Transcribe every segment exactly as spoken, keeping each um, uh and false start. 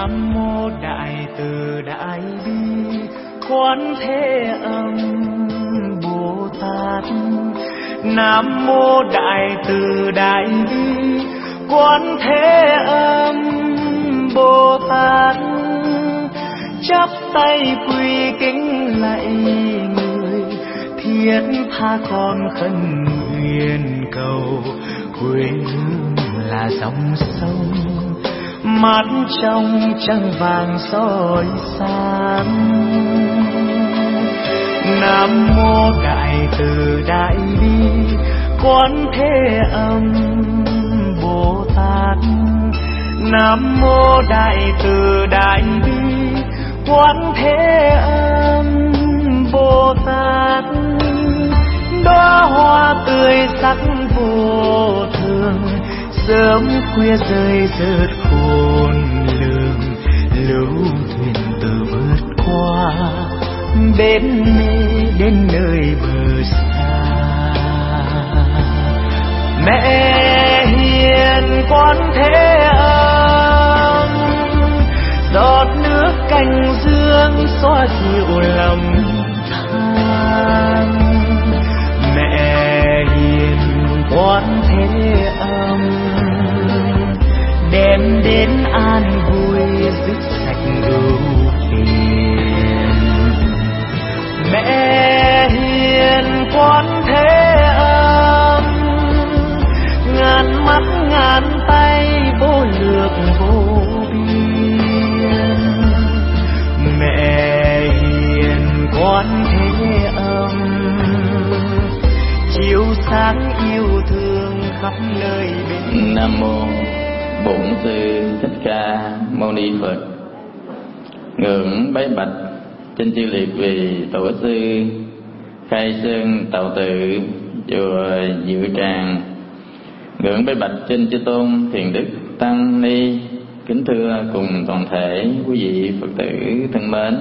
Nam mô Đại Từ Đại Bi Quán Thế Âm Bồ Tát. Nam mô Đại Từ Đại Bi Quán Thế Âm Bồ Tát. Chắp tay quỳ kính lạy người, thiết tha con khấn nguyện cầu. Quê hương là dòng sông, mắt trong trăng vàng soi sáng. Nam mô Đại Từ Đại Bi Quán Thế Âm Bồ Tát. Nam mô Đại Từ Đại Bi Quán Thế Âm Bồ Tát. Đóa hoa tươi sắc vô thường, sớm khuya rơi rớt khôn lường. Lưu thuyền từ vượt qua bến mê đến nơi bờ xa. Mẹ hiền Quán Thế Âm, giọt nước cành dương xóa dịu lòng than. Mẹ hiền Quán Thế Âm, đem đến an vui dứt sạch ưu phiền. Mẹ hiền Quán Thế Âm, ngàn mắt ngàn tay vô lược vô biên. Mẹ hiền Quán Thế Âm, chiếu sáng yêu thương khắp nơi bên. Nam mô Bổn Sư Thích Ca Mâu Ni Phật. Ngưỡng bái bạch trên chư liệt vì tổ sư Khai Sơn Tạo Tự chùa Diệu Tràng. Ngưỡng bái bạch trên chư tôn Thiền Đức Tăng Ni. Kính thưa cùng toàn thể quý vị Phật tử thân mến.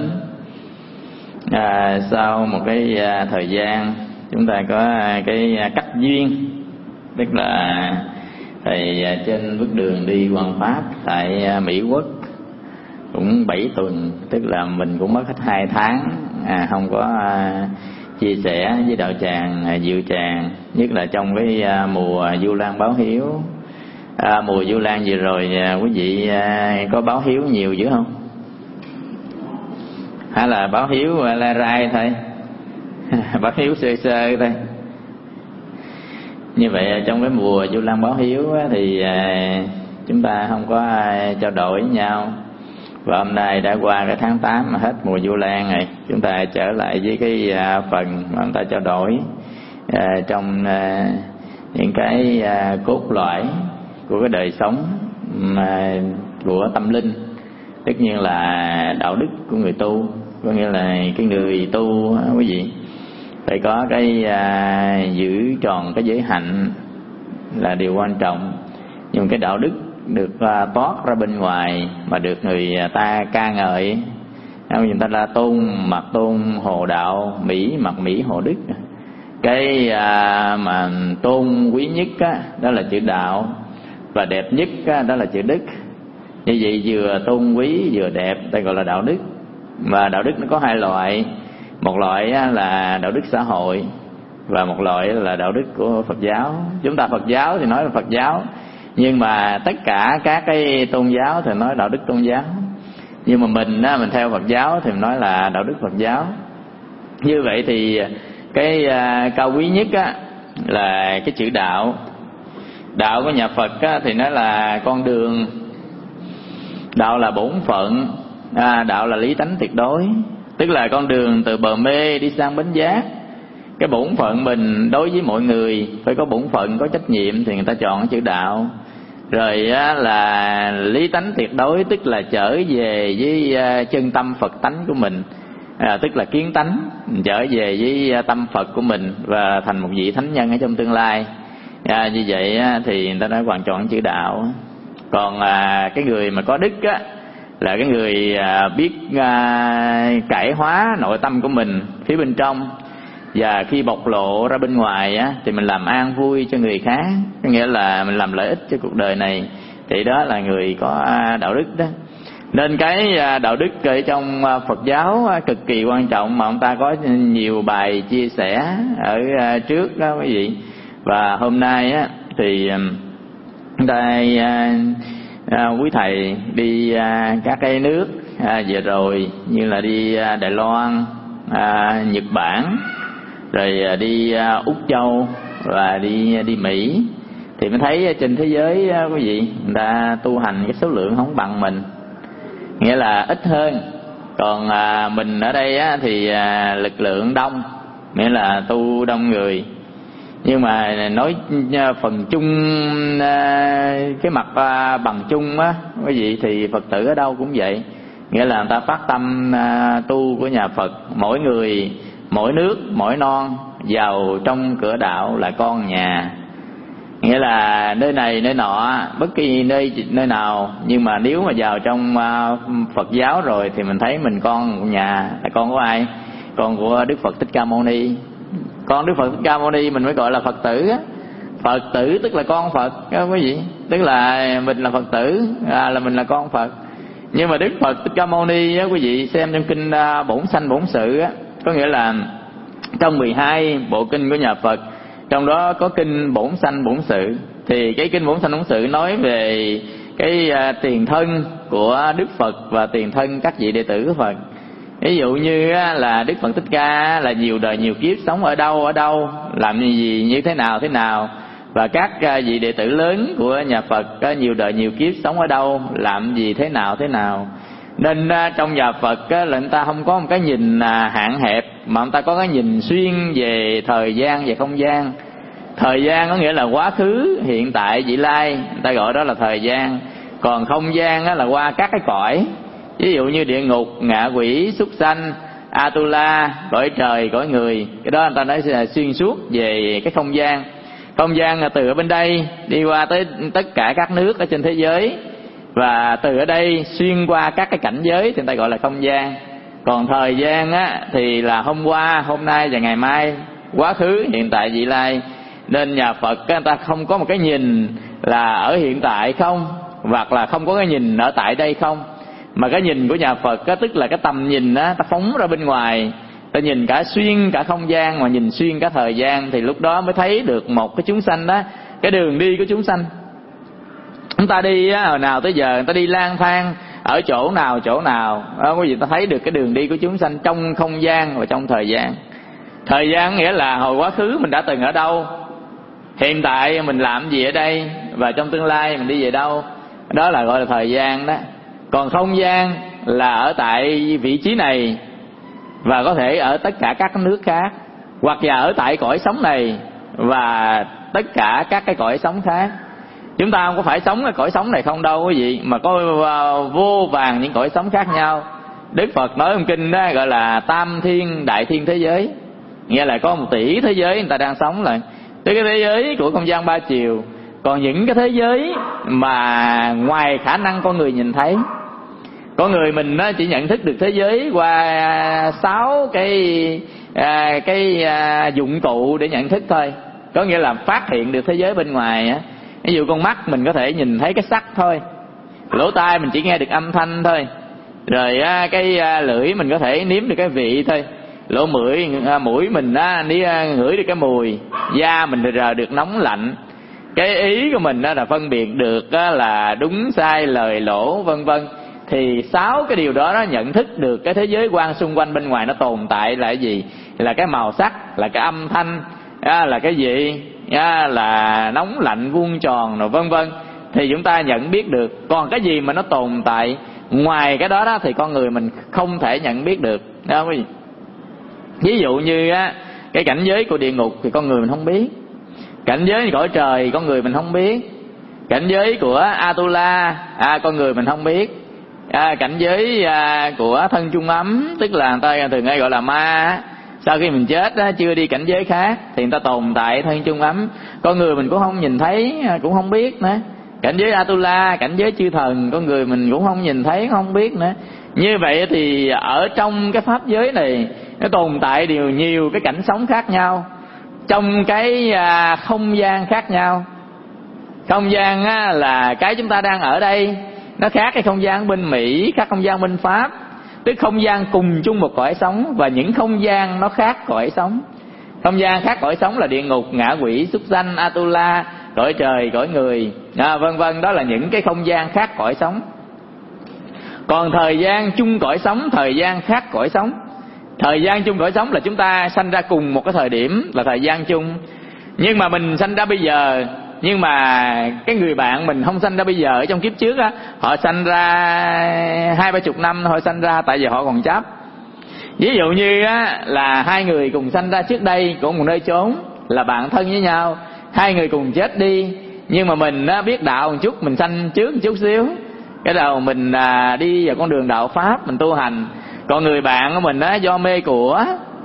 À, sau một cái à, thời gian chúng ta có à, cái à, cách duyên, tức là thầy à, trên bước đường đi hoằng pháp tại à, Mỹ Quốc cũng bảy tuần, tức là mình cũng mất hết hai tháng à, không có à, chia sẻ với đạo tràng à, Diệu Tràng, nhất là trong cái à, mùa Vu Lan báo hiếu. À, mùa Vu Lan vừa rồi à, quý vị à, có báo hiếu nhiều dữ không? Hay là báo hiếu à, la rai thôi? Báo hiếu sơ sơ thôi. Như vậy trong cái mùa Vu Lan báo hiếu á, thì à, chúng ta không có à, trao đổi với nhau. Và hôm nay đã qua cái tháng tám mà hết mùa Vu Lan rồi, chúng ta trở lại với cái à, phần mà chúng ta trao đổi à, trong à, những cái à, cốt lõi của cái đời sống mà của tâm linh, tất nhiên là đạo đức của người tu. Có nghĩa là cái người tu quý vị phải có cái à, giữ tròn cái giới hạnh là điều quan trọng. Nhưng cái đạo đức được à, toát ra bên ngoài mà được người ta ca ngợi, người ta là tôn mặt tôn hồ đạo, mỹ mặt mỹ hồ đức. Cái à, mà tôn quý nhất á, đó là chữ đạo, và đẹp nhất á, đó là chữ đức. Như vậy vừa tôn quý vừa đẹp, ta gọi là đạo đức. Và đạo đức nó có hai loại, một loại á, là đạo đức xã hội, và một loại là đạo đức của Phật giáo. Chúng ta Phật giáo thì nói là Phật giáo, nhưng mà tất cả các cái tôn giáo thì nói đạo đức tôn giáo. Nhưng mà mình á, mình theo Phật giáo thì mình nói là đạo đức Phật giáo. Như vậy thì cái uh, cao quý nhất á, là cái chữ đạo. Đạo của nhà Phật á, thì nó là con đường. Đạo là bổn phận, à, đạo là lý tánh tuyệt đối, tức là con đường từ bờ mê đi sang bến giác. Cái bổn phận mình đối với mọi người phải có bổn phận, có trách nhiệm thì người ta chọn cái chữ đạo. Rồi á, là lý tánh tuyệt đối, tức là trở về với uh, chân tâm Phật tánh của mình, à, tức là kiến tánh, trở về với tâm Phật của mình và thành một vị thánh nhân ở trong tương lai. À, như vậy á, thì người ta đã hoàn chọn chữ đạo. Còn à, cái người mà có đức á, là cái người à, biết à, cải hóa nội tâm của mình phía bên trong, và khi bộc lộ ra bên ngoài á, thì mình làm an vui cho người khác, có nghĩa là mình làm lợi ích cho cuộc đời này, thì đó là người có đạo đức đó. Nên cái đạo đức ở trong Phật giáo cực kỳ quan trọng, mà ông ta có nhiều bài chia sẻ ở trước đó quý vị. Và hôm nay á thì đây à, quý thầy đi à, các cái nước à, vừa rồi như là đi à, Đài Loan, à, Nhật Bản, rồi à, đi à, Úc Châu và đi đi Mỹ, thì mới thấy trên thế giới à, quý vị, người ta tu hành cái số lượng không bằng mình, nghĩa là ít hơn. Còn à, mình ở đây á, thì à, lực lượng đông, nghĩa là tu đông người. Nhưng mà nói phần chung, cái mặt bằng chung á quý vị, thì Phật tử ở đâu cũng vậy, nghĩa là người ta phát tâm tu của nhà Phật, mỗi người mỗi nước mỗi non vào trong cửa đạo là con nhà, nghĩa là nơi này nơi nọ, bất kỳ nơi nơi nào, nhưng mà nếu mà vào trong Phật giáo rồi thì mình thấy mình con của nhà. Là con của ai? Con của Đức Phật Thích Ca Mâu Ni. Con Đức Phật Thích Ca Mâu Ni mình mới gọi là Phật tử á. Phật tử tức là con Phật đó quý vị, tức là mình là Phật tử, à, là mình là con Phật. Nhưng mà Đức Phật Thích Ca Mâu Ni á quý vị, xem trong kinh Bổn Sanh Bổn Sự á, có nghĩa là trong mười hai bộ kinh của nhà Phật, trong đó có kinh Bổn Sanh Bổn Sự. Thì cái kinh Bổn Sanh Bổn Sự nói về cái tiền thân của Đức Phật và tiền thân các vị đệ tử của Phật. Ví dụ như là Đức Phật Thích Ca là nhiều đời nhiều kiếp sống ở đâu ở đâu, làm gì như thế nào thế nào, và các vị đệ tử lớn của nhà Phật có nhiều đời nhiều kiếp sống ở đâu, làm gì thế nào thế nào. Nên trong nhà Phật là người ta không có một cái nhìn hạn hẹp, mà người ta có cái nhìn xuyên về thời gian và không gian. Thời gian có nghĩa là quá khứ, hiện tại, vị lai, người ta gọi đó là thời gian. Còn không gian là qua các cái cõi, ví dụ như địa ngục, ngạ quỷ, súc sanh, Atula, cõi trời, cõi người. Cái đó người ta nói là xuyên suốt về cái không gian. Không gian là từ ở bên đây đi qua tới tất cả các nước ở trên thế giới, và từ ở đây xuyên qua các cái cảnh giới thì người ta gọi là không gian. Còn thời gian á, thì là hôm qua, hôm nay và ngày mai, quá khứ, hiện tại, vị lai. Nên nhà Phật người ta không có một cái nhìn là ở hiện tại không, hoặc là không có cái nhìn ở tại đây không, mà cái nhìn của nhà Phật đó, tức là cái tầm nhìn đó, ta phóng ra bên ngoài, ta nhìn cả xuyên cả không gian, mà nhìn xuyên cả thời gian, thì lúc đó mới thấy được một cái chúng sanh đó, cái đường đi của chúng sanh. Chúng ta đi á, hồi nào tới giờ người ta đi lang thang ở chỗ nào chỗ nào đó, quý vị, ta thấy được cái đường đi của chúng sanh trong không gian và trong thời gian. Thời gian nghĩa là hồi quá khứ mình đã từng ở đâu, hiện tại mình làm gì ở đây, và trong tương lai mình đi về đâu, đó là gọi là thời gian đó. Còn không gian là ở tại vị trí này, và có thể ở tất cả các nước khác, hoặc là ở tại cõi sống này và tất cả các cái cõi sống khác. Chúng ta không có phải sống ở cõi sống này không đâu quý vị, mà có vô vàng những cõi sống khác nhau. Đức Phật nói trong kinh đó gọi là tam thiên đại thiên thế giới, nghĩa là có một tỷ thế giới người ta đang sống lại. Tới cái thế giới của không gian ba chiều. Còn những cái thế giới mà ngoài khả năng con người nhìn thấy, con người mình nó chỉ nhận thức được thế giới qua sáu cái à, cái à, dụng cụ để nhận thức thôi. Có nghĩa là phát hiện được thế giới bên ngoài á. Ví dụ con mắt mình có thể nhìn thấy cái sắc thôi, lỗ tai mình chỉ nghe được âm thanh thôi, rồi à, cái à, lưỡi mình có thể nếm được cái vị thôi, lỗ mũi à, mũi mình á đi à, ngửi được cái mùi, da mình rờ được nóng lạnh. Cái ý của mình đó là phân biệt được đó là đúng sai, lời lỗ, vân vân. Thì sáu cái điều đó nó nhận thức được cái thế giới quan xung quanh bên ngoài nó tồn tại là cái gì, là cái màu sắc, là cái âm thanh, là cái gì, là nóng lạnh, vuông tròn, rồi vân vân. Thì chúng ta nhận biết được. Còn cái gì mà nó tồn tại ngoài cái đó đó thì con người mình không thể nhận biết được. Đó quý vị. Ví dụ như á, cái cảnh giới của địa ngục thì con người mình không biết, cảnh giới cõi trời con người mình không biết, cảnh giới của Atula à, con người mình không biết, à, cảnh giới à, của thân chung ấm, tức là người ta thường hay gọi là ma. Sau khi mình chết á, chưa đi cảnh giới khác thì người ta tồn tại thân chung ấm, con người mình cũng không nhìn thấy, cũng không biết nữa. Cảnh giới Atula, cảnh giới chư thần, con người mình cũng không nhìn thấy, không biết nữa. Như vậy thì ở trong cái pháp giới này nó tồn tại điều nhiều cái cảnh sống khác nhau, trong cái à, không gian khác nhau. Không gian á, là cái chúng ta đang ở đây, Nó khác cái không gian bên Mỹ, khác không gian bên Pháp. Tức không gian cùng chung một cõi sống, và những không gian nó khác cõi sống. Không gian khác cõi sống là địa ngục, ngạ quỷ, súc sanh, Atula, cõi trời, cõi người, à, vân vân. Đó là những cái không gian khác cõi sống. Còn thời gian chung cõi sống, thời gian khác cõi sống. Thời gian chung cõi sống là chúng ta sanh ra cùng một cái thời điểm, là thời gian chung. Nhưng mà mình sanh ra bây giờ, nhưng mà cái người bạn mình không sanh ra bây giờ, ở trong kiếp trước á, họ sanh ra hai ba chục năm họ sanh ra, tại vì họ còn chấp. Ví dụ như á, là hai người cùng sanh ra trước đây cũng một nơi chốn, là bạn thân với nhau, hai người cùng chết đi, nhưng mà mình á, biết đạo một chút, mình sanh trước một chút xíu, cái đầu mình à, đi vào con đường đạo pháp, mình tu hành. Còn người bạn của mình á, do mê của,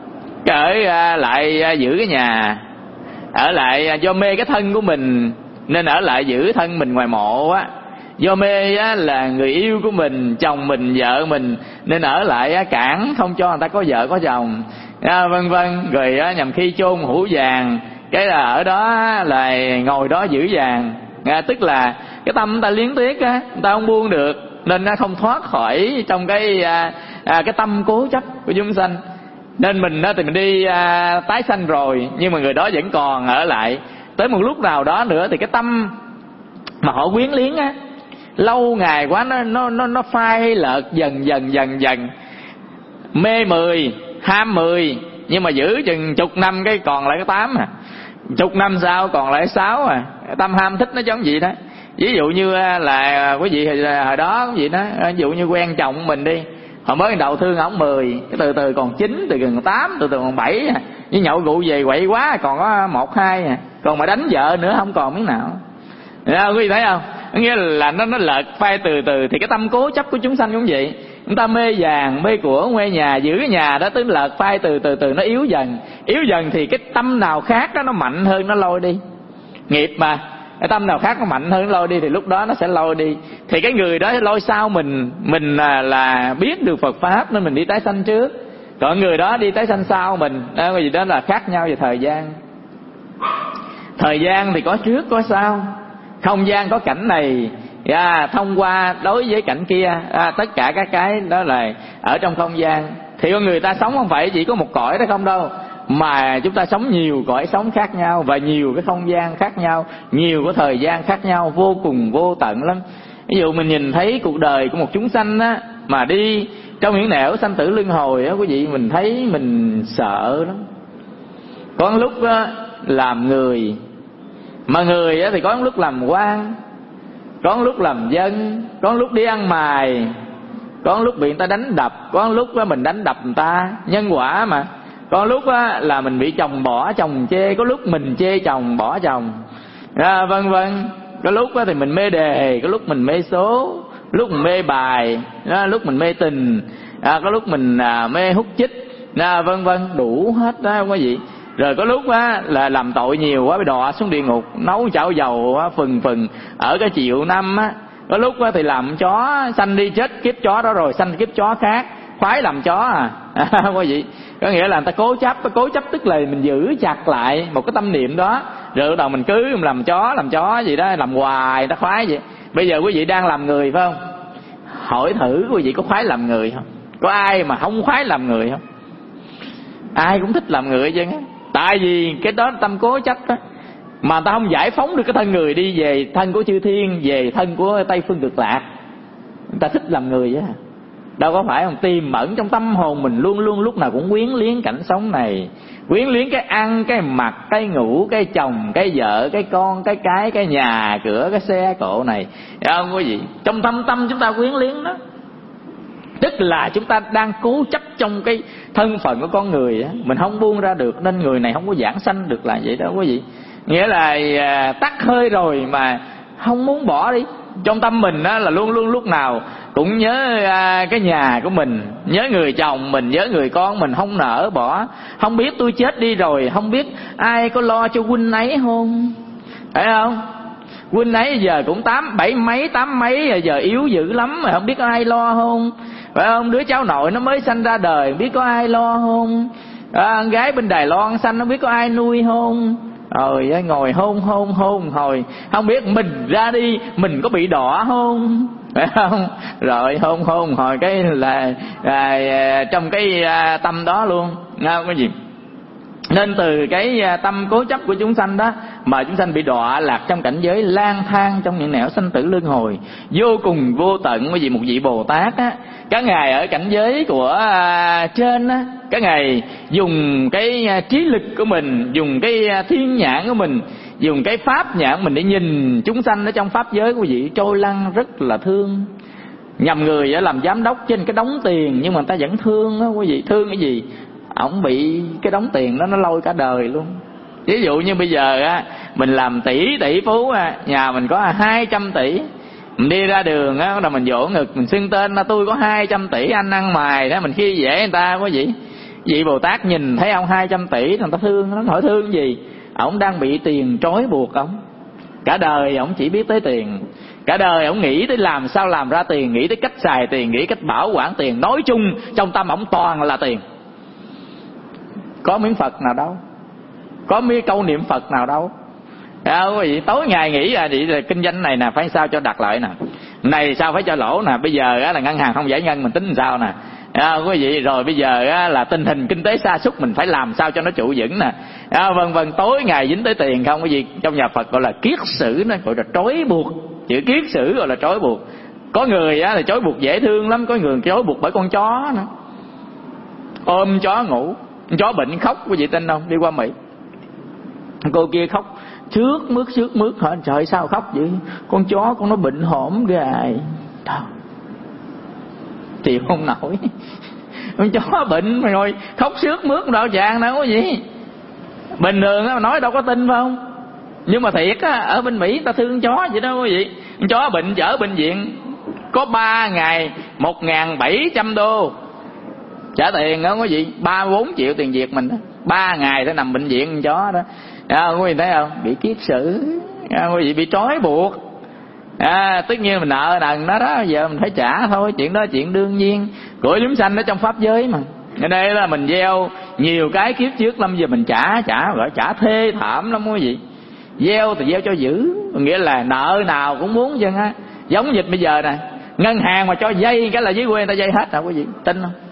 ở à, lại à, giữ cái nhà, ở lại à, do mê cái thân của mình nên ở lại giữ thân mình ngoài mộ á, do mê á, là người yêu của mình, chồng mình, vợ mình, nên ở lại á, cản không cho người ta có vợ có chồng, à, vân vân. Rồi á, nhằm khi chôn hũ vàng, cái là ở đó là ngồi đó giữ vàng, à, tức là cái tâm người ta liếng tiếc á, người ta không buông được, nên nó không thoát khỏi trong cái à, à, cái tâm cố chấp của chúng sanh. Nên mình á, thì mình đi à, tái sanh rồi, nhưng mà người đó vẫn còn ở lại. Tới một lúc nào đó nữa thì cái tâm mà họ quyến liếng á, lâu ngày quá nó nó nó nó phai lợt dần dần dần dần, mê mười, ham mười, nhưng mà giữ chừng chục năm cái còn lại cái tám à, chục năm sau còn lại sáu à. Tâm ham thích nó giống vậy đó. Ví dụ như là quý vị hồi đó cũng vậy đó, ví dụ như quen chồng mình đi, hồi mới đầu thương ổng mười, cái từ từ còn chín, từ gần tám, từ từ còn bảy, với nhậu rượu về quậy quá còn có một hai à. Còn mà đánh vợ nữa không còn miếng nào. Đấy, quý vị thấy không? Nghĩa là nó nó lợt phai từ từ. Thì cái tâm cố chấp của chúng sanh cũng vậy. Chúng ta mê vàng, mê của, mê nhà, giữ cái nhà đó, tới lợt phai từ từ từ nó yếu dần. Yếu dần thì cái tâm nào khác đó nó mạnh hơn nó lôi đi. Nghiệp mà, cái tâm nào khác nó mạnh hơn nó lôi đi, thì lúc đó nó sẽ lôi đi. Thì cái người đó lôi sau mình, mình là, là biết được Phật Pháp nên mình đi tái sanh trước. Còn người đó đi tái sanh sau mình, đó, cái gì đó là khác nhau về thời gian. Thời gian thì có trước có sau, không gian có cảnh này, à, thông qua đối với cảnh kia, à, tất cả các cái đó là ở trong không gian. Thì con người ta sống không phải chỉ có một cõi đó không đâu, mà chúng ta sống nhiều cõi sống khác nhau, và nhiều cái không gian khác nhau, nhiều cái thời gian khác nhau, vô cùng vô tận lắm. Ví dụ mình nhìn thấy cuộc đời của một chúng sanh á, mà đi trong những nẻo sanh tử luân hồi á, quý vị, mình thấy mình sợ lắm. Có lúc á, làm người, mà người á, thì có lúc làm quan, có lúc làm dân, có lúc đi ăn mày, có lúc bị người ta đánh đập, có lúc á, mình đánh đập người ta, nhân quả mà. Có lúc á, là mình bị chồng bỏ, chồng chê, có lúc mình chê chồng bỏ chồng, à, vân vân. Có lúc á, thì mình mê đề, có lúc mình mê số, lúc mình mê bài, à, lúc mình mê tình, à, có lúc mình à, mê hút chích, à, vân vân, đủ hết đó, không có gì. Rồi có lúc á, là làm tội nhiều quá bị đọa xuống địa ngục, nấu chảo dầu á, phừng phừng ở cái triệu năm á. Có lúc á, thì làm chó, sanh đi chết kiếp chó đó rồi sanh kiếp chó khác, khoái làm chó à, không có gì. Có nghĩa là người ta cố chấp, cố chấp tức là mình giữ chặt lại một cái tâm niệm đó, rồi bắt đầu mình cứ mình làm chó, làm chó gì đó, làm hoài, ta khoái vậy. Bây giờ quý vị đang làm người phải không? Hỏi thử quý vị có khoái làm người không? Có ai mà không khoái làm người không? Ai cũng thích làm người chứ. Tại vì cái đó tâm cố chấp đó, mà ta không giải phóng được cái thân người đi về thân của chư thiên, về thân của Tây Phương Cực Lạc, người ta thích làm người chứ. Đâu có phải không? Tiềm ẩn trong tâm hồn mình luôn luôn lúc nào cũng quyến liếng cảnh sống này, quyến liếng cái ăn, cái mặc, cái ngủ, cái chồng, cái vợ, cái con, cái cái, cái nhà cửa, cái xe cộ này, thấy không quý vị? Trong tâm tâm chúng ta quyến liếng đó, tức là chúng ta đang cố chấp trong cái thân phận của con người á, mình không buông ra được, nên người này không có giảng sanh được là vậy đó quý vị. Nghĩa là à, tắt hơi rồi mà không muốn bỏ đi. Trong tâm mình á, là luôn luôn lúc nào cũng nhớ à, cái nhà của mình, nhớ người chồng mình, nhớ người con mình, không nỡ bỏ. Không biết tôi chết đi rồi, không biết ai có lo cho huynh ấy không, phải không? Huynh ấy giờ cũng tám bảy mấy, tám mấy, giờ yếu dữ lắm mà không biết có ai lo không, phải không? Đứa cháu nội nó mới sanh ra đời, biết có ai lo không? À, con gái bên Đài Loan sanh, nó biết có ai nuôi không? Rồi ngồi hôn hôn hôn hồi không biết mình ra đi mình có bị đọa không, phải không? Rồi hôn hôn hồi cái là à, trong cái à, tâm đó luôn, không có gì. Nên từ cái tâm cố chấp của chúng sanh đó mà chúng sanh bị đọa lạc trong cảnh giới lang thang trong những nẻo sanh tử luân hồi vô cùng vô tận. Bởi vì một vị Bồ Tát á, các ngài ở cảnh giới của à, trên á, các ngài dùng cái trí lực của mình, dùng cái thiên nhãn của mình, dùng cái pháp nhãn của mình để nhìn chúng sanh ở trong pháp giới của vị trôi lăn rất là thương. Nhầm người làm giám đốc trên cái đống tiền nhưng mà người ta vẫn thương á quý vị. Thương cái gì? Ổng bị cái đống tiền đó nó lôi cả đời luôn. Ví dụ như bây giờ á, mình làm tỷ tỷ phú á, nhà mình có hai trăm tỷ, mình đi ra đường á, rồi mình vỗ ngực mình xưng tên là tôi có hai trăm tỷ, anh ăn mày đó, mình khi dễ người ta quá vậy. Vị Bồ Tát nhìn thấy ông hai trăm tỷ người ta thương, nó hỏi thương gì? Ổng đang bị tiền trói buộc ổng. Cả đời ổng chỉ biết tới tiền, cả đời ổng nghĩ tới làm sao làm ra tiền, nghĩ tới cách xài tiền, nghĩ cách bảo quản tiền. Nói chung trong tâm ổng toàn là tiền. Có miếng Phật nào đâu, có miếng câu niệm Phật nào đâu. À, quý vị tối ngày nghĩ à, vậy là kinh doanh này nè phải sao cho đạt lợi nè, này sao phải cho lỗ nè, bây giờ á, là ngân hàng không giải ngân mình tính làm sao nè. À, quý vị rồi bây giờ á, là tình hình kinh tế sa sút mình phải làm sao cho nó trụ vững nè. À, vân vân tối ngày dính tới tiền không. Cái gì trong nhà Phật gọi là kiết sử, nó gọi là trói buộc. Chữ kiết sử gọi là trói buộc. Có người á, là trói buộc dễ thương lắm, có người trói buộc bởi con chó nữa. Ôm chó ngủ, chó bệnh khóc, quý vị tin không? Đi qua Mỹ, cô kia khóc trước mướt trước mướt hả? Trời sao khóc vậy? Con chó con nó bệnh hổm gài. Chịu không nổi. Con chó bệnh rồi khóc sướt mướt đâu chàng đâu có gì. Bình thường á nói đâu có tin phải không? Nhưng mà thiệt á, ở bên Mỹ ta thương chó vậy đó quý vị. Con chó bệnh chở bệnh viện có ba ngày một ngàn bảy trăm đô trả tiền đó quý vị, ba bốn triệu tiền Việt mình đó. Ba ngày phải nằm bệnh viện con chó đó. À, quý vị thấy không? Bị kiết sử, à, quý vị bị trói buộc. À, tất nhiên mình nợ nần nó đó, giờ mình phải trả thôi. Chuyện đó chuyện đương nhiên của chúng sanh ở trong pháp giới mà. Ở đây là mình gieo nhiều cái kiếp trước lắm, giờ mình trả trả gọi trả thê thảm lắm quý vị. Gieo thì gieo cho dữ, nghĩa là nợ nào cũng muốn chứ ha. Giống dịch bây giờ nè, ngân hàng mà cho dây cái là dưới quê người ta dây hết hả quý vị, tin không?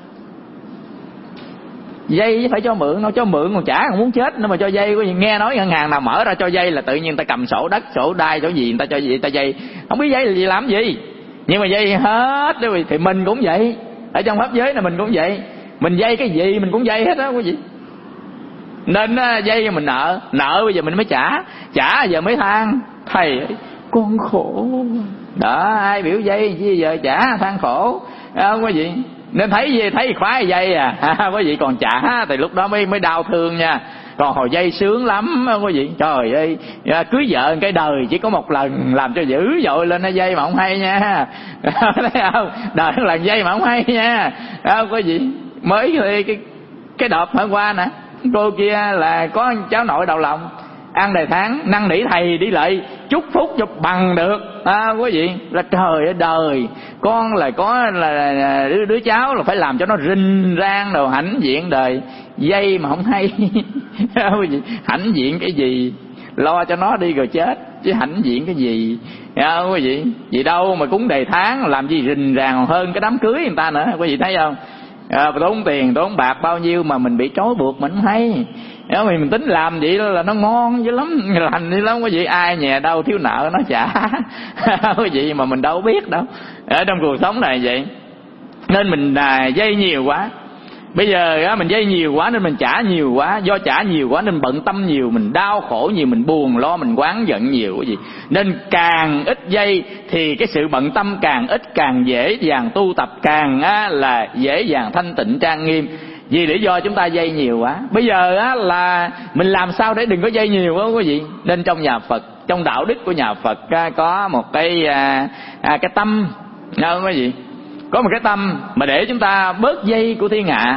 Dây phải cho mượn, nó cho mượn còn trả còn muốn chết nữa mà cho dây. Có gì nghe nói ngân hàng nào mở ra cho dây là tự nhiên ta cầm sổ đất, sổ đai, sổ gì người ta cho gì ta dây. Không biết dây là gì làm gì, nhưng mà dây hết đó. Thì mình cũng vậy, ở trong pháp giới này mình cũng vậy, mình dây cái gì mình cũng dây hết đó quý vị. Nên dây mình nợ, nợ bây giờ mình mới trả, trả giờ mới than thầy ơi con khổ đó. Ai biểu dây chứ giờ trả than khổ không quý vị. Nên thấy gì thấy khoái dây à, à quý vị còn trả thì lúc đó mới mới đau thương nha. Còn hồi dây sướng lắm quý vị. Trời ơi, cưới vợ cái đời chỉ có một lần, làm cho dữ dội lên nó dây mà không hay nha. Thấy không? Đời một lần dây mà không hay nha. Đó quý vị. Mới thì cái cái đợt hôm qua nè, cô kia là có cháu nội đầu lòng, ăn đầy tháng năn nỉ thầy đi lại chúc phúc cho bằng được. À, quý vị là trời ơi, đời con là có là, là đứa, đứa cháu là phải làm cho nó rinh rang đồ hãnh diện đời. Dây mà không hay. Quý vị hãnh diện cái gì, lo cho nó đi rồi chết chứ hãnh diện cái gì. À, quý vị gì đâu mà cúng đầy tháng làm gì rình ràng hơn cái đám cưới người ta nữa. Quý vị thấy không? À, tốn tiền tốn bạc bao nhiêu mà mình bị trói buộc mình không hay. Nếu mình, mình tính làm vậy là nó ngon dữ lắm, lành dữ lắm quý vị. Ai nhà đâu thiếu nợ nó trả. Quý vị mà mình đâu biết đâu. Ở trong cuộc sống này vậy. Nên mình à, dây nhiều quá. Bây giờ á, mình dây nhiều quá nên mình trả nhiều quá. Do trả nhiều quá nên bận tâm nhiều, mình đau khổ nhiều, mình buồn lo, mình oán giận nhiều cái gì. Nên càng ít dây thì cái sự bận tâm càng ít, càng dễ dàng tu tập, càng á, là dễ dàng thanh tịnh trang nghiêm. Vì lý do chúng ta dây nhiều quá. Bây giờ á, là mình làm sao để đừng có dây nhiều quá quý vị. Nên trong nhà Phật, trong đạo đức của nhà Phật á, có một cái à, à, cái tâm không quý vị. Có một cái tâm mà để chúng ta bớt dây của thiên hạ,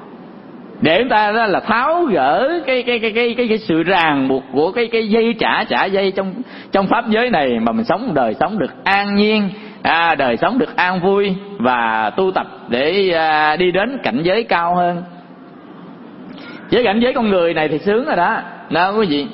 để chúng ta đó là tháo gỡ cái cái cái cái cái, cái sự ràng buộc của cái cái dây trả trả dây trong trong pháp giới này, mà mình sống đời sống được an nhiên, à, đời sống được an vui và tu tập để à, đi đến cảnh giới cao hơn. Với cảnh giới con người này thì sướng rồi đó, đó quý vị.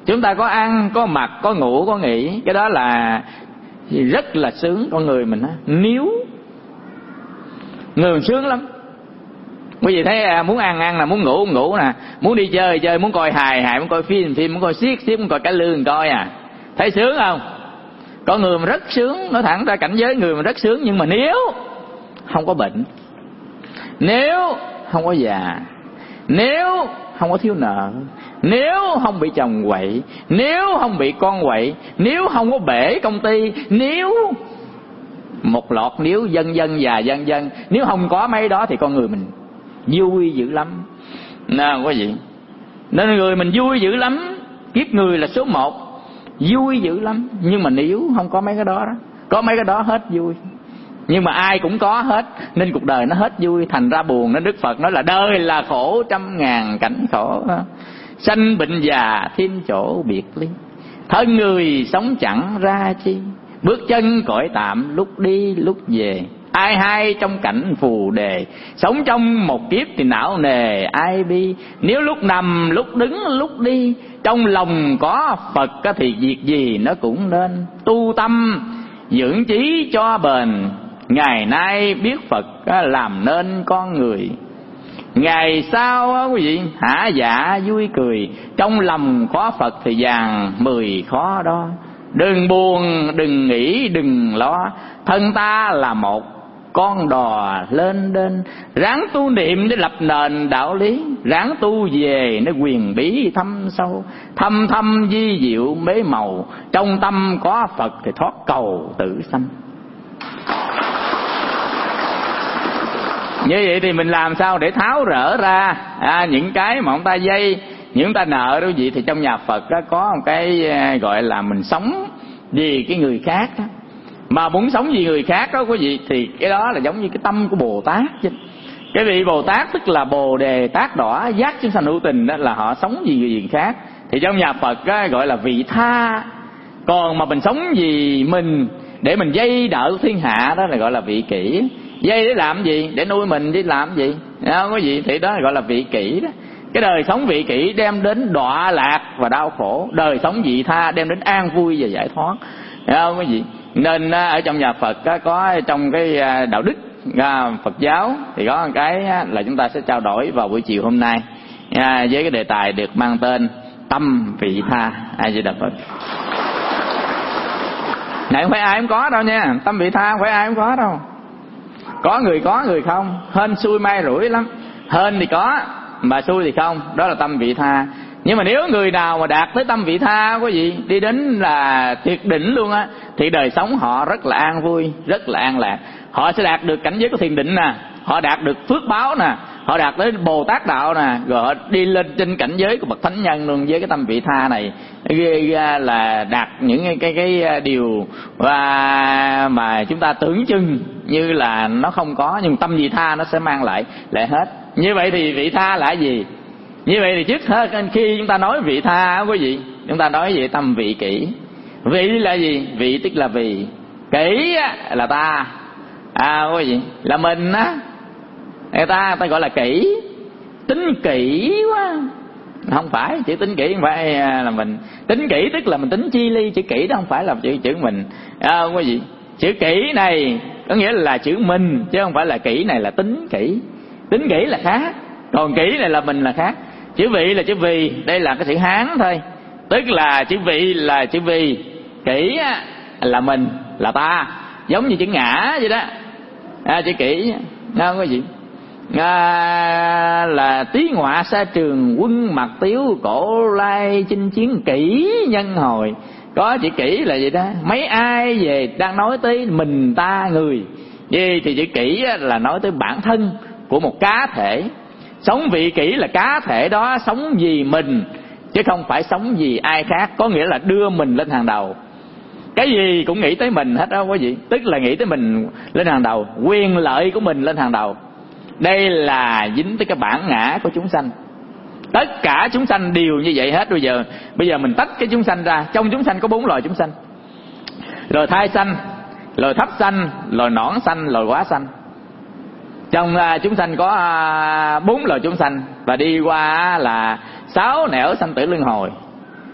Chúng ta có ăn, có mặc, có ngủ, có nghỉ, cái đó là rất là sướng con người mình á. Nếu người mình sướng lắm. Quý vị thấy muốn ăn ăn là muốn ngủ ngủ nè, muốn đi chơi chơi, muốn coi hài hài, muốn coi phim phim, muốn coi xiết xiết, muốn coi cải lương coi à. Thấy sướng không? Con người mà rất sướng, nói thẳng ra cảnh giới người mà rất sướng. Nhưng mà nếu không có bệnh, nếu không có già, nếu không có thiếu nợ, nếu không bị chồng quậy, nếu không bị con quậy, nếu không có bể công ty, nếu một loạt nếu dân dân và dân dân, nếu không có mấy đó thì con người mình vui dữ lắm. Nè quý vị, nên người mình vui dữ lắm. Kiếp người là số một, vui dữ lắm. Nhưng mà nếu không có mấy cái đó đó, có mấy cái đó hết vui. Nhưng mà ai cũng có hết, nên cuộc đời nó hết vui, thành ra buồn. Nên Đức Phật nói là đời là khổ trăm ngàn cảnh khổ, sanh bệnh già thêm chỗ biệt ly, thân người sống chẳng ra chi, bước chân cõi tạm lúc đi lúc về, ai hay trong cảnh phù đề, sống trong một kiếp thì não nề ai bi, nếu lúc nằm lúc đứng lúc đi, trong lòng có Phật thì việc gì nó cũng nên, tu tâm dưỡng trí cho bền, ngày nay biết Phật làm nên con người, ngày sau quý vị hả dạ vui cười, trong lòng có Phật thì vàng mười khó đo, đừng buồn đừng nghĩ đừng lo, thân ta là một con đò lên đên, ráng tu niệm để lập nền đạo lý, ráng tu về nó quyền bí thâm sâu, thâm thâm di diệu mế màu, trong tâm có Phật thì thoát cầu tử sanh. Như vậy thì mình làm sao để tháo rỡ ra à, những cái mà ông ta dây, những ta nợ đó gì. Thì trong nhà Phật đó có một cái gọi là mình sống vì cái người khác đó. Mà muốn sống vì người khác đó quý vị, thì cái đó là giống như cái tâm của Bồ Tát chứ. Cái vị Bồ Tát tức là Bồ Đề Tát Đỏ giác chúng sanh hữu tình, đó là họ sống vì người khác. Thì trong nhà Phật đó, gọi là vị tha. Còn mà mình sống vì mình để mình dây đỡ thiên hạ, đó là gọi là vị kỷ. Dây để làm gì? Để nuôi mình đi làm gì? Không có gì, thì đó gọi là vị kỷ đó. Cái đời sống vị kỷ đem đến đọa lạc và đau khổ, đời sống vị tha đem đến an vui và giải thoát. Không có gì. Nên ở trong nhà Phật có trong cái đạo đức Phật giáo thì có một cái là chúng ta sẽ trao đổi vào buổi chiều hôm nay với cái đề tài được mang tên tâm vị tha. A Di Đà Phật. Này không phải ai cũng có đâu nha, tâm vị tha không phải ai cũng có đâu. Có người có người không, hên xui may rủi lắm. Hên thì có mà xui thì không, đó là tâm vị tha. Nhưng mà nếu người nào mà đạt tới tâm vị tha quý vị, đi đến là tuyệt đỉnh luôn á, thì đời sống họ rất là an vui, rất là an lạc. Họ sẽ đạt được cảnh giới của thiền định nè, họ đạt được phước báo nè, họ đạt tới Bồ Tát đạo nè, rồi họ đi lên trên cảnh giới của bậc thánh nhân luôn. Với cái tâm vị tha này ghê ra là đạt những cái cái, cái điều và mà chúng ta tưởng chừng như là nó không có, nhưng tâm vị tha nó sẽ mang lại lại hết. Như vậy thì vị tha là gì? Như vậy thì trước hết khi chúng ta nói vị tha quý vị, chúng ta nói về tâm vị kỷ. Vị là gì? Vị tức là vì, kỷ là ta, à quý vị, là mình á. Người ta người ta gọi là kỷ, tính kỷ quá. Không phải chữ tính kỷ, không phải là mình tính kỷ, tức là mình tính chi ly. Chữ kỷ đó không phải là chữ chữ mình, à, quý vị. Chữ kỷ này có nghĩa là chữ mình, chứ không phải là kỷ này là tính kỷ. Tính kỷ là khác, còn kỷ này là mình là khác. Chữ vị là chữ vì, đây là cái chữ Hán thôi. Tức là chữ vị là chữ vì, kỷ là mình, là ta, giống như chữ ngã vậy đó. À, chữ kỷ không có gì. À, là tí ngọa xa trường quân mặt tiếu, cổ lai chinh chiến kỷ nhân hồi. Có chữ kỷ là vậy đó. Mấy ai về đang nói tới mình ta người gì thì chữ kỷ là nói tới bản thân của một cá thể. Sống vị kỷ là cá thể đó sống vì mình, chứ không phải sống vì ai khác. Có nghĩa là đưa mình lên hàng đầu, cái gì cũng nghĩ tới mình hết đó quý vị. Tức là nghĩ tới mình lên hàng đầu, quyền lợi của mình lên hàng đầu. Đây là dính tới cái bản ngã của chúng sanh. Tất cả chúng sanh đều như vậy hết. Bây giờ bây giờ mình tách cái chúng sanh ra. Trong chúng sanh có bốn loài chúng sanh: loài thai sanh, loài thấp sanh, loài nõn sanh, loài quá sanh. Trong uh, chúng sanh có uh, bốn loài chúng sanh, và đi qua là sáu nẻo sanh tử luân hồi.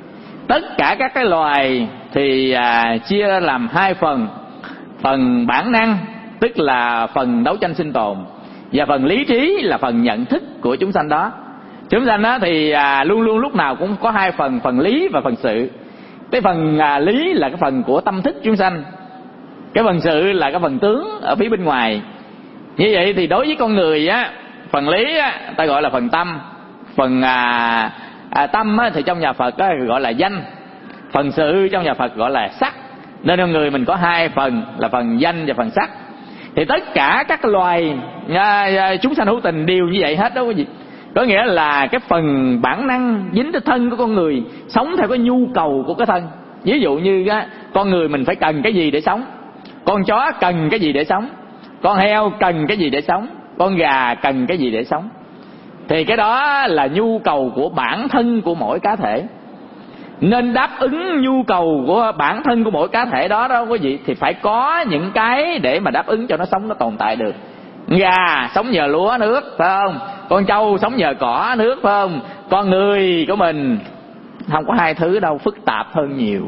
tất cả các cái loài thì à, chia làm hai phần. Phần bản năng tức là phần đấu tranh sinh tồn, và phần lý trí là phần nhận thức của chúng sanh đó. Chúng sanh đó thì à, luôn luôn lúc nào cũng có hai phần, phần lý và phần sự. Cái phần à, lý là cái phần của tâm thức chúng sanh, cái phần sự là cái phần tướng ở phía bên ngoài. Như vậy thì đối với con người á, phần lý á, ta gọi là phần tâm. Phần à, à, tâm á, thì trong nhà Phật á, gọi là danh. Phần sự trong nhà Phật gọi là sắc. Nên con người mình có hai phần là phần danh và phần sắc. Thì tất cả các loài à, à, chúng sanh hữu tình đều như vậy hết đó quý vị. Có nghĩa là cái phần bản năng dính tới thân của con người, sống theo cái nhu cầu của cái thân. Ví dụ như á, con người mình phải cần cái gì để sống, con chó cần cái gì để sống, con heo cần cái gì để sống, con gà cần cái gì để sống. Thì cái đó là nhu cầu của bản thân của mỗi cá thể. Nên đáp ứng nhu cầu của bản thân của mỗi cá thể đó đó quý vị, thì phải có những cái để mà đáp ứng cho nó sống, nó tồn tại được. Gà sống nhờ lúa nước, phải không? Con trâu sống nhờ cỏ nước, phải không? Con người của mình không có hai thứ đâu, phức tạp hơn nhiều.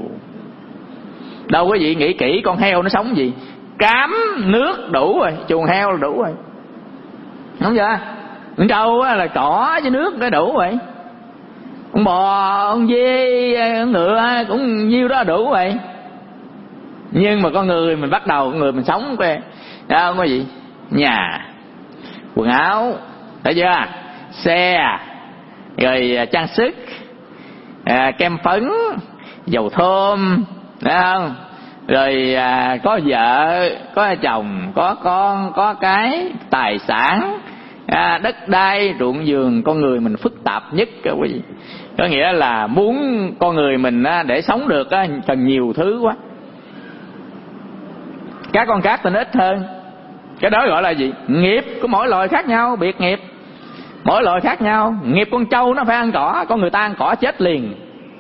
Đâu quý vị nghĩ kỹ, con heo nó sống gì? Cám nước đủ rồi, chuồng heo là đủ rồi, đúng chưa? Con trâu là cỏ với nước nó đủ rồi. Con bò, con dê, con ngựa cũng nhiêu đó đủ rồi. Nhưng mà con người mình bắt đầu, con người mình sống coi đó, không có gì? Nhà, quần áo, thấy chưa? Xe, rồi trang sức, à, kem phấn, dầu thơm, thấy không? Rồi à, có vợ, có chồng, có con, có cái, tài sản, à, đất đai, ruộng vườn. Con người mình phức tạp nhất các quý vị. Có nghĩa là muốn con người mình á, để sống được á, cần nhiều thứ quá. Các con khác thì nó ít hơn. Cái đó gọi là gì? Nghiệp của mỗi loài khác nhau, biệt nghiệp. Mỗi loài khác nhau. Nghiệp con trâu nó phải ăn cỏ, con người ta ăn cỏ chết liền.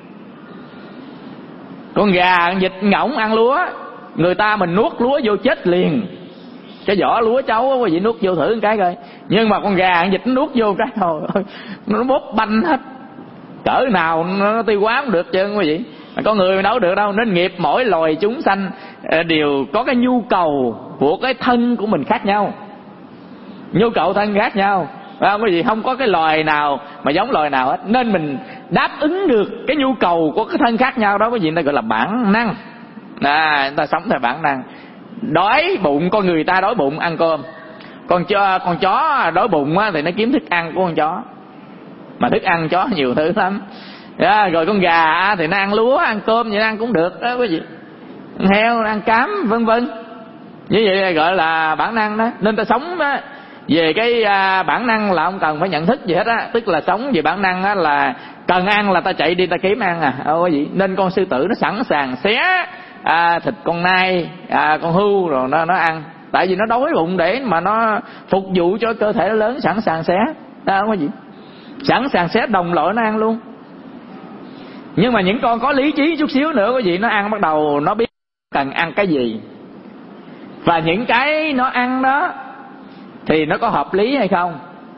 Con gà, con vịt, ngỗng ăn lúa, người ta mình nuốt lúa vô chết liền. Cái vỏ lúa cháu quý vị nuốt vô thử một cái coi. Nhưng mà con gà, con vịt nó nuốt vô cái thôi nó bóp banh hết. Cỡ nào nó tiêu hóa cũng được chứ quý vị. Con người mình đâu được đâu. Nên nghiệp mỗi loài chúng sanh đều có cái nhu cầu của cái thân của mình khác nhau. Nhu cầu thân khác nhau, phải không quý vị? Không có cái loài nào mà giống loài nào hết. Nên mình đáp ứng được cái nhu cầu của cái thân khác nhau đó quý vị, người ta gọi là bản năng. À, người ta sống theo bản năng. Đói bụng, con người ta đói bụng ăn cơm. Con chó, con chó đói bụng á, thì nó kiếm thức ăn của con chó. Mà thức ăn chó nhiều thứ lắm. À, rồi con gà thì nó ăn lúa, ăn cơm vậy ăn cũng được đó quý vị. Heo ăn cám vân vân. Như vậy gọi là bản năng đó. Nên ta sống đó, về cái à, bản năng là không cần phải nhận thức gì hết á. Tức là sống về bản năng á, là cần ăn là ta chạy đi ta kiếm ăn à. Ô quý vị. Nên con sư tử nó sẵn sàng xé à, thịt con nai, à, con hươu rồi nó nó ăn. Tại vì nó đói bụng để mà nó phục vụ cho cơ thể nó lớn, sẵn sàng xé. Đó không có gì. Sẵn sàng xé đồng loại nó ăn luôn. Nhưng mà những con có lý trí chút xíu nữa quý vị, nó ăn bắt đầu nó biết cần ăn cái gì. Và những cái nó ăn đó thì nó có hợp lý hay không.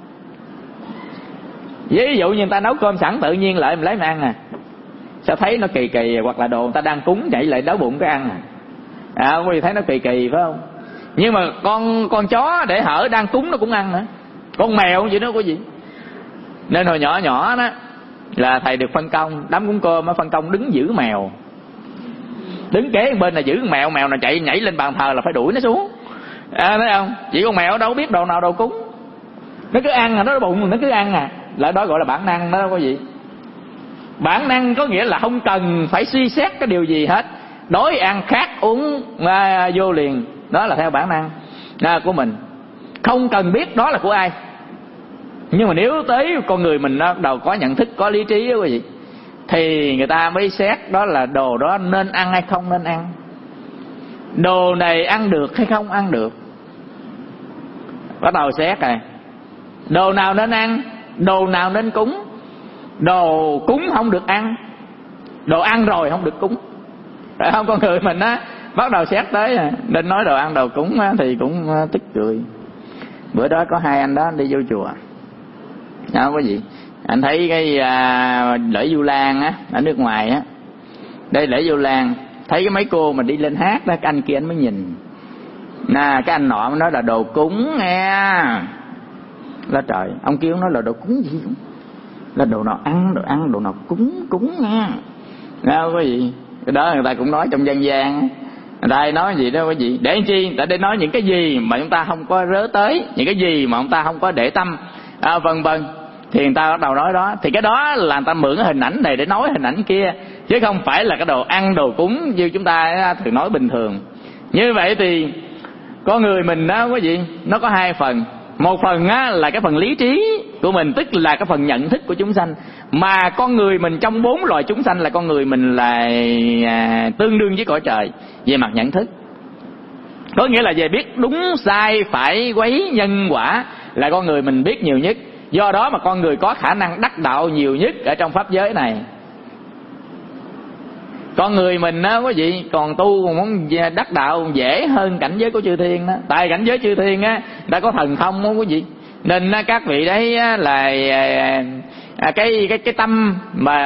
Ví dụ như người ta nấu cơm sẵn tự nhiên lại mình lấy mình ăn à, sao thấy nó kỳ kỳ. Hoặc là đồ người ta đang cúng chạy lại đói bụng cái ăn à, à quý vị thấy nó kỳ kỳ phải không? Nhưng mà con con chó để hở đang cúng nó cũng ăn nữa. Con mèo vậy đó quý vị. Nên hồi nhỏ nhỏ đó là thầy được phân công đám cúng cơm á, phân công đứng giữ mèo. Đứng kế bên là giữ mèo, mèo nào chạy nhảy lên bàn thờ là phải đuổi nó xuống. À, thấy không? Chỉ con mèo đâu biết đồ nào đồ cúng, nó cứ ăn à, nó bụng nó cứ ăn à. Lại đó gọi là bản năng đó quý vị. Bản năng có nghĩa là không cần phải suy xét cái điều gì hết, đói ăn khát uống à, vô liền. Đó là theo bản năng à, của mình, không cần biết đó là của ai. Nhưng mà nếu tới con người mình bắt đầu có nhận thức, có lý trí đó quý vị, thì người ta mới xét đó là đồ đó nên ăn hay không nên ăn, đồ này ăn được hay không ăn được. Bắt đầu xét này, đồ nào nên ăn, đồ nào nên cúng. Đồ cúng không được ăn, đồ ăn rồi không được cúng. Phải không? Con người mình á bắt đầu xét tới à. Nên nói đồ ăn đồ cúng á, thì cũng tức cười. Bữa đó có hai anh đó đi vô chùa đó quý vị. Anh thấy cái à, lễ Vu Lan á ở nước ngoài á, Đây lễ Vu Lan, thấy cái mấy cô mà đi lên hát đó, cái anh kia anh mới nhìn. Nè, cái anh nọ mới nói là đồ cúng nghe. Là trời, ông kia ông nói là đồ cúng gì cũng là đồ nào ăn, đồ ăn, đồ nào cúng, cúng nha. Nghe không có gì. Cái đó người ta cũng nói trong dân gian. Người ta nói gì đó quý vị. Để làm chi? Tại để nói những cái gì mà chúng ta không có rớ tới, những cái gì mà chúng ta không có để tâm, à, vân vân. Thì người ta bắt đầu nói đó. Thì cái đó là người ta mượn cái hình ảnh này để nói hình ảnh kia, chứ không phải là cái đồ ăn, đồ cúng như chúng ta thường nói bình thường. Như vậy thì con người mình đó quý vị, nó có hai phần. Một phần á, là cái phần lý trí của mình, tức là cái phần nhận thức của chúng sanh. Mà con người mình trong bốn loài chúng sanh là con người mình là à, tương đương với cõi trời về mặt nhận thức. Có nghĩa là về biết đúng sai phải quấy nhân quả là con người mình biết nhiều nhất. Do đó mà con người có khả năng đắc đạo nhiều nhất ở trong pháp giới này. Con người mình á quý vị, còn tu còn muốn đắc đạo dễ hơn cảnh giới của chư thiên đó. Tại cảnh giới chư thiên á đã có thần thông đó quý vị. Nên các vị đấy là à, cái cái cái tâm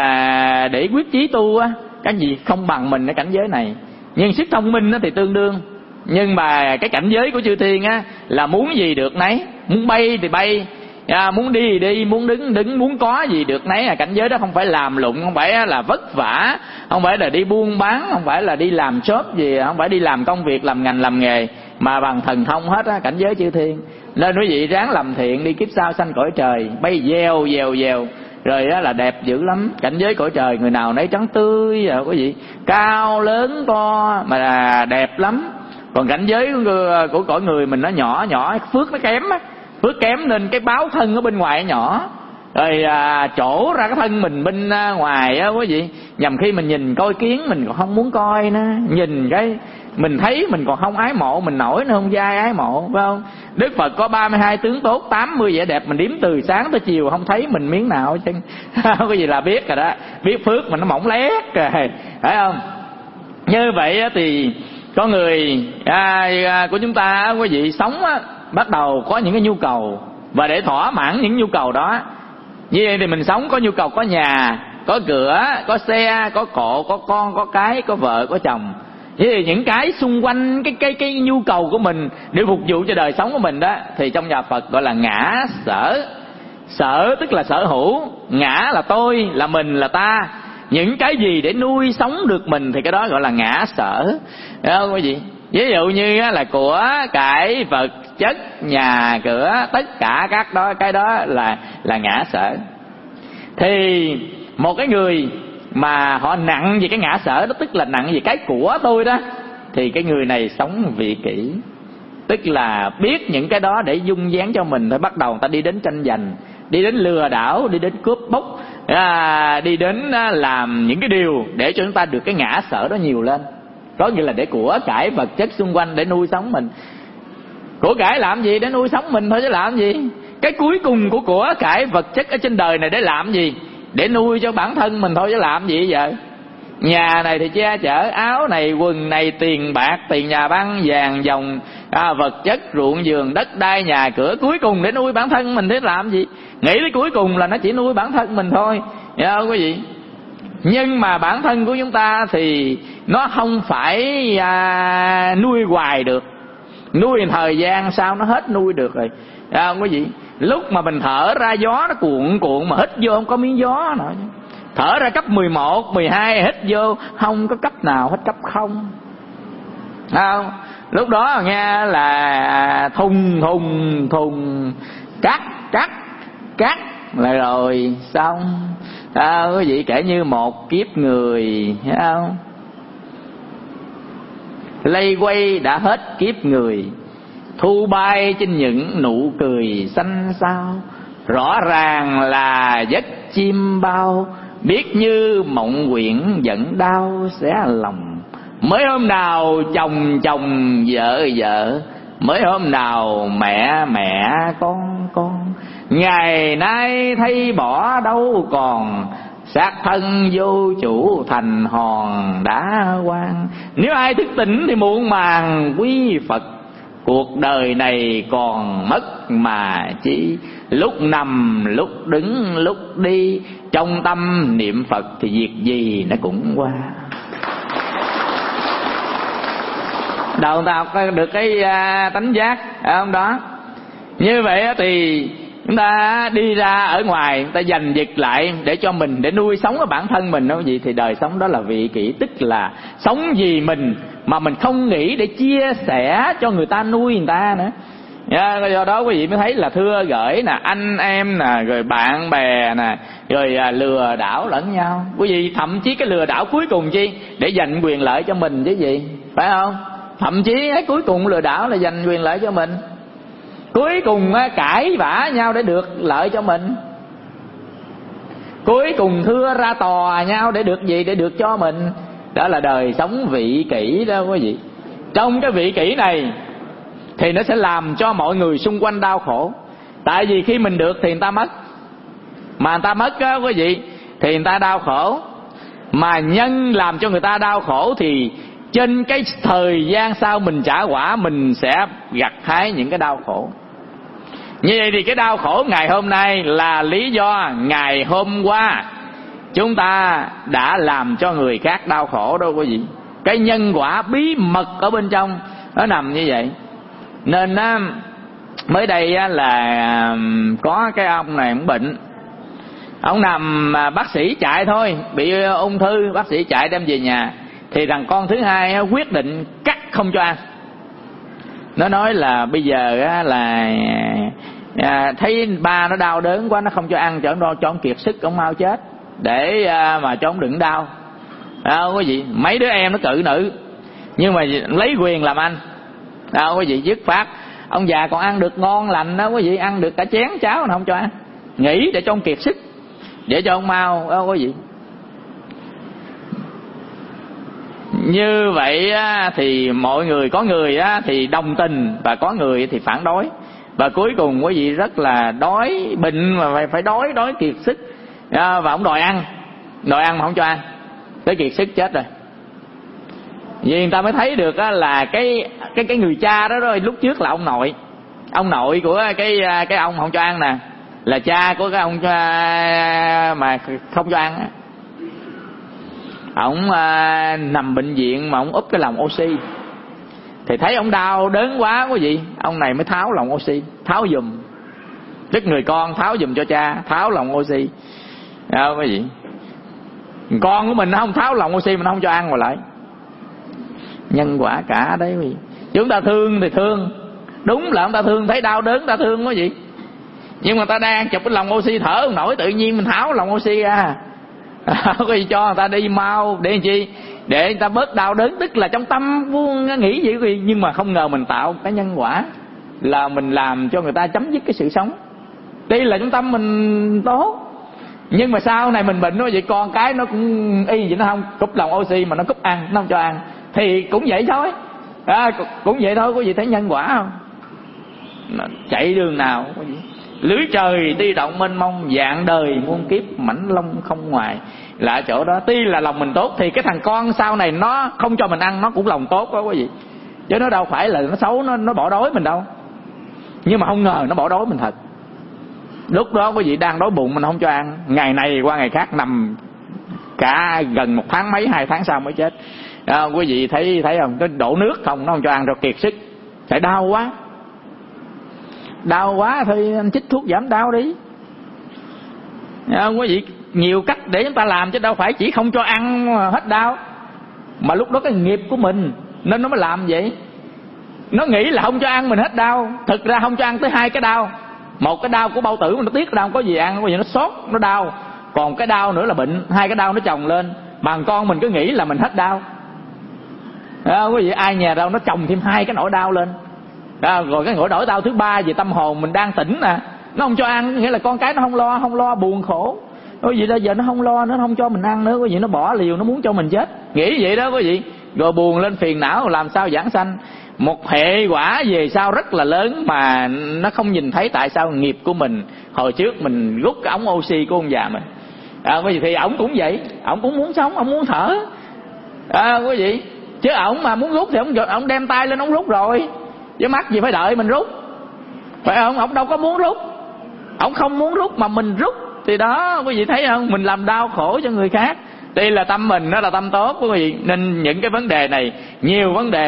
mà để quyết chí tu á, cái gì không bằng mình ở cảnh giới này. Nhưng sức thông minh á thì tương đương. Nhưng mà cái cảnh giới của chư thiên á là muốn gì được nấy, muốn bay thì bay, à, muốn đi thì đi, muốn đứng đứng, muốn có gì được nấy. À, cảnh giới đó không phải làm lụng, không phải là vất vả, không phải là đi buôn bán, không phải là đi làm shop gì, không phải đi làm công việc, làm ngành, làm nghề, mà bằng thần thông hết á, cảnh giới chư thiên. Nên quý vị ráng làm thiện đi, kiếp sau sanh cõi trời, bay dèo dèo dèo, rồi đó là đẹp dữ lắm. Cảnh giới cõi trời người nào nấy trắng tươi rồi quý vị, cao lớn to mà là đẹp lắm. Còn cảnh giới của, của cõi người mình nó nhỏ nhỏ, phước nó kém á, phước kém nên cái báo thân ở bên ngoài nhỏ, rồi à, trổ ra cái thân mình bên à, ngoài á quý vị. Nhằm khi mình nhìn coi kiến mình còn không muốn coi nữa, nhìn cái mình thấy mình còn không ái mộ, mình nổi nữa không dai ái mộ, phải không? Đức Phật có ba mươi hai tướng tốt, tám mươi vẻ đẹp, mình đếm từ sáng tới chiều không thấy mình miếng nào chứ. Cái gì là biết rồi đó, biết phước mà nó mỏng lét rồi, phải không? Như vậy thì có người à, à, của chúng ta quý vị sống á, bắt đầu có những cái nhu cầu, và để thỏa mãn những nhu cầu đó, như vậy thì mình sống có nhu cầu có nhà, có cửa, có xe, có cộ, có con, có cái, có vợ, có chồng. Thế thì những cái xung quanh cái cái cái nhu cầu của mình để phục vụ cho đời sống của mình đó, thì trong nhà Phật gọi là ngã sở. Sở tức là sở hữu, ngã là tôi, là mình, là ta. Những cái gì để nuôi sống được mình thì cái đó gọi là ngã sở. Thấy không quý vị? Ví dụ như là của cải vật chất, nhà cửa, tất cả các đó, cái đó là là ngã sở. Thì một cái người mà họ nặng về cái ngã sở đó, tức là nặng về cái của tôi đó, thì cái người này sống vị kỷ. Tức là biết những cái đó để dung dáng cho mình thôi, bắt đầu người ta đi đến tranh giành, đi đến lừa đảo, đi đến cướp bóc, à, đi đến làm những cái điều để cho chúng ta được cái ngã sở đó nhiều lên. Có nghĩa là để của cải vật chất xung quanh để nuôi sống mình. Của cải làm gì? Để nuôi sống mình thôi chứ làm gì. Cái cuối cùng của của cải vật chất ở trên đời này để làm gì? Để nuôi cho bản thân mình thôi chứ làm gì vậy? Nhà này thì che chở, áo này, quần này, tiền bạc, tiền nhà băng, vàng dòng, à, vật chất, ruộng vườn, đất đai, nhà cửa, cuối cùng để nuôi bản thân mình thế làm gì? Nghĩ tới cuối cùng là nó chỉ nuôi bản thân mình thôi, hiểu không quý vị? Nhưng mà bản thân của chúng ta thì nó không phải à, nuôi hoài được. Nuôi thời gian sau nó hết nuôi được rồi, hiểu không quý vị? Lúc mà mình thở ra gió nó cuộn cuộn mà hít vô không có miếng gió nữa. Thở ra cấp mười một, mười hai hít vô không có cấp nào, hết cấp không. Không? Lúc đó nghe là thùng thùng thùng, cắt cắt cắt là rồi xong. À, quý vị kể như một kiếp người, thấy không? Lây quay đã hết kiếp người, thu bay trên những nụ cười xanh xao. Rõ ràng là giấc chim bao, biết như mộng quyển giận đau xé lòng. Mới hôm nào chồng chồng vợ vợ, mới hôm nào mẹ mẹ con con. Ngày nay thấy bỏ đâu còn, xác thân vô chủ thành hòn đá quan. Nếu ai thức tỉnh thì muộn màng quy Phật, cuộc đời này còn mất mà chi. Lúc nằm lúc đứng lúc đi, trong tâm niệm Phật thì việc gì nó cũng qua. đầu người ta học được cái uh, tánh giác không đó. Như vậy thì chúng ta đi ra ở ngoài, chúng ta dành giật lại để cho mình, để nuôi sống cái bản thân mình đâu gì, thì đời sống đó là vị kỷ, tức là sống vì mình mà mình không nghĩ để chia sẻ cho người ta, nuôi người ta nữa. Do đó quý vị mới thấy là thưa gửi nè, anh em nè, rồi bạn bè nè, rồi à, lừa đảo lẫn nhau. Quý vị thậm chí cái lừa đảo cuối cùng chi? Để giành quyền lợi cho mình chứ gì, phải không? Thậm chí cái cuối cùng lừa đảo là giành quyền lợi cho mình. Cuối cùng á, cãi vã nhau để được lợi cho mình. Cuối cùng thưa ra tòa nhau để được gì? Để được cho mình. Đó là đời sống vị kỷ đó quý vị. Trong cái vị kỷ này thì nó sẽ làm cho mọi người xung quanh đau khổ. Tại vì khi mình được thì người ta mất, mà người ta mất á quý vị, thì người ta đau khổ. Mà nhân làm cho người ta đau khổ thì trên cái thời gian sau mình trả quả, mình sẽ gặt hái những cái đau khổ. Như vậy thì cái đau khổ ngày hôm nay là lý do ngày hôm qua chúng ta đã làm cho người khác đau khổ đâu quý vị. Cái nhân quả bí mật ở bên trong nó nằm như vậy. Nên á, mới đây á, là có cái ông này cũng bệnh. Ông nằm bác sĩ chạy thôi, bị ung thư, bác sĩ chạy đem về nhà. Thì thằng con thứ hai á, quyết định cắt không cho ăn. Nó nói là bây giờ á, là à, thấy ba nó đau đớn quá, nó không cho ăn, cho nó cho ông kiệt sức, ông mau chết, để à, mà cho ông đừng đau. À, quý vị, mấy đứa em nó cự nữ, nhưng mà lấy quyền làm anh. À, quý vị, dứt phát ông già còn ăn được ngon lành đó quý vị, ăn được cả chén cháo nó không cho ăn, nghĩ để cho ông kiệt sức, để cho ông mau đó quý vị. Như vậy á, thì mọi người, có người á, thì đồng tình và có người thì phản đối. Và cuối cùng quý vị rất là đói, bệnh mà phải, phải đói, đói kiệt sức à, và ông đòi ăn, đòi ăn mà không cho ăn, tới kiệt sức chết rồi. Vì người ta mới thấy được á, là cái cái cái người cha đó, đó lúc trước là ông nội, ông nội của cái cái ông không cho ăn nè, là cha của cái ông mà không cho ăn á. Ông à, nằm bệnh viện mà ông úp cái lồng oxy, thì thấy ông đau đớn quá quý vị, ông này mới tháo lồng oxy, tháo giùm, tức người con tháo giùm cho cha, tháo lồng oxy à, quý vị. Con của mình nó không tháo lồng oxy, mình không cho ăn mà lại. Nhân quả cả đấy quý vị. Chúng ta thương thì thương, đúng là chúng ta thương, thấy đau đớn ta thương quý vị, nhưng mà ta đang chụp cái lồng oxy thở không nổi, tự nhiên mình tháo lồng oxy ra à, cho người ta đi mau để làm chi? Để người ta bớt đau đớn, tức là trong tâm vuông nghĩ vậy quý vị. Nhưng mà không ngờ mình tạo cái nhân quả là mình làm cho người ta chấm dứt cái sự sống. Tuy là trong tâm mình tốt, nhưng mà sau này mình bệnh nó vậy, con cái nó cũng y vậy, nó không cúp lồng oxy mà nó cúp ăn, nó không cho ăn, thì cũng vậy thôi à, cũng vậy thôi quý vị. Thấy nhân quả không? Chạy đường nào quý vị? Lưới trời đi động mênh mông, dạng đời muôn kiếp, mảnh lông không ngoài, là ở chỗ đó. Tuy là lòng mình tốt thì cái thằng con sau này nó không cho mình ăn, nó cũng lòng tốt đó quý vị, chứ nó đâu phải là nó xấu, nó nó bỏ đói mình đâu. Nhưng mà không ngờ nó bỏ đói mình thật. Lúc đó quý vị đang đói bụng mình không cho ăn, ngày này qua ngày khác nằm cả gần một tháng mấy, hai tháng sau mới chết à, quý vị thấy thấy không? Nó đổ nước không, nó không cho ăn rồi kiệt sức, phải đau quá. Đau quá thôi anh chích thuốc giảm đau đi à, quý vị. Nhiều cách để chúng ta làm, chứ đâu phải chỉ không cho ăn hết đau. Mà lúc đó cái nghiệp của mình nên nó mới làm vậy. Nó nghĩ là không cho ăn mình hết đau, thực ra không cho ăn tới hai cái đau. Một cái đau của bao tử mà nó tiếc đau không có gì ăn, có gì nó sốt nó đau, còn cái đau nữa là bệnh. Hai cái đau nó chồng lên, bằng con mình cứ nghĩ là mình hết đau à, quý vị. Ai nhà đâu nó chồng thêm hai cái nỗi đau lên à, rồi cái nỗi đau thứ ba về tâm hồn mình đang tỉnh nè, nó không cho ăn, nghĩa là con cái nó không lo, không lo buồn khổ. Quý vị, bây giờ nó không lo, nó không cho mình ăn nữa quý vị, nó bỏ liều, nó muốn cho mình chết, nghĩ vậy đó quý vị. Rồi buồn lên phiền não, làm sao giảng sanh. Một hệ quả về sau rất là lớn mà nó không nhìn thấy. Tại sao? Nghiệp của mình hồi trước mình rút cái ống oxy của ông già mình à, quý vị. Thì ổng cũng vậy, ổng cũng muốn sống, ổng muốn thở à, quý vị. Chứ ổng mà muốn rút thì ổng ổng đem tay lên ổng rút rồi, chứ mắc gì phải đợi mình rút, phải không? Ổng đâu có muốn rút, ổng không muốn rút mà mình rút. Thì đó quý vị thấy không, mình làm đau khổ cho người khác. Tuy là tâm mình nó là tâm tốt quý vị, nên những cái vấn đề này, nhiều vấn đề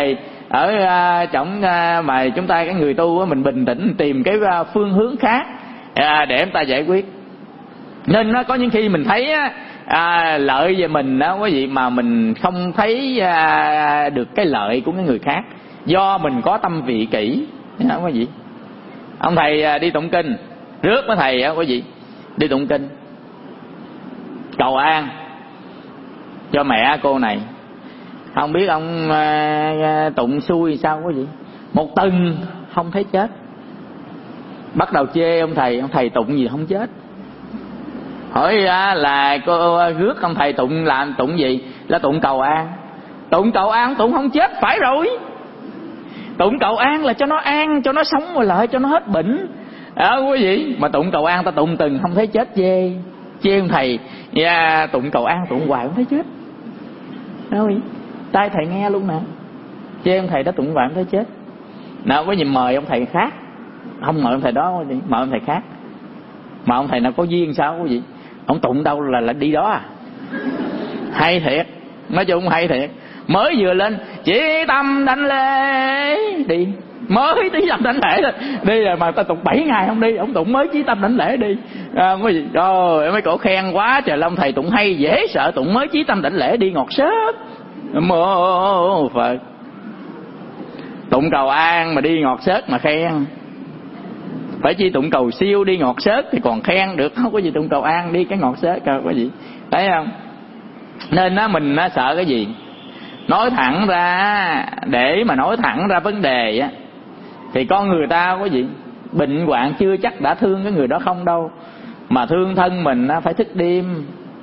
ở uh, trọng uh, mà chúng ta cái người tu mình bình tĩnh tìm cái uh, phương hướng khác uh, để chúng ta giải quyết. Nên nó có những khi mình thấy uh, uh, lợi về mình đó quý vị, mà mình không thấy uh, được cái lợi của cái người khác, do mình có tâm vị kỷ đó quý vị. Ông thầy uh, đi tụng kinh rước với thầy đó quý vị, đi tụng kinh cầu an cho mẹ cô này. Không biết ông uh, tụng xuôi sao quý vị, một tuần không thấy chết. Bắt đầu chê ông thầy, ông thầy tụng gì không chết. Hỏi uh, là cô rước ông thầy tụng làm tụng gì, là tụng cầu an. Tụng cầu an tụng không chết phải rồi. Tụng cầu an là cho nó an, cho nó sống rồi lại, cho nó hết bệnh đó quý vị. Mà tụng cầu an ta tụng từng không thấy chết, chê chê ông thầy. Yeah, tụng cầu an tụng hoài không thấy chết đó quý vị. Tai thầy nghe luôn nè, chê ông thầy đó tụng hoài không thấy chết. Nào có gì mời ông thầy khác, không mời ông thầy đó, mời ông thầy khác. Mà ông thầy nào có duyên sao quý vị, ông tụng đâu là là đi đó à. Hay thiệt, nói chung hay thiệt. Mới vừa lên chỉ tâm đảnh lễ đi, mới tí tâm đảnh lễ đi rồi mà ta tụng bảy ngày không đi, ông tụng mới chí tâm đảnh lễ đi à, cái gì rồi mấy cổ khen quá trời. Long thầy tụng hay dễ sợ, tụng mới chí tâm đảnh lễ đi ngọt xớt. Mô Phật, tụng cầu an mà đi ngọt xớt mà khen. Phải chi tụng cầu siêu đi ngọt xớt thì còn khen được, không có gì tụng cầu an đi cái ngọt xớt có gì, thấy không? Nên á mình á sợ cái gì, nói thẳng ra, để mà nói thẳng ra vấn đề á thì con người ta có gì bệnh hoạn chưa chắc đã thương cái người đó không đâu. Mà thương thân mình á phải thức đêm,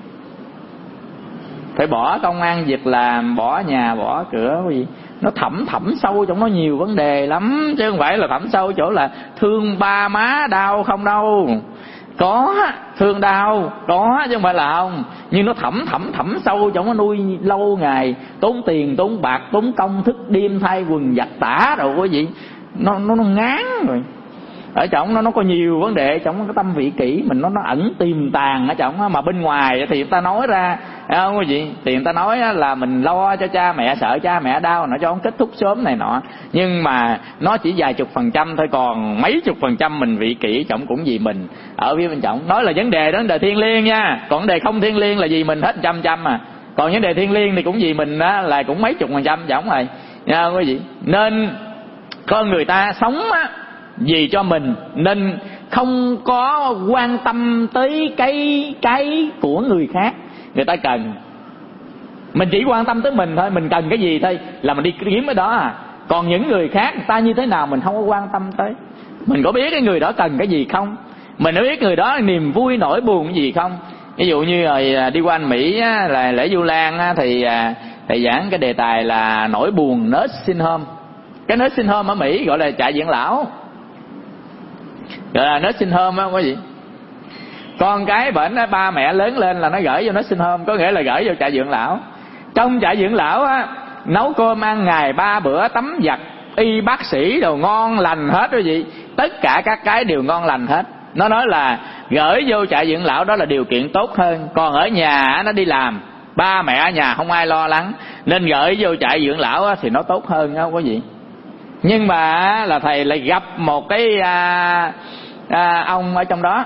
phải bỏ công ăn việc làm, bỏ nhà bỏ cửa cái gì. Nó thẩm thẩm sâu trong nó nhiều vấn đề lắm, chứ không phải là thẩm sâu chỗ là thương ba má đau không đâu. Có thương đau có chứ không phải là không, nhưng nó thẩm thẩm thẩm sâu trong nó, nuôi lâu ngày, tốn tiền tốn bạc tốn công, thức đêm thay quần giặt tả rồi quý vị. Nó nó nó ngán rồi. Ở trong nó nó có nhiều vấn đề, trong cái tâm vị kỷ mình nó nó ẩn tiềm tàng ở trong. Mà bên ngoài thì người ta nói ra không quý vị, thì người ta nói là mình lo cho cha mẹ, sợ cha mẹ đau, nó cho ông kết thúc sớm này nọ, nhưng mà nó chỉ vài chục phần trăm thôi, còn mấy chục phần trăm mình vị kỷ trọng cũng vì mình ở phía bên trọng. Nói là vấn đề đó vấn đề thiêng liêng nha, còn vấn đề không thiêng liêng là vì mình hết trăm trăm à. Còn vấn đề thiêng liêng thì cũng vì mình á, là cũng mấy chục phần trăm trọng rồi nha quý vị. Nên con người ta sống á vì cho mình, nên không có quan tâm tới cái cái của người khác người ta cần. Mình chỉ quan tâm tới mình thôi, mình cần cái gì thôi là mình đi kiếm cái đó à. Còn những người khác người ta như thế nào mình không có quan tâm tới. Mình có biết cái người đó cần cái gì không, mình có biết người đó niềm vui nỗi buồn cái gì không. Ví dụ như rồi đi qua anh Mỹ á, là lễ Vu Lan thì thầy giảng cái đề tài là nỗi buồn nursing home. Cái nursing home ở Mỹ gọi là trại dưỡng lão, gọi là nursing home á quý vị. Con cái bệnh á, ba mẹ lớn lên là nó gửi vô nursing home, có nghĩa là gửi vô trại dưỡng lão. Trong trại dưỡng lão á, nấu cơm ăn ngày ba bữa, tắm giặt, y bác sĩ đồ ngon lành hết quý vị. Tất cả các cái đều ngon lành hết. Nó nói là gửi vô trại dưỡng lão đó là điều kiện tốt hơn. Còn ở nhà nó đi làm, ba mẹ ở nhà không ai lo lắng, nên gửi vô trại dưỡng lão á, thì nó tốt hơn đó quý vị. Nhưng mà là thầy lại gặp một cái à, à, ông ở trong đó.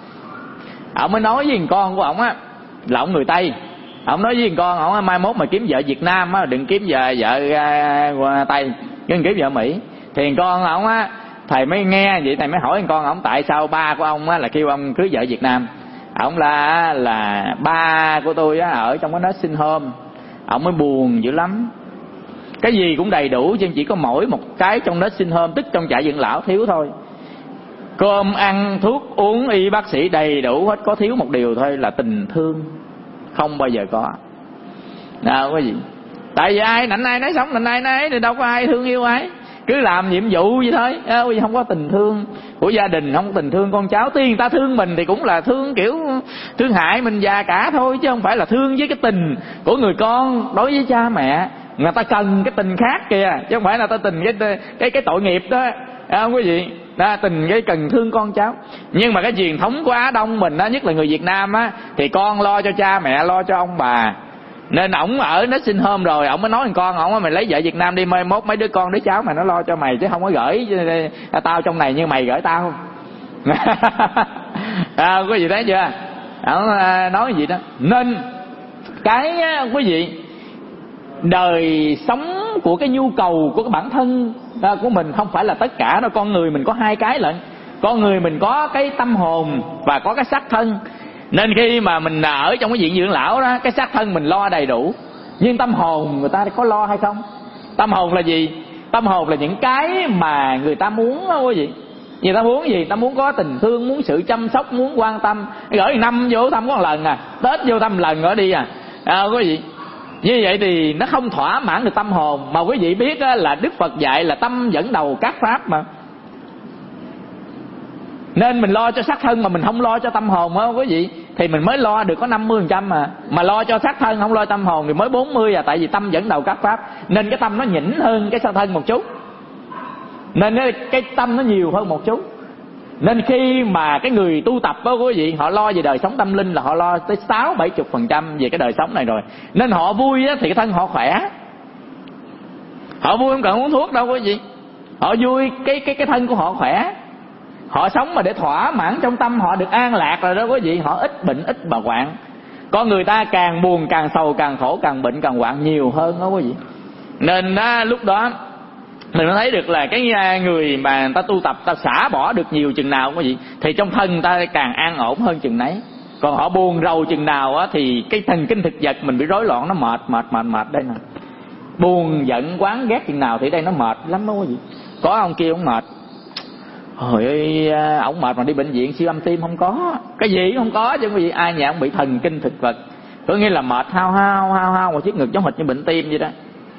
Ông mới nói với con của ông á, là ông người Tây. Ông nói với con ông mai mốt mà kiếm vợ Việt Nam á, đừng kiếm vợ vợ à, Tây, đừng kiếm vợ Mỹ. Thì con ông á, thầy mới nghe vậy, thầy mới hỏi con ông tại sao ba của ông á là kêu ông cưới vợ Việt Nam. Ông là là ba của tôi á ở trong cái nursing home, ông mới buồn dữ lắm. Cái gì cũng đầy đủ chứ chỉ có mỗi một cái trong nursing home, tức trong trại dưỡng lão thiếu thôi. Cơm ăn thuốc uống y bác sĩ đầy đủ hết, có thiếu một điều thôi là tình thương, không bao giờ có. Nào cái gì? Tại vì ai nạnh ai nấy sống, nạnh ai nấy thì đâu có ai thương yêu ai, cứ làm nhiệm vụ vậy thôi. Không có tình thương của gia đình, không có tình thương con cháu. Tuy người ta thương mình thì cũng là thương kiểu thương hại mình già cả thôi, chứ không phải là thương với cái tình của người con đối với cha mẹ. Người ta cần cái tình khác kìa, chứ không phải là ta tình cái cái cái tội nghiệp đó, không quý vị. Đó, tình cái cần thương con cháu. Nhưng mà cái truyền thống của Á Đông mình á, nhất là người Việt Nam á, thì con lo cho cha mẹ, lo cho ông bà. Nên ổng ở nó sinh hôm rồi ổng mới nói thằng con ổng: mày lấy vợ Việt Nam đi, mai mốt mấy đứa con đứa cháu mày nó lo cho mày, chứ không có gửi tao trong này như mày gửi tao. À, quý vị thấy chưa? Ổng nói gì đó. Nên cái quý vị, đời sống của cái nhu cầu của cái bản thân của mình không phải là tất cả đâu. Con người mình có hai cái lận. Con người mình có cái tâm hồn và có cái xác thân. Nên khi mà mình ở trong cái viện dưỡng lão đó, cái xác thân mình lo đầy đủ, nhưng tâm hồn người ta có lo hay không? Tâm hồn là gì? Tâm hồn là những cái mà người ta muốn đó quý vị. Người ta muốn gì? Người ta muốn có tình thương, muốn sự chăm sóc, muốn quan tâm. Gửi năm vô thăm có một lần à, Tết vô thăm lần nữa đi à, à quý vị. Như vậy thì nó không thỏa mãn được tâm hồn. Mà quý vị biết á, là Đức Phật dạy là tâm dẫn đầu các pháp mà. Nên mình lo cho xác thân mà mình không lo cho tâm hồn á quý vị, thì mình mới lo được có năm mươi phần trăm mà. Mà lo cho xác thân không lo tâm hồn thì mới bốn mươi à. Tại vì tâm dẫn đầu các pháp, nên cái tâm nó nhỉnh hơn cái xác thân một chút. Nên cái, cái tâm nó nhiều hơn một chút. Nên khi mà cái người tu tập đó quý vị, họ lo về đời sống tâm linh là họ lo tới sáu bảy chục phần trăm về cái đời sống này rồi. Nên họ vui á, thì cái thân họ khỏe. Họ vui không cần uống thuốc đâu quý vị. Họ vui cái cái cái thân của họ khỏe. Họ sống mà để thỏa mãn trong tâm họ được an lạc rồi đó quý vị. Họ ít bệnh ít bà hoạn. Con người ta càng buồn càng sầu càng khổ, càng bệnh càng hoạn nhiều hơn đó quý vị. Nên á, lúc đó mình mới thấy được là cái người mà người ta tu tập, ta xả bỏ được nhiều chừng nào quý vị, thì trong thân người ta càng an ổn hơn chừng nấy. Còn họ buồn rầu chừng nào á, thì cái thần kinh thực vật mình bị rối loạn, nó mệt mệt mệt mệt đây nè. Buồn giận quán ghét chừng nào thì đây nó mệt lắm đó quý vị. Có ông kia ông mệt, hồi ơi ông mệt mà đi bệnh viện siêu âm tim không có, cái gì cũng không có chứ quý vị. Ai nhà ông bị thần kinh thực vật, có nghĩa là mệt hao hao hao hao một chiếc ngực giống hệt như bệnh tim vậy đó.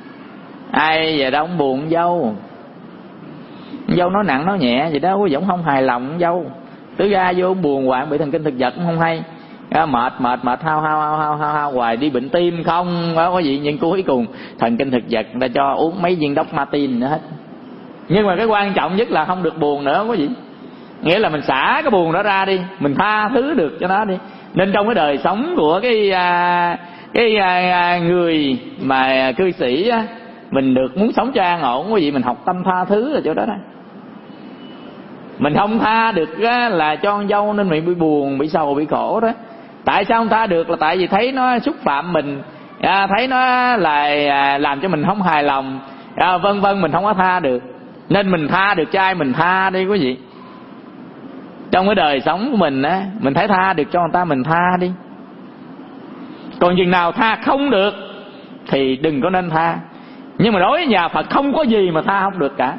Ai về đâu ông buồn dâu, dâu nói nặng nói nhẹ vậy đó quý vị, không hài lòng dâu. Tứ ra vô buồn hoài, bị thần kinh thực vật cũng không hay. À, mệt mệt mệt hao hao hao hao hao hao hoài, đi bệnh tim không đó quý vị. Nhưng cuối cùng thần kinh thực vật người ta cho uống mấy viên đốc Martin nữa hết. Nhưng mà cái quan trọng nhất là không được buồn nữa quý vị. Nghĩa là mình xả cái buồn đó ra đi, mình tha thứ được cho nó đi. Nên trong cái đời sống của cái cái người mà cư sĩ á, mình được muốn sống cho an ổn quý vị, mình học tâm tha thứ ở chỗ đó đó. Mình không tha được á, là cho con dâu nên mình bị buồn, bị sầu, bị khổ đó. Tại sao không tha được? Là tại vì thấy nó xúc phạm mình, à, thấy nó là làm cho mình không hài lòng, à, vân vân, mình không có tha được. Nên mình tha được cho ai mình tha đi quý vị. Trong cái đời sống của mình á, mình thấy tha được cho người ta mình tha đi. Còn chừng nào tha không được thì đừng có nên tha. Nhưng mà đối với nhà Phật không có gì mà tha không được cả.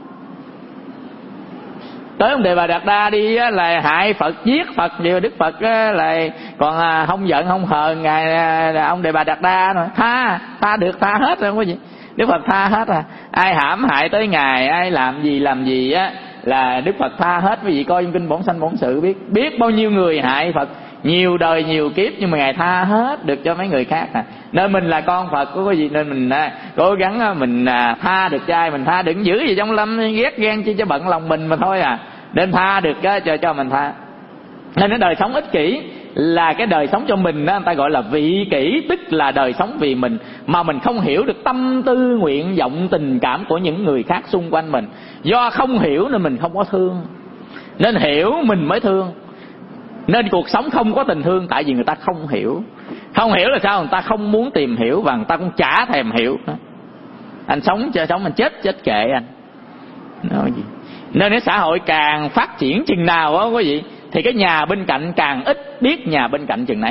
Tới ông Đề Bà Đạt Đa đi á, là hại Phật, giết Phật, vì Đức Phật á, là còn à, không giận không hờn ngài à, ông Đề Bà Đạt Đa rồi. Tha, tha được, tha hết rồi quý vị. Đức Phật tha hết à. Ai hãm hại tới ngài, ai làm gì làm gì á, là Đức Phật tha hết. Quý vị coi trong kinh Bổn Sanh Bổn Sự biết, biết bao nhiêu người hại Phật nhiều đời nhiều kiếp, nhưng mà ngài tha hết được cho mấy người khác à. Nên mình là con Phật của quý vị, nên mình à, cố gắng à, mình à, tha được cho ai mình tha, đừng giữ gì trong lâm ghét ghen chi cho bận lòng mình mà thôi à. Nên tha được á, cho cho mình tha. Nên cái đời sống ích kỷ là cái đời sống cho mình đó, người ta gọi là vị kỷ, tức là đời sống vì mình, mà mình không hiểu được tâm tư nguyện vọng tình cảm của những người khác xung quanh mình. Do không hiểu nên mình không có thương, nên hiểu mình mới thương. Nên cuộc sống không có tình thương, tại vì người ta không hiểu. Không hiểu là sao? Người ta không muốn tìm hiểu, và người ta cũng chả thèm hiểu. Anh sống cho sống, anh chết chết kệ anh. Nói gì? Nên cái xã hội càng phát triển chừng nào á quý vị, thì cái nhà bên cạnh càng ít biết nhà bên cạnh chừng nấy.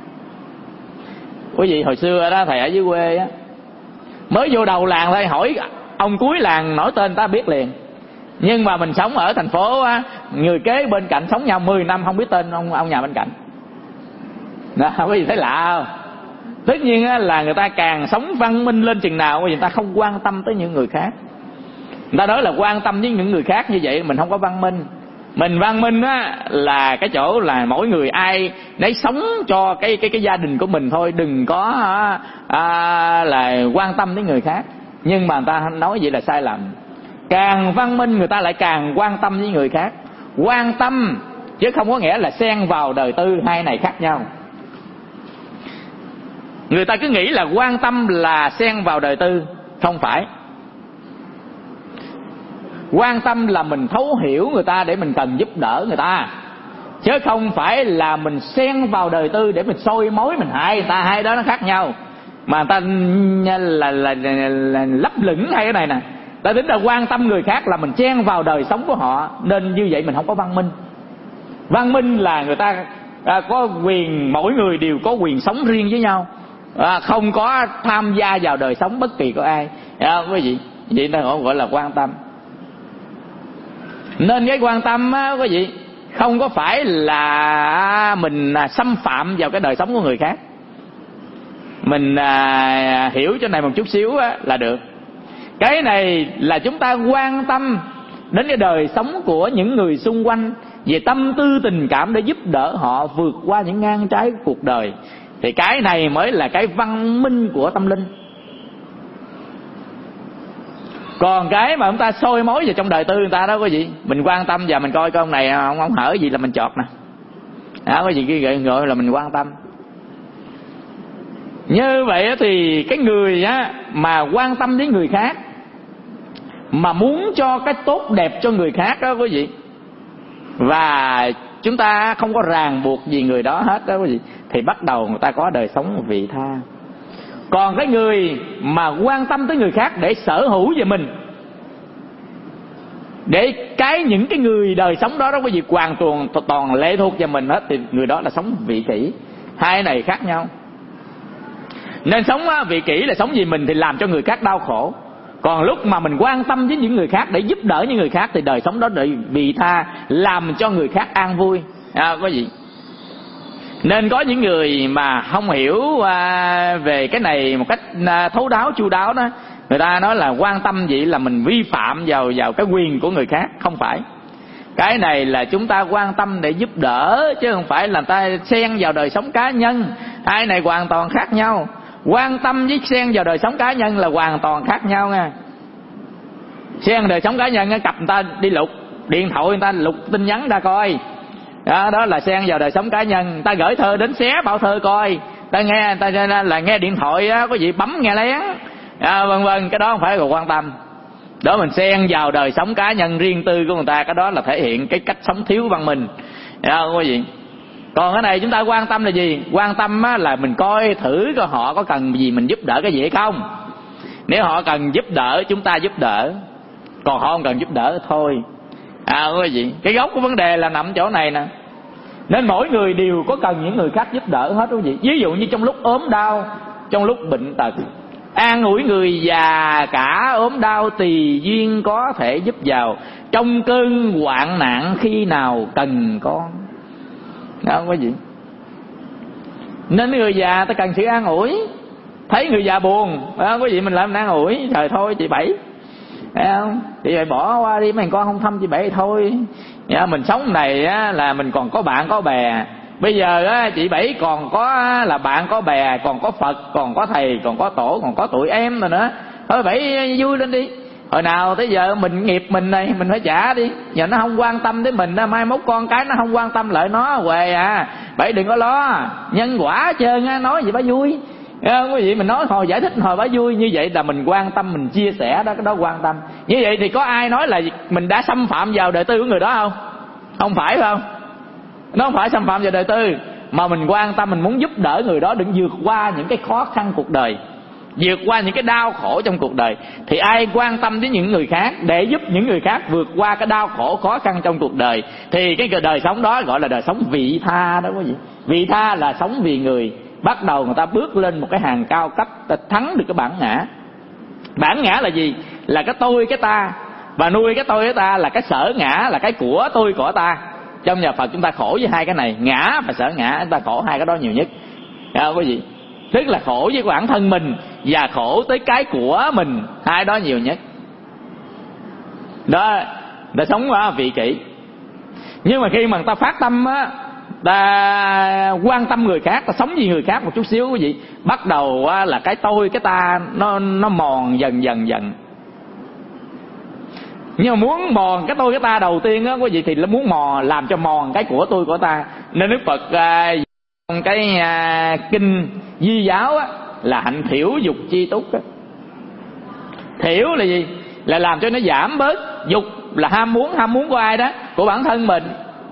Quý vị hồi xưa đó, thầy ở dưới quê á, mới vô đầu làng thôi, hỏi ông cuối làng nổi tên ta biết liền. Nhưng mà mình sống ở thành phố á, người kế bên cạnh sống nhau mười năm không biết tên ông ông nhà bên cạnh. Đó, quý vị thấy lạ không? Tất nhiên á, là người ta càng sống văn minh lên chừng nào, người ta không quan tâm tới những người khác. Người ta nói là quan tâm với những người khác, như vậy mình không có văn minh. Mình văn minh á, là cái chỗ là mỗi người ai nấy sống cho cái cái cái gia đình của mình thôi, đừng có à, là quan tâm đến người khác. Nhưng mà người ta nói vậy là sai lầm. Càng văn minh người ta lại càng quan tâm với người khác. Quan tâm chứ không có nghĩa là xen vào đời tư, hai này khác nhau. Người ta cứ nghĩ là quan tâm là xen vào đời tư. Không phải. Quan tâm là mình thấu hiểu người ta để mình cần giúp đỡ người ta, chứ không phải là mình xen vào đời tư để mình soi mối mình hại người ta. Hai đó nó khác nhau. Mà người ta là, là, là, là lấp lửng hai cái này nè. Ta tính là quan tâm người khác là mình chen vào đời sống của họ, nên như vậy mình không có văn minh. Văn minh là người ta à, có quyền, mỗi người đều có quyền sống riêng với nhau, à, không có tham gia vào đời sống bất kỳ của ai. À, quý vị, vậy ta gọi là quan tâm. Nên cái quan tâm á, quý vị, không có phải là mình xâm phạm vào cái đời sống của người khác. Mình à, hiểu chỗ này một chút xíu á, là được. Cái này là chúng ta quan tâm đến cái đời sống của những người xung quanh, về tâm tư tình cảm để giúp đỡ họ vượt qua những ngang trái của cuộc đời. Thì cái này mới là cái văn minh của tâm linh. Còn cái mà chúng ta soi mối vào trong đời tư người ta đó quý vị, mình quan tâm và mình coi con này không, không hở gì là mình chọt nè. Đó quý vị, cái gọi là mình quan tâm. Như vậy thì cái người á, mà quan tâm đến người khác, mà muốn cho cái tốt đẹp cho người khác đó quý vị, và chúng ta không có ràng buộc gì người đó hết đó quý vị, thì bắt đầu người ta có đời sống vị tha. Còn cái người mà quan tâm tới người khác để sở hữu về mình, để cái những cái người đời sống đó đó quý vị hoàn toàn toàn lệ thuộc vào mình hết, thì người đó là sống vị kỷ. Hai này khác nhau. Nên sống vị kỷ là sống vì mình thì làm cho người khác đau khổ. Còn lúc mà mình quan tâm với những người khác để giúp đỡ những người khác thì đời sống đó để vị tha, làm cho người khác an vui. À, có gì? Nên có những người mà không hiểu à, về cái này một cách à, thấu đáo chu đáo đó, người ta nói là quan tâm vậy là mình vi phạm vào vào cái quyền của người khác. Không phải. Cái này là chúng ta quan tâm để giúp đỡ, chứ không phải là người ta xen vào đời sống cá nhân. Hai này hoàn toàn khác nhau. Quan tâm với xen vào đời sống cá nhân là hoàn toàn khác nhau nha. Xen đời sống cá nhân, cặp người ta đi lục điện thoại, người ta lục tin nhắn ra coi, đó, đó là xen vào đời sống cá nhân. Người ta gửi thơ đến xé bao thơ coi, ta nghe ta là nghe điện thoại á, có gì bấm nghe lén, à, vân vân. Cái đó không phải là quan tâm. Đó mình xen vào đời sống cá nhân riêng tư của người ta, cái đó là thể hiện cái cách sống thiếu văn minh. À, có gì? Còn cái này chúng ta quan tâm là gì? Quan tâm á, là mình coi thử coi họ có cần gì mình giúp đỡ cái gì hay không. Nếu họ cần giúp đỡ chúng ta giúp đỡ, còn họ không cần giúp đỡ thôi. À, quý vị, cái gốc của vấn đề là nằm chỗ này nè. Nên mỗi người đều có cần những người khác giúp đỡ hết quý vị. Ví dụ như trong lúc ốm đau, trong lúc bệnh tật, an ủi người già cả ốm đau tùy duyên có thể giúp vào, trong cơn hoạn nạn khi nào cần con. Đó quý vị. Nên người già ta cần sự an ủi. Thấy người già buồn, đó quý vị, mình làm an ủi. Trời thôi chị Bảy, thấy không? Chị Bảy bỏ qua đi, mấy con không thăm chị Bảy thôi. Dạ, mình sống này á, là mình còn có bạn có bè. Bây giờ á, chị Bảy còn có là bạn có bè, còn có Phật, còn có thầy, còn có tổ, còn có tụi em rồi nữa. Thôi Bảy vui lên đi. Hồi nào tới giờ mình nghiệp mình này mình phải trả đi. Giờ nó không quan tâm tới mình, mai mốt con cái nó không quan tâm lại nó huề à. Bảy đừng có lo, nhân quả hết trơn á, nói gì bà vui. Không, quý vị, mình nói hồi giải thích hồi bà vui, như vậy là mình quan tâm, mình chia sẻ đó, cái đó quan tâm. Như vậy thì có ai nói là mình đã xâm phạm vào đời tư của người đó không? Không phải, phải không? Nó không phải xâm phạm vào đời tư, mà mình quan tâm, mình muốn giúp đỡ người đó đừng vượt qua những cái khó khăn cuộc đời, vượt qua những cái đau khổ trong cuộc đời. Thì ai quan tâm đến những người khác để giúp những người khác vượt qua cái đau khổ khó khăn trong cuộc đời, thì cái đời sống đó gọi là đời sống vị tha đó quý vị. Vị tha là sống vì người. Bắt đầu người ta bước lên một cái hàng cao cấp, ta thắng được cái bản ngã. Bản ngã là gì? Là cái tôi cái ta. Và nuôi cái tôi cái ta là cái sở ngã, là cái của tôi của ta. Trong nhà Phật chúng ta khổ với hai cái này, ngã và sở ngã, chúng ta khổ hai cái đó nhiều nhất. Đó quý vị. Tức là khổ với bản thân mình và khổ tới cái của mình, hai đó nhiều nhất. Đó, ta sống ở vị kỷ. Nhưng mà khi mà người ta phát tâm á, ta quan tâm người khác, ta sống vì người khác một chút xíu quý vị, bắt đầu á, là cái tôi cái ta nó nó mòn dần dần dần. Nhưng mà muốn mòn cái tôi cái ta đầu tiên á quý vị, thì nó muốn mò làm cho mòn cái của tôi của ta. Nên Đức Phật à, Trong cái à, kinh Di giáo á, là hạnh thiểu dục chi túc á. Thiểu là gì? Là làm cho nó giảm bớt. Dục là ham muốn, ham muốn của ai đó? Của bản thân mình,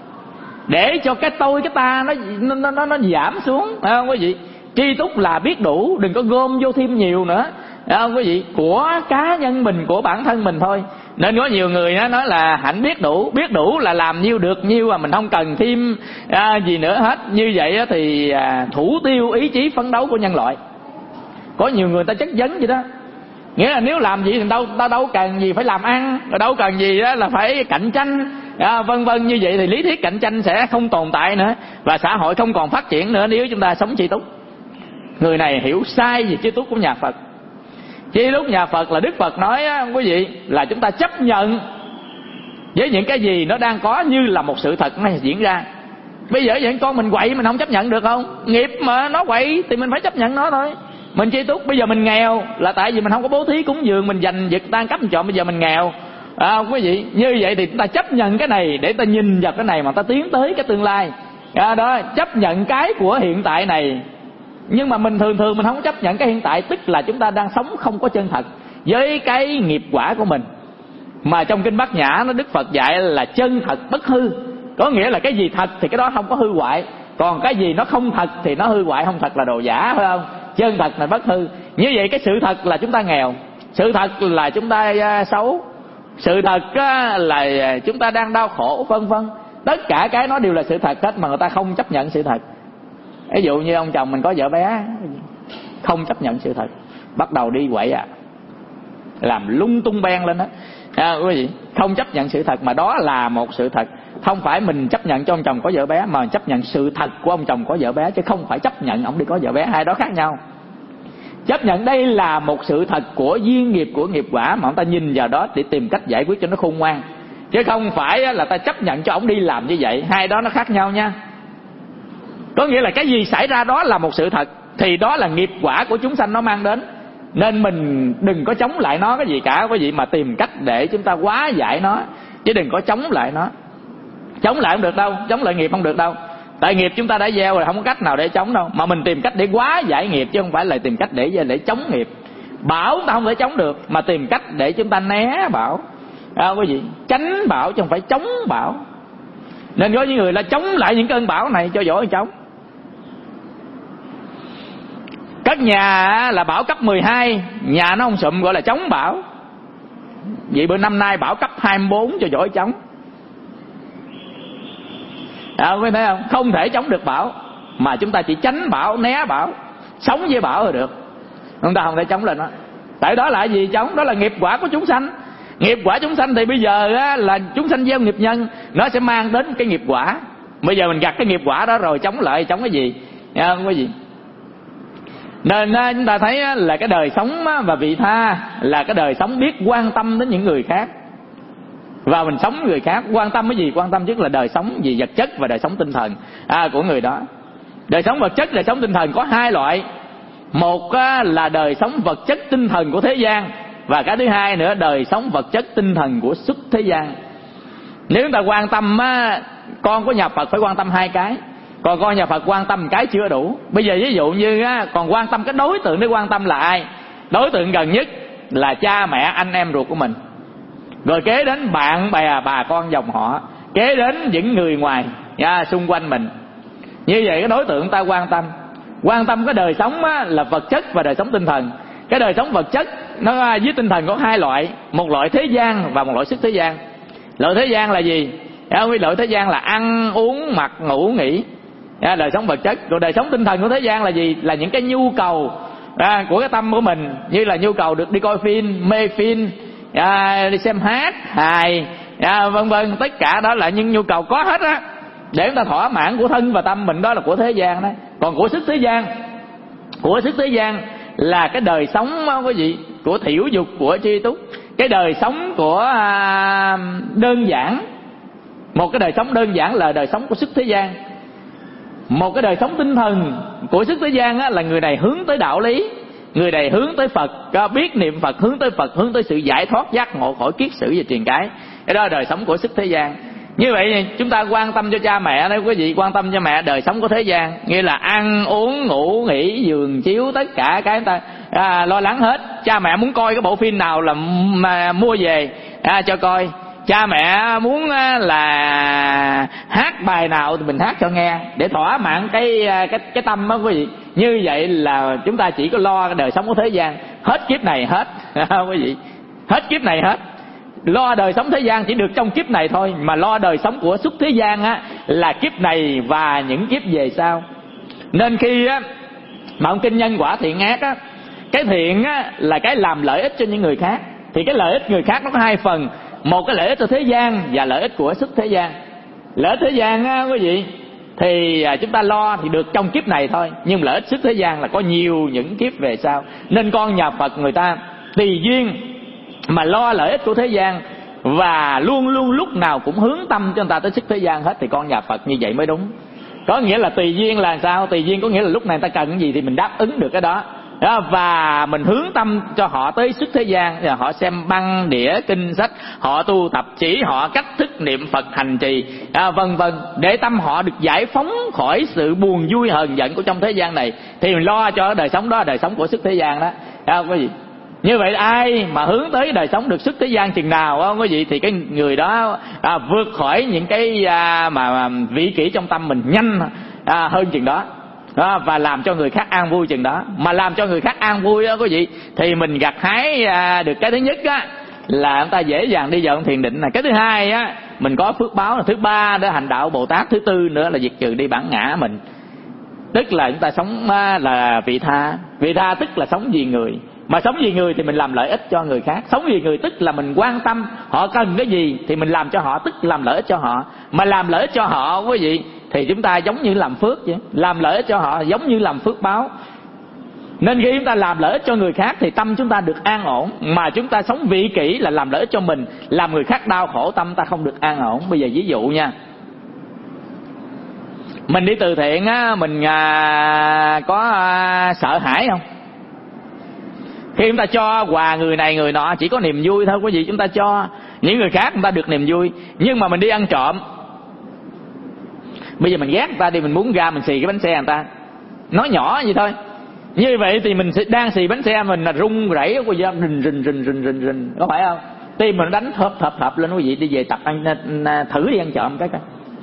để cho cái tôi, cái ta nó nó nó, nó giảm xuống, phải không quý vị? Tri túc là biết đủ, đừng có gom vô thêm nhiều nữa, phải không quý vị? Của cá nhân mình, của bản thân mình thôi. Nên có nhiều người đó nói là hạnh biết đủ. Biết đủ là làm nhiêu được nhiêu, mà mình không cần thêm à, gì nữa hết. Như vậy á, thì à, thủ tiêu ý chí phấn đấu của nhân loại. Có nhiều người ta chất vấn vậy đó, nghĩa là nếu làm gì thì đâu ta đâu cần gì phải làm ăn, đâu cần gì đó là phải cạnh tranh, à, vân vân. Như vậy thì lý thuyết cạnh tranh sẽ không tồn tại nữa, và xã hội không còn phát triển nữa nếu chúng ta sống tri túc. Người này hiểu sai về tri túc của nhà Phật. Tri túc nhà Phật là Đức Phật nói á, quý vị, là chúng ta chấp nhận với những cái gì nó đang có như là một sự thật nó diễn ra. Bây giờ vậy con mình quậy mình không chấp nhận được không? Nghiệp mà nó quậy thì mình phải chấp nhận nó thôi. Mình tri túc, bây giờ mình nghèo là tại vì mình không có bố thí cúng dường, mình dành việc tan cấp chọn, bây giờ mình nghèo, à, quý vị. Như vậy thì chúng ta chấp nhận cái này để ta nhìn vào cái này mà ta tiến tới cái tương lai, à, đó, chấp nhận cái của hiện tại này. Nhưng mà mình thường thường mình không chấp nhận cái hiện tại, tức là chúng ta đang sống không có chân thật với cái nghiệp quả của mình. Mà trong kinh Bát Nhã nó Đức Phật dạy là chân thật bất hư, có nghĩa là cái gì thật thì cái đó không có hư hoại, còn cái gì nó không thật thì nó hư hoại, không thật là đồ giả, phải không? Chân thật là bất hư. Như vậy cái sự thật là chúng ta nghèo, sự thật là chúng ta uh, xấu, sự thật uh, là chúng ta đang đau khổ, vân vân. Tất cả cái nó đều là sự thật hết, mà người ta không chấp nhận sự thật. Ví dụ như ông chồng mình có vợ bé, không chấp nhận sự thật, bắt đầu đi quậy à, làm lung tung beng lên đó, à, quý vị. Không chấp nhận sự thật, mà đó là một sự thật. Không phải mình chấp nhận cho ông chồng có vợ bé, mà chấp nhận sự thật của ông chồng có vợ bé, chứ không phải chấp nhận ông đi có vợ bé. Hai đó khác nhau. Chấp nhận đây là một sự thật của duyên nghiệp, của nghiệp quả, mà ông ta nhìn vào đó để tìm cách giải quyết cho nó khôn ngoan, chứ không phải là ta chấp nhận cho ông đi làm như vậy. Hai đó nó khác nhau nha. Có nghĩa là cái gì xảy ra đó là một sự thật, thì đó là nghiệp quả của chúng sanh nó mang đến. Nên mình đừng có chống lại nó cái gì cả, quý vị, mà tìm cách để chúng ta hóa giải nó, chứ đừng có chống lại nó. Chống lại không được đâu, chống lại nghiệp không được đâu. Tại nghiệp chúng ta đã gieo rồi, không có cách nào để chống đâu. Mà mình tìm cách để hóa giải nghiệp, chứ không phải là tìm cách để để chống nghiệp. Bão ta không thể chống được, mà tìm cách để chúng ta né bão, à, quý vị. Tránh bão chứ không phải chống bão. Nên có những người là chống lại những cơn bão này cho giỏi chống. Các nhà là bão cấp mười hai, nhà nó không sụm gọi là chống bão. Vậy bữa năm nay bão cấp hai mươi bốn cho giỏi chống. À, quý thấy không? Không thể chống được bão, mà chúng ta chỉ tránh bão, né bão, sống với bão là được. Chúng ta không thể chống lên nó. Tại đó là gì? Chống đó là nghiệp quả của chúng sanh. Nghiệp quả chúng sanh thì bây giờ á, là chúng sanh gieo nghiệp nhân, nó sẽ mang đến cái nghiệp quả. Bây giờ mình gặt cái nghiệp quả đó rồi, chống lại chống cái gì? Nghe không quý vị? Nên á, chúng ta thấy á, là cái đời sống á, và vị tha là cái đời sống biết quan tâm đến những người khác, và mình sống người khác. Quan tâm cái gì? Quan tâm trước là đời sống gì vật chất và đời sống tinh thần à, của người đó. Đời sống vật chất, đời sống tinh thần có hai loại. Một á, là đời sống vật chất tinh thần của thế gian, và cái thứ hai nữa đời sống vật chất tinh thần của xuất thế gian. Nếu chúng ta quan tâm á, con của nhà Phật phải quan tâm hai cái, còn con nhà Phật quan tâm cái chưa đủ. Bây giờ ví dụ như á, còn quan tâm cái đối tượng để quan tâm là ai? Đối tượng gần nhất là cha mẹ anh em ruột của mình, rồi kế đến bạn bè bà con dòng họ, kế đến những người ngoài nha, xung quanh mình. Như vậy cái đối tượng ta quan tâm. Quan tâm cái đời sống á, là vật chất và đời sống tinh thần. Cái đời sống vật chất nó với tinh thần có hai loại, một loại thế gian và một loại xuất thế gian. Loại thế gian là gì? Loại thế gian là ăn uống mặc ngủ nghỉ, đời sống vật chất. Rồi đời sống tinh thần của thế gian là gì? Là những cái nhu cầu à, của cái tâm của mình, như là nhu cầu được đi coi phim, mê phim, à, đi xem hát, hài, à, vân vân. Tất cả đó là những nhu cầu có hết á, để chúng ta thỏa mãn của thân và tâm mình, đó là của thế gian đó. Còn của xuất thế gian, của xuất thế gian là cái đời sống quý vị, của thiểu dục, của tri túc. Cái đời sống của à, đơn giản. Một cái đời sống đơn giản là đời sống của xuất thế gian. Một cái đời sống tinh thần của xuất thế gian á, là người này hướng tới đạo lý, người này hướng tới Phật, biết niệm Phật, hướng tới Phật, hướng tới sự giải thoát giác ngộ khỏi kiết sử và triền cái. Cái đó là đời sống của xuất thế gian. Như vậy chúng ta quan tâm cho cha mẹ, nếu quý vị quan tâm cho mẹ đời sống của thế gian, nghĩa là ăn uống ngủ nghỉ giường chiếu tất cả cái ta à, lo lắng hết. Cha mẹ muốn coi cái bộ phim nào là mà mua về à, cho coi. Cha mẹ muốn là hát bài nào thì mình hát cho nghe để thỏa mãn cái cái cái tâm đó quý vị. Như vậy là chúng ta chỉ có lo cái đời sống của thế gian, hết kiếp này hết quý vị, hết kiếp này hết. Lo đời sống thế gian chỉ được trong kiếp này thôi, mà lo đời sống của xuất thế gian á là kiếp này và những kiếp về sau. Nên khi á mà ông kinh nhân quả thiện ác á, cái thiện á là cái làm lợi ích cho những người khác, thì cái lợi ích người khác nó có hai phần, một cái lợi ích cho thế gian và lợi ích của xuất thế gian. Lợi ích thế gian á quý vị thì chúng ta lo thì được trong kiếp này thôi, nhưng lợi ích xuất thế gian là có nhiều những kiếp về sau. Nên con nhà Phật người ta tùy duyên mà lo lợi ích của thế gian, và luôn luôn lúc nào cũng hướng tâm cho người ta tới xuất thế gian hết, thì con nhà Phật như vậy mới đúng. Có nghĩa là tùy duyên là sao? Tùy duyên có nghĩa là lúc này người ta cần cái gì thì mình đáp ứng được cái đó. Đó, và mình hướng tâm cho họ tới xuất thế gian, thì họ xem băng đĩa kinh sách, họ tu tập chỉ họ cách thức niệm Phật hành trì à, vân vân, để tâm họ được giải phóng khỏi sự buồn vui hờn giận của trong thế gian này, thì mình lo cho đời sống đó, đời sống của xuất thế gian đó. À, quý vị, như vậy ai mà hướng tới đời sống được xuất thế gian chừng nào không quý vị, thì cái người đó à, vượt khỏi những cái à, mà, mà vị kỷ trong tâm mình nhanh à, hơn chừng đó. Đó, và làm cho người khác an vui chừng đó. Mà làm cho người khác an vui đó quý vị, thì mình gặt hái à, được cái thứ nhất á, là người ta dễ dàng đi vào thiền định này. Cái thứ hai á, mình có phước báo. Thứ ba đó hành đạo Bồ Tát. Thứ tư nữa là diệt trừ đi bản ngã mình, tức là chúng ta sống à, là vị tha. Vị tha tức là sống vì người, mà sống vì người thì mình làm lợi ích cho người khác. Sống vì người tức là mình quan tâm họ cần cái gì thì mình làm cho họ, tức làm lợi ích cho họ. Mà làm lợi ích cho họ quý vị thì chúng ta giống như làm phước vậy. Làm lợi ích cho họ giống như làm phước báo. Nên khi chúng ta làm lợi ích cho người khác thì tâm chúng ta được an ổn. Mà chúng ta sống vị kỷ là làm lợi ích cho mình, làm người khác đau khổ, tâm ta không được an ổn. Bây giờ ví dụ nha, mình đi từ thiện á, mình à, có à, sợ hãi không? Khi chúng ta cho quà người này người nọ chỉ có niềm vui thôi quý vị, chúng ta cho những người khác người ta được niềm vui. Nhưng mà mình đi ăn trộm, bây giờ mình ghét người ta đi, mình muốn ra mình xì cái bánh xe người ta, nói nhỏ vậy thôi. Như vậy thì mình đang xì bánh xe mình là rung rẩy của dân rình rình rình rình rình rình, có phải không? Tim mình đánh thợp thợp thợp lên quý vị. Đi về tập ăn thử đi ăn trộm cái coi,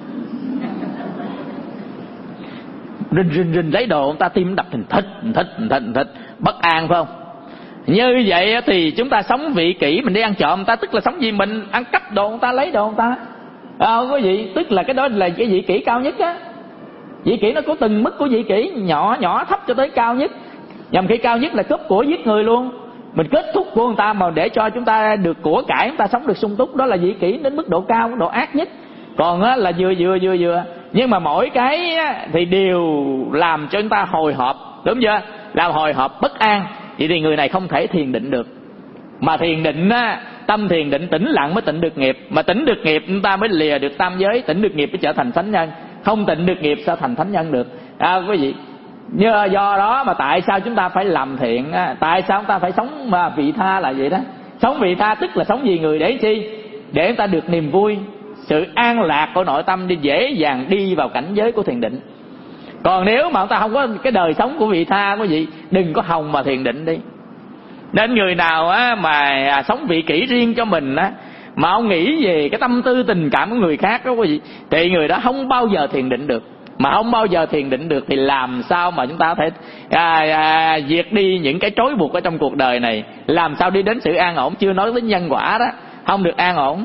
rình rình rình lấy đồ người ta, tim đập thình thịch thịch thịch thịch, bất an phải không? Như vậy thì chúng ta sống vị kỷ, mình đi ăn trộm người ta, tức là sống vì mình, ăn cắp đồ người ta, lấy đồ người ta. Không có gì, tức là cái đó là cái vị kỷ cao nhất á. Vị kỷ nó có từng mức của vị kỷ, nhỏ nhỏ thấp cho tới cao nhất. Nhằm khi cao nhất là cướp của giết người luôn. Mình kết thúc của người ta mà để cho chúng ta được của cải, chúng ta sống được sung túc, đó là vị kỷ đến mức độ cao, mức độ ác nhất. Còn á là vừa vừa vừa vừa. Nhưng mà mỗi cái thì đều làm cho chúng ta hồi hộp, đúng chưa? Làm hồi hộp bất an. Vậy thì người này không thể thiền định được. Mà thiền định á, tâm thiền định tĩnh lặng mới tịnh được nghiệp. Mà tĩnh được nghiệp chúng ta mới lìa được tam giới, tĩnh được nghiệp mới trở thành thánh nhân. Không tịnh được nghiệp sao thành thánh nhân được à, quý vị. Do, do đó mà tại sao chúng ta phải làm thiện á? Tại sao chúng ta phải sống mà vị tha là vậy đó. Sống vị tha tức là sống vì người để chi? Để chúng ta được niềm vui, sự an lạc của nội tâm, đi dễ dàng đi vào cảnh giới của thiền định. Còn nếu mà chúng ta không có cái đời sống của vị tha quý vị, đừng có hòng mà thiền định đi. Nên người nào á mà sống vị kỷ riêng cho mình á, mà ông nghĩ về cái tâm tư tình cảm của người khác đó quý vị, thì người đó không bao giờ thiền định được. Mà không bao giờ thiền định được thì làm sao mà chúng ta có thể à, à, diệt đi những cái trói buộc ở trong cuộc đời này, làm sao đi đến sự an ổn, chưa nói đến nhân quả đó, không được an ổn.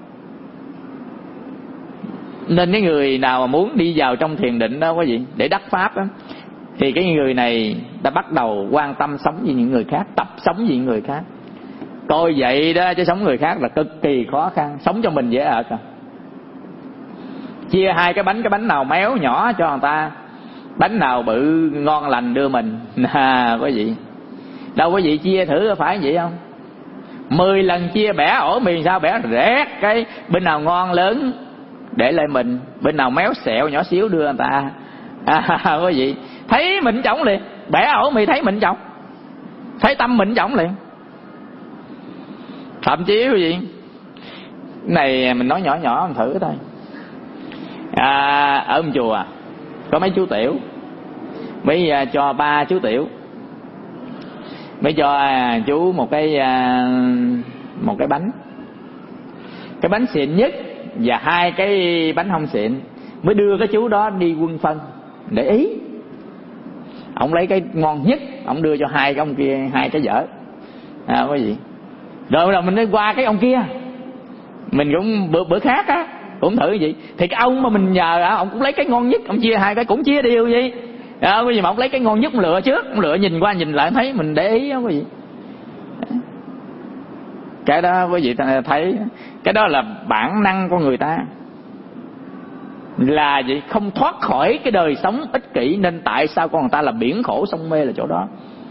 Nên cái người nào mà muốn đi vào trong thiền định đó quý vị, để đắc pháp đó, thì cái người này đã bắt đầu quan tâm sống với những người khác, tập sống với những người khác. Coi vậy đó, chứ sống người khác là cực kỳ khó khăn. Sống cho mình dễ ợt à. Chia hai cái bánh, cái bánh nào méo nhỏ cho người ta, bánh nào bự ngon lành đưa mình à, quý vị. Đâu quý vị chia thử có phải vậy không? Mười lần chia bẻ ổ mì sao bẻ rét, cái bên nào ngon lớn để lại mình, bên nào méo xẹo nhỏ xíu đưa người ta à, quý vị. Thấy mình chổng liền, bẻ ổ mì thấy mình chổng, thấy tâm mình chổng liền. Thậm chí quý vị, này mình nói nhỏ nhỏ mình thử thôi, à, ở một chùa có mấy chú tiểu, mới à, cho ba chú tiểu, mới cho à, chú một cái à, một cái bánh, cái bánh xịn nhất và hai cái bánh không xịn, mới đưa cái chú đó đi quân phân. Để ý, ông lấy cái ngon nhất, ông đưa cho hai cái ông kia hai cái dở, à, cái gì rồi rồi mình đi qua cái ông kia, mình cũng bữa bữa khác á cũng thử vậy, thì cái ông mà mình nhờ á, ông cũng lấy cái ngon nhất, ông chia hai cái cũng chia đều vậy, à, cái gì mà ông lấy cái ngon nhất ông lựa trước, ông lựa nhìn qua nhìn lại thấy mình để ý không, cái gì cái đó quý vị thấy, cái đó là bản năng của người ta là vậy, không thoát khỏi cái đời sống ích kỷ, nên tại sao con người ta là biển khổ sông mê là chỗ đó,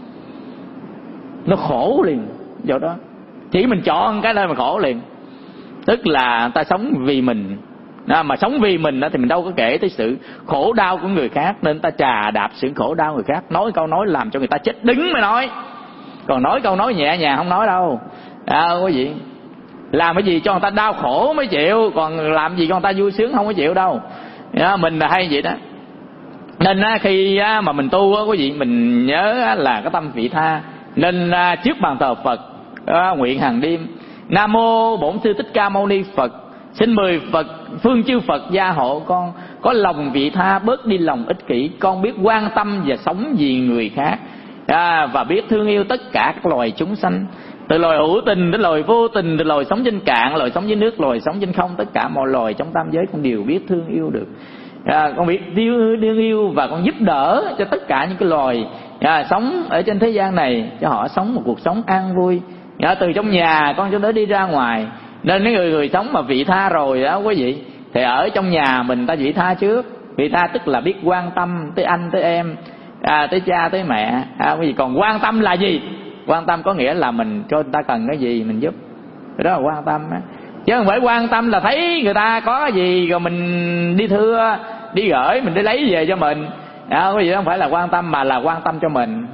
nó khổ liền chỗ đó, chỉ mình chọn cái nơi mà khổ liền, tức là người ta sống vì mình. À, mà sống vì mình đó, thì mình đâu có kể tới sự khổ đau của người khác, nên ta chà đạp sự khổ đau người khác, nói câu nói làm cho người ta chết đứng mới nói, còn nói câu nói nhẹ nhàng không nói đâu. À, quý vị làm cái gì cho người ta đau khổ mới chịu, còn làm gì cho người ta vui sướng không có chịu đâu. À, mình là hay vậy đó. Nên á, khi á, mà mình tu á, quý vị mình nhớ á, là cái tâm vị tha, nên á, trước bàn thờ Phật á, nguyện hàng đêm Nam mô Bổn Sư Thích Ca Mâu Ni Phật, xin mời Phật phương chư Phật gia hộ con có lòng vị tha, bớt đi lòng ích kỷ, con biết quan tâm và sống vì người khác, à, và biết thương yêu tất cả các loài chúng sanh, từ loài hữu tình đến loài vô tình, từ loài sống trên cạn, loài sống dưới nước, loài sống trên không, tất cả mọi loài trong tam giới con đều biết thương yêu được. À, con biết yêu, thương yêu và con giúp đỡ cho tất cả những cái loài à, sống ở trên thế gian này, cho họ sống một cuộc sống an vui. À, từ trong nhà con cho tới đi ra ngoài. Nên những người người sống mà vị tha rồi đó quý vị, thì ở trong nhà mình ta vị tha trước. Vị tha tức là biết quan tâm tới anh, tới em, à, tới cha, tới mẹ. À, quý vị, còn quan tâm là gì? Quan tâm có nghĩa là mình cho người ta cần cái gì mình giúp, đó là quan tâm á. Chứ không phải quan tâm là thấy người ta có cái gì rồi mình đi thưa, đi gửi, mình đi lấy về cho mình. À, quý vị, không phải là quan tâm mà là quan tâm cho mình.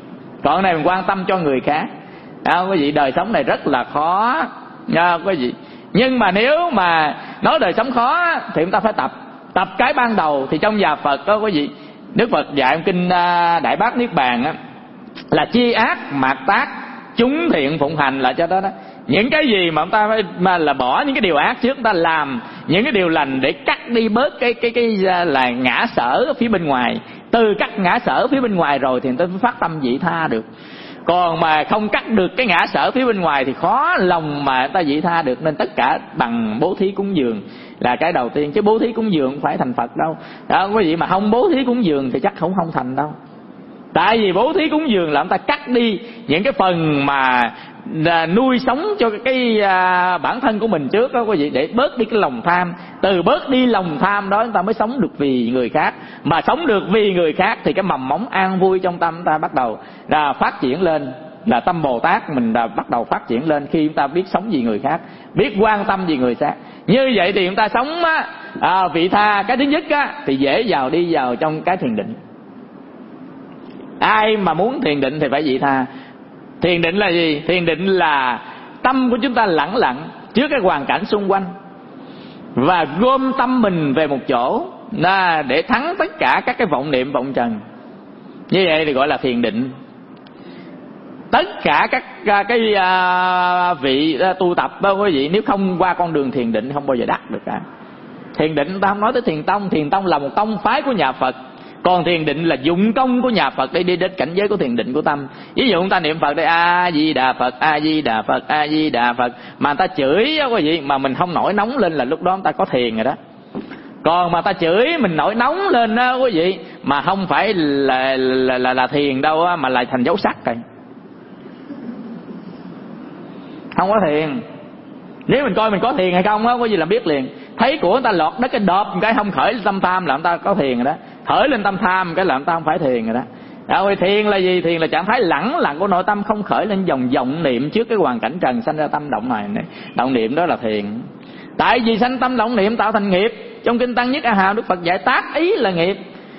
Còn này mình quan tâm cho người khác. À, quý vị, đời sống này rất là khó nha quý vị. Nhưng mà nếu mà nói đời sống khó thì chúng ta phải tập. Tập cái ban đầu thì trong nhà Phật đó quý vị, Đức Phật dạy trong kinh Đại Bát Niết Bàn á, là chi ác mạt tác, chúng thiện phụng hành, là cho đó đó. Những cái gì mà chúng ta phải mà là bỏ những cái điều ác trước, chúng ta làm những cái điều lành để cắt đi bớt cái cái cái là ngã sở ở phía bên ngoài. Từ cắt ngã sở phía bên ngoài rồi thì người ta mới phát tâm vị tha được. Còn mà không cắt được cái ngã sở phía bên ngoài thì khó lòng mà người ta vị tha được. Nên tất cả bằng bố thí cúng dường là cái đầu tiên, chứ bố thí cúng dường không phải thành Phật đâu. Đó, quý vị, mà không bố thí cúng dường thì chắc không không thành đâu. Tại vì bố thí cúng dường là người ta cắt đi những cái phần mà à, nuôi sống cho cái à, bản thân của mình trước đó quý vị, để bớt đi cái lòng tham. Từ bớt đi lòng tham đó chúng ta mới sống được vì người khác. Mà sống được vì người khác thì cái mầm móng an vui trong tâm ta bắt đầu là phát triển lên. Là tâm Bồ Tát mình đã bắt đầu phát triển lên khi chúng ta biết sống vì người khác, biết quan tâm vì người khác. Như vậy thì chúng ta sống á, à, vị tha. Cái thứ nhất á, thì dễ vào đi vào trong cái thiền định. Ai mà muốn thiền định thì phải vị tha. Thiền định là gì? Thiền định là tâm của chúng ta lẳng lặng trước cái hoàn cảnh xung quanh, và gom tâm mình về một chỗ để thắng tất cả các cái vọng niệm vọng trần. Như vậy thì gọi là thiền định. Tất cả các cái vị tu tập đó quý vị, nếu không qua con đường thiền định không bao giờ đắc được cả. Thiền định ta không nói tới thiền tông. Thiền tông là một tông phái của nhà Phật. Còn thiền định là dụng công của nhà Phật để đi đến cảnh giới của thiền định của tâm. Ví dụ chúng ta niệm Phật đây, A Di Đà Phật, A Di Đà Phật, A Di Đà Phật, mà người ta chửi đó quý vị, mà mình không nổi nóng lên là lúc đó chúng ta có thiền rồi đó. Còn mà ta chửi mình nổi nóng lên đó quý vị, mà không phải là là là, là thiền đâu á, mà là thành dấu sắc rồi. Không có thiền. Nếu mình coi mình có thiền hay không á, có gì là biết liền. Thấy của người ta lọt đất cái đọp cái không khởi lên tâm tham là người ta có thiền rồi đó. Khởi lên tâm tham cái là người ta không phải thiền rồi đó. Rồi thiền là gì? Thiền là trạng thái lẳng lặng của nội tâm, không khởi lên dòng vọng niệm trước cái hoàn cảnh trần sanh ra tâm động này. Động niệm đó là thiền. Tại vì sanh tâm động niệm tạo thành nghiệp. Trong kinh Tăng Nhất A Hàm Đức Phật dạy tác ý là nghiệp.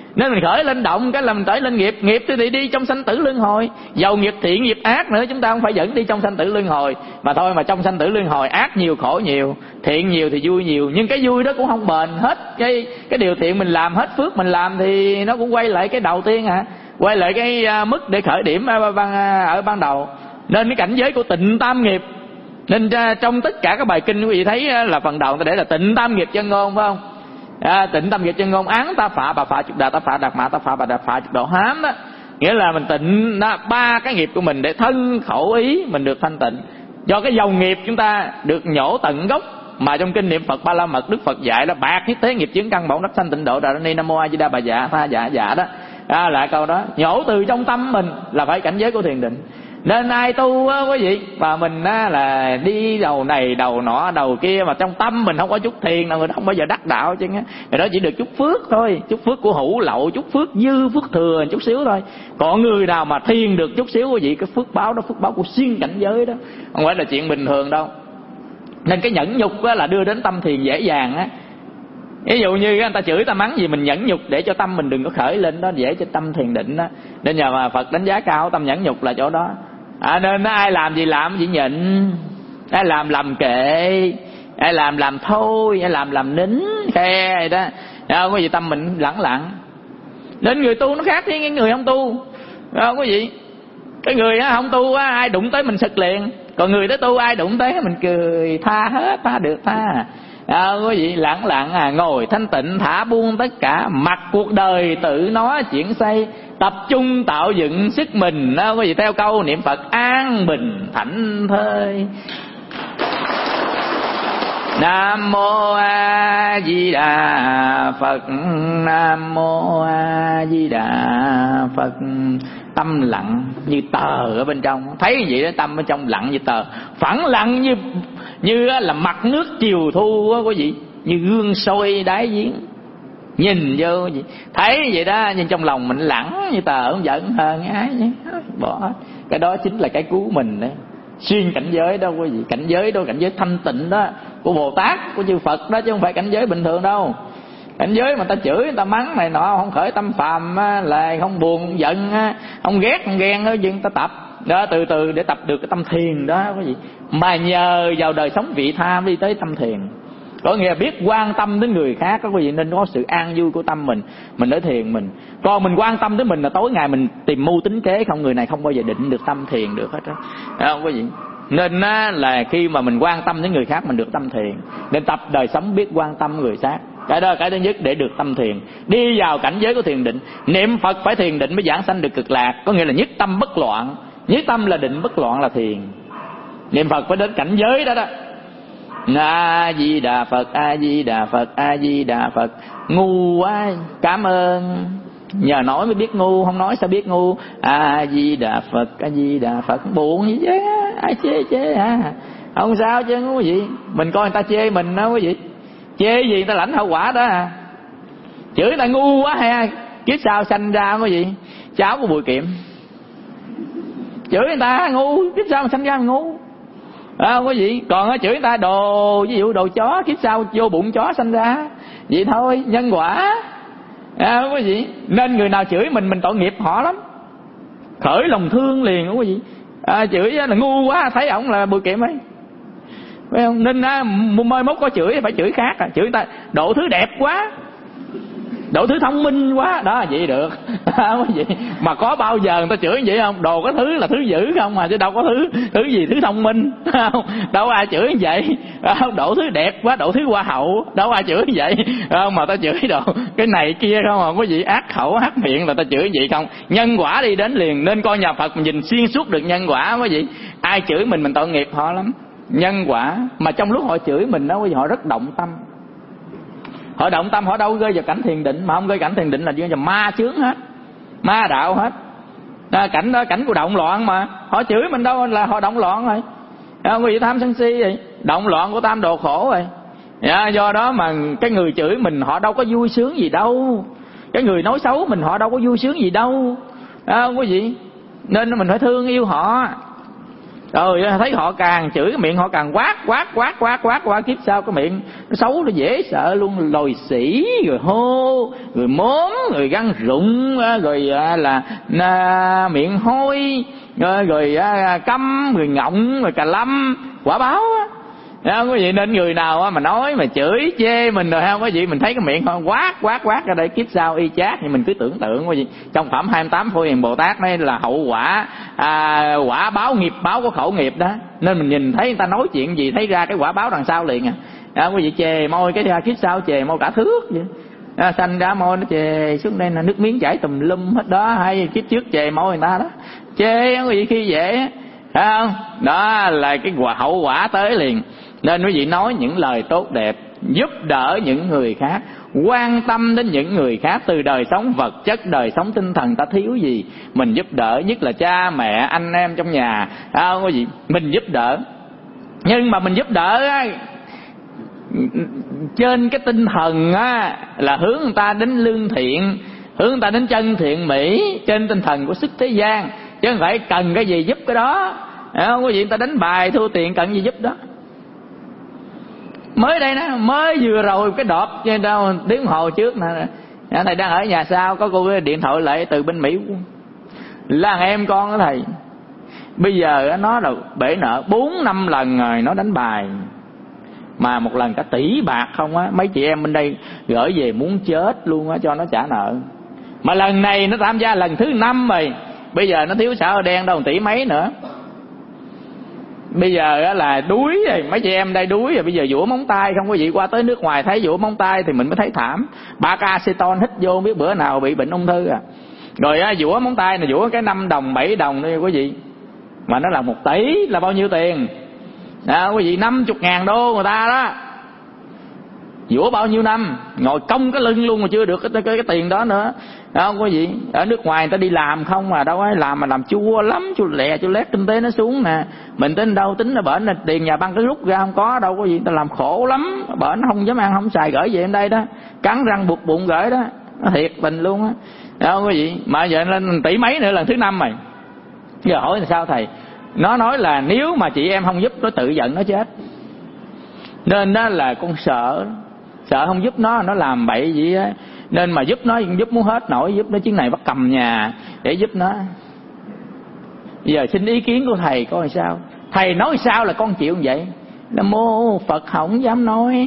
Nên mình khởi lên động cái là mình khởi lên nghiệp. Nghiệp thì đi trong sanh tử luân hồi. Dầu nghiệp thiện nghiệp ác nữa, chúng ta không phải dẫn đi trong sanh tử luân hồi mà thôi. Mà trong sanh tử luân hồi ác nhiều khổ nhiều, thiện nhiều thì vui nhiều. Nhưng cái vui đó cũng không bền hết. Cái cái điều thiện mình làm, hết phước mình làm thì nó cũng quay lại cái đầu tiên hả, quay lại cái mức để khởi điểm ở ban, ở ban đầu. Nên cái cảnh giới của tịnh tam nghiệp. Nên trong tất cả các bài kinh quý vị thấy là phần đầu ta để là tịnh tam nghiệp chân ngôn, phải không? À, tịnh tam nghiệp chân ngôn, án ta phạ, bà phạ chục đà, ta phạ đạt mạ, ta phạ bà đạt phạ chục độ hám đó. Nghĩa là mình tịnh đó, ba cái nghiệp của mình để thân khẩu ý mình được thanh tịnh. Do cái dòng nghiệp chúng ta được nhổ tận gốc. Mà trong kinh niệm Phật Ba La Mật Đức Phật dạy là bạc nhất thế nghiệp chướng căn bổn đắc sanh tịnh độ đà ni nam mô a di đà bà dạ tha dạ dạ đó. À, là câu đó nhổ từ trong tâm mình là phải cảnh giới của thiền định. Nên ai tu á quý vị mà mình á là đi đầu này đầu nọ đầu kia mà trong tâm mình không có chút thiền nào, người đó không bao giờ đắc đạo chứ á. Người đó chỉ được chút phước thôi, chút phước của hữu lậu, chút phước dư, phước thừa chút xíu thôi. Còn người nào mà thiền được chút xíu quý vị, cái phước báo đó phước báo của xuyên cảnh giới đó, không phải là chuyện bình thường đâu. Nên cái nhẫn nhục á là đưa đến tâm thiền dễ dàng á. Ví dụ như người ta chửi ta mắng gì mình nhẫn nhục để cho tâm mình đừng có khởi lên, đó dễ cho tâm thiền định đó. Nên nhờ mà Phật đánh giá cao tâm nhẫn nhục là chỗ đó. À, nên ai làm gì làm gì nhịn, ai làm làm kệ, ai làm làm thôi, ai làm làm nín khe đó. Không có gì, tâm mình lẳng lặng. Nên người tu nó khác với cái người không tu. Không có gì. Cái người không tu ai đụng tới mình sực liền, còn người đó tu ai đụng tới mình cười tha hết, tha được tha. À, quý vị lặng lặng à, ngồi thanh tịnh thả buông tất cả, mặc cuộc đời tự nó chuyển xây, tập trung tạo dựng sức mình. À, quý vị theo câu niệm Phật an bình thảnh thơi. Nam mô A Di Đà Phật, Nam mô A Di Đà Phật. Tâm lặng như tờ ở bên trong, thấy vậy đó, tâm ở trong lặng như tờ, phẳng lặng như như là mặt nước chiều thu á quý vị, như gương soi đáy giếng. Nhìn vô gì thấy vậy đó, nhưng trong lòng mình lẳng như tờ, không giận hờn ái nhé, bỏ hết. Cái đó chính là cái cứu mình đấy. Xuyên cảnh giới đó quý vị, cảnh giới đó, cảnh giới thanh tịnh đó của Bồ Tát, của chư Phật đó, chứ không phải cảnh giới bình thường đâu. Cảnh giới mà ta chửi, người ta mắng này nọ, không khởi tâm phàm là không buồn, không giận, không ghét, không ghen đó, nhưng ta tập đó từ từ để tập được cái tâm thiền đó quý vị. Mà nhờ vào đời sống vị tha đi tới tâm thiền, có nghĩa là biết quan tâm đến người khác đó quý vị, nên có sự an vui của tâm mình, mình ở thiền mình. Còn mình quan tâm đến mình là tối ngày mình tìm mưu tính kế không, người này không bao giờ định được tâm thiền được hết đó, không quý vị. Nên là khi mà mình quan tâm đến người khác mình được tâm thiền. Nên tập đời sống biết quan tâm người khác. Cái đó là cái thứ nhất để được tâm thiền, đi vào cảnh giới của thiền định. Niệm Phật phải thiền định mới giảng sanh được cực lạc, có nghĩa là nhất tâm bất loạn. Nhất tâm là định, bất loạn là thiền. Niệm Phật phải đến cảnh giới đó đó. A Di Đà Phật, A Di Đà Phật, A Di Đà Phật. Ngu quá, cảm ơn. Nhờ nói mới biết ngu, không nói sao biết ngu. A Di Đà Phật, A Di Đà Phật. Buồn gì chứ, ai chê chê hả? Không sao chứ ngu gì. Mình coi người ta chê mình đó quý vị, chê gì người ta lãnh hậu quả đó à. Chửi người ta ngu quá ha, kiếp sau sanh ra quý vị cháu của Bùi Kiệm. Chửi người ta ngu, kiếp sau sanh ra ngu à, quý vị. Còn chửi người ta đồ, ví dụ đồ chó, kiếp sau vô bụng chó sanh ra. Vậy thôi, nhân quả à, quý vị. Nên người nào chửi mình, mình tội nghiệp họ lắm, khởi lòng thương liền quý vị. À, chửi là ngu quá, thấy ổng là Bùi Kiệm ấy, phải không? Nên á, mai mốt có chửi phải chửi khác à. Chửi người ta độ thứ đẹp quá, độ thứ thông minh quá đó, vậy được không vậy? Mà có bao giờ người ta chửi vậy không? Đồ cái thứ là thứ dữ không mà, chứ đâu có thứ thứ gì thứ thông minh không? Đâu ai chửi vậy không? Độ thứ đẹp quá, độ thứ hoa hậu, đâu ai chửi vậy không? Mà ta chửi đồ cái này kia không à, có gì ác khẩu ác miệng là ta chửi vậy không? Nhân quả đi đến liền. Nên coi nhà Phật mình nhìn xuyên suốt được nhân quả quý vị. Ai chửi mình mình tội nghiệp họ lắm. Nhân quả mà trong lúc họ chửi mình đó họ rất động tâm. Họ động tâm, họ đâu rơi vào cảnh thiền định, mà không rơi cảnh thiền định là do ma chướng hết, ma đạo hết. À, cảnh đó cảnh của động loạn mà. Họ chửi mình đâu là họ động loạn rồi. À, quý vị tham sân si vậy, động loạn của tam đồ khổ rồi. À, do đó mà cái người chửi mình họ đâu có vui sướng gì đâu. Cái người nói xấu mình họ đâu có vui sướng gì đâu. À, quý vị. Nên mình phải thương yêu họ. Rồi thấy họ càng chửi, cái miệng họ càng quát quát quát quát quát quát kiếp sau cái miệng nó xấu, nó dễ sợ luôn, lồi xỉ, rồi hô, rồi móm, rồi răng rụng, rồi là, là miệng hôi, rồi, rồi câm, rồi ngọng, rồi cà lâm, quả báo á. Không có gì, nên người nào mà nói mà chửi chê mình rồi không có gì, mình thấy cái miệng họ quát quát quát ra đây, kiếp sau y chát, thì mình cứ tưởng tượng có gì. Trong phẩm hai mươi tám Phổ Hiền Bồ Tát này là hậu quả, à, quả báo nghiệp báo của khẩu nghiệp đó, nên mình nhìn thấy người ta nói chuyện gì thấy ra cái quả báo đằng sau liền à. Không có gì, chề môi cái ra kiếp sau chề môi cả thước vậy. À, xanh ra môi nó chề xuống đây là nước miếng chảy tùm lum hết đó, hay kiếp trước chề môi người ta đó, chê không có gì khi dễ, phải không? Đó là cái quả hậu quả tới liền. Nên quý vị nói những lời tốt đẹp, giúp đỡ những người khác, quan tâm đến những người khác, từ đời sống vật chất, đời sống tinh thần ta thiếu gì mình giúp đỡ, nhất là cha mẹ, anh em trong nhà, không có gì mình giúp đỡ. Nhưng mà mình giúp đỡ á, trên cái tinh thần á, là hướng người ta đến lương thiện, hướng người ta đến chân thiện mỹ, trên tinh thần của sức thế gian, chứ không phải cần cái gì giúp cái đó. Không có gì, người ta đánh bài thua tiền cần gì giúp đó. Mới đây đó, mới vừa rồi cái đọt trên đâu tiếng hồ trước nè, thầy đang ở nhà sau, có cô điện thoại lại từ bên Mỹ, là em con đó thầy, bây giờ nó là bể nợ bốn năm lần rồi, nó đánh bài mà một lần cả tỷ bạc không á, mấy chị em bên đây gửi về muốn chết luôn á cho nó trả nợ. Mà lần này nó tham gia lần thứ năm rồi, bây giờ nó thiếu xả đen đâu một tỷ mấy nữa. Bây giờ là đuối rồi, mấy chị em đây đuối rồi, bây giờ vũa móng tay không có gì, qua tới nước ngoài thấy vũa móng tay thì mình mới thấy thảm. Ba ca aceton hít vô biết bữa nào bị bệnh ung thư à. Rồi á, vũa móng tay này vũa cái năm đồng bảy đồng đi quý vị, mà nó là một tỷ là bao nhiêu tiền à, quý vị, năm chục ngàn đô người ta đó, vũa bao nhiêu năm ngồi cong cái lưng luôn mà chưa được cái, cái, cái tiền đó nữa. Không có gì, ở nước ngoài người ta đi làm không mà đâu ấy, làm mà làm chua lắm, chua lẹ chua lét, kinh tế nó xuống nè. Mình tính đâu tính là bển là tiền nhà băng cái rút ra không có đâu có gì, người ta làm khổ lắm, bển không dám ăn không xài gửi về em đây đó, cắn răng buộc bụng gửi đó, nó thiệt tình luôn á. Không có gì, mà giờ lên tỷ mấy nữa lần thứ năm rồi. Giờ hỏi là sao thầy? Nó nói là nếu mà chị em không giúp nó tự giận nó chết. Nên đó là con sợ, sợ không giúp nó, nó làm bậy gì á. Nên mà giúp nó, giúp muốn hết nổi, giúp nó chuyến này bắt cầm nhà để giúp nó. Bây giờ xin ý kiến của thầy coi sao. Thầy nói sao là con chịu như vậy. Nam mô Phật không dám nói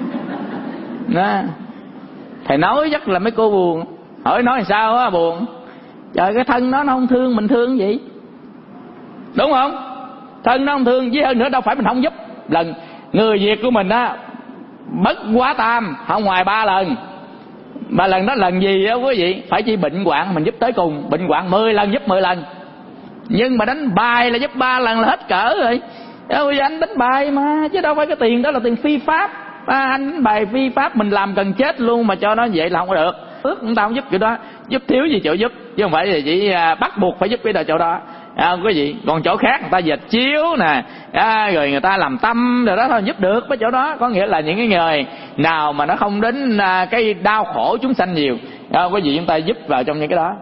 đó. Thầy nói chắc là mấy cô buồn. Hỏi nói sao á buồn. Trời, cái thân nó nó không thương mình thương gì, đúng không? Thân nó không thương, với hơn nữa đâu phải mình không giúp. Lần người Việt của mình á, bất quá tam không ngoài ba lần, mà lần đó lần gì đó quý vị, phải chi bệnh hoạn mình giúp tới cùng, bệnh hoạn mười lần giúp mười lần. Nhưng mà đánh bài là giúp ba lần là hết cỡ rồi. Ôi, anh đánh bài mà, chứ đâu phải cái tiền đó là tiền phi pháp. À, anh đánh bài phi pháp mình làm cần chết luôn mà cho nó vậy là không có được. Ước người ta không giúp kiểu đó, giúp thiếu gì chỗ giúp, chứ không phải là chỉ bắt buộc phải giúp cái chỗ đó. À, quý vị, còn chỗ khác người ta dệt chiếu nè, à, rồi người ta làm tâm rồi đó thôi giúp được cái chỗ đó. Có nghĩa là những cái người nào mà nó không đến à, cái đau khổ chúng sanh nhiều, à, quý vị chúng ta giúp vào trong những cái đó.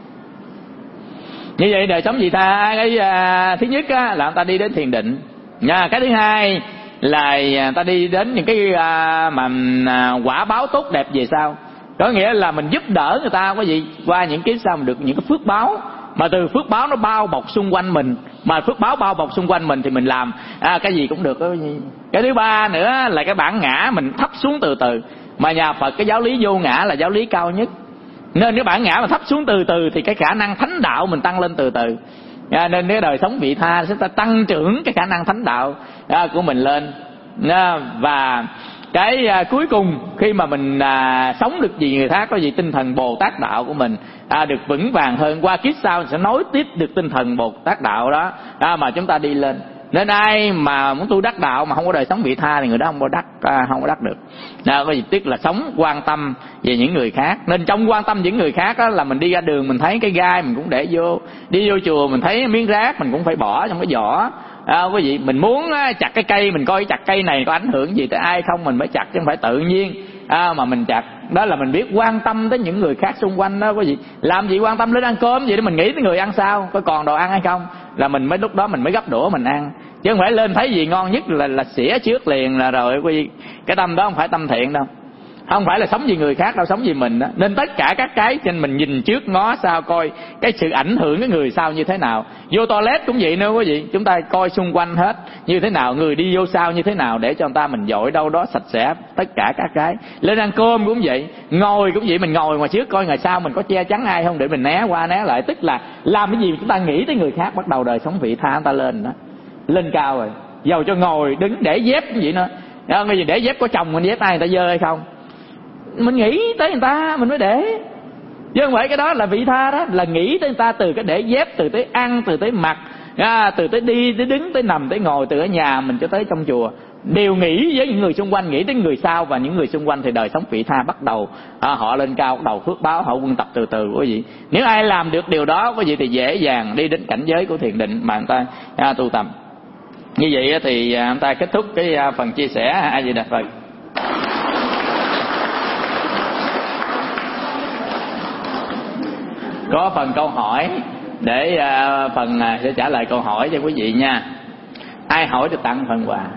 Như vậy đời sống vị tha, cái à, thứ nhất á, là người ta đi đến thiền định nha. Cái thứ hai là người ta đi đến những cái à, mà à, quả báo tốt đẹp về sau. Có nghĩa là mình giúp đỡ người ta quý vị, qua những cái sao mình được những cái phước báo, mà từ phước báo nó bao bọc xung quanh mình, mà phước báo bao bọc xung quanh mình thì mình làm à, cái gì cũng được đó. Cái thứ ba nữa là cái bản ngã mình thấp xuống từ từ, mà nhà Phật cái giáo lý vô ngã là giáo lý cao nhất, nên cái bản ngã mà thấp xuống từ từ thì cái khả năng thánh đạo mình tăng lên từ từ. À, nên cái đời sống vị tha sẽ tăng trưởng cái khả năng thánh đạo à, của mình lên à, và cái à, cuối cùng khi mà mình à, sống được gì người khác, có gì tinh thần Bồ Tát đạo của mình à, được vững vàng hơn, qua kiếp sau sẽ nối tiếp được tinh thần Bồ Tát đạo đó à, mà chúng ta đi lên. Nên ai mà muốn tu đắc đạo mà không có đời sống vị tha thì người đó không có đắc à, không có đắc được. Đó, có gì tiếc là sống quan tâm về những người khác. Nên trong quan tâm những người khác đó, là mình đi ra đường mình thấy cái gai mình cũng để vô, đi vô chùa mình thấy miếng rác mình cũng phải bỏ trong cái giỏ. À, quý vị, mình muốn chặt cái cây mình coi chặt cây này có ảnh hưởng gì tới ai không mình mới chặt, chứ không phải tự nhiên à, mà mình chặt. Đó là mình biết quan tâm tới những người khác xung quanh đó quý vị. Làm gì quan tâm đến ăn cơm vậy, để mình nghĩ tới người ăn sao, có còn đồ ăn hay không, là mình mới lúc đó mình mới gấp đũa mình ăn, chứ không phải lên thấy gì ngon nhất là là xỉa trước liền là rồi quý vị. Cái tâm đó không phải tâm thiện đâu, không phải là sống vì người khác đâu, sống vì mình đó. Nên tất cả các cái trên mình nhìn trước ngó sau, coi cái sự ảnh hưởng cái người sau như thế nào. Vô toilet cũng vậy nữa quý vị, chúng ta coi xung quanh hết như thế nào, người đi vô sau như thế nào, để cho người ta mình dội đâu đó sạch sẽ tất cả các cái. Lên ăn cơm cũng vậy, ngồi cũng vậy, mình ngồi ngoài trước coi ngoài sau mình có che chắn ai không để mình né qua né lại. Tức là làm cái gì chúng ta nghĩ tới người khác, bắt đầu đời sống vị tha chúng ta lên đó, lên cao rồi. Dầu cho ngồi đứng để dép cũng vậy nữa, cái gì để dép có chồng mình dép ai người ta dơ hay không, mình nghĩ tới người ta mình mới để, chứ không phải cái đó là vị tha. Đó là nghĩ tới người ta, từ cái để dép, từ tới ăn, từ tới mặc, à, từ tới đi tới đứng tới nằm tới ngồi, từ ở nhà mình cho tới trong chùa, đều nghĩ với những người xung quanh, nghĩ tới người sau và những người xung quanh, thì đời sống vị tha bắt đầu à, họ lên cao, bắt đầu phước báo họ quân tập từ từ quý vị. Nếu ai làm được điều đó quý vị thì dễ dàng đi đến cảnh giới của thiền định mà người ta à, tu tập. Như vậy thì à, người ta kết thúc cái à, phần chia sẻ. A Di Đà Phật. Có phần câu hỏi để uh, phần uh, sẽ trả lời câu hỏi cho quý vị nha. Ai hỏi thì tặng phần quà.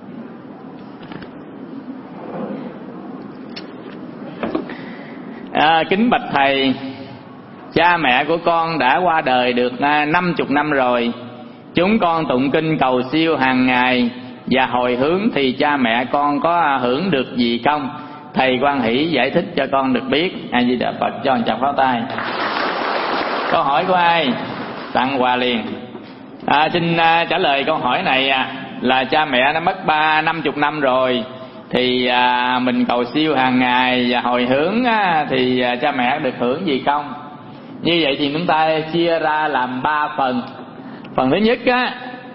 À, kính bạch thầy, cha mẹ của con đã qua đời được năm chục năm rồi. Chúng con tụng kinh cầu siêu hàng ngày và hồi hướng, thì cha mẹ con có hưởng được gì không? Thầy quan hỷ giải thích cho con được biết. A Di Đà Phật. Cho một tràng pháo tay. Câu hỏi của ai? Tặng quà liền. À, xin à, trả lời câu hỏi này à, là cha mẹ nó mất ba năm chục năm rồi, thì à, mình cầu siêu hàng ngày và hồi hướng á, thì à, cha mẹ được hưởng gì không? Như vậy thì chúng ta chia ra làm ba phần. Phần thứ nhất á,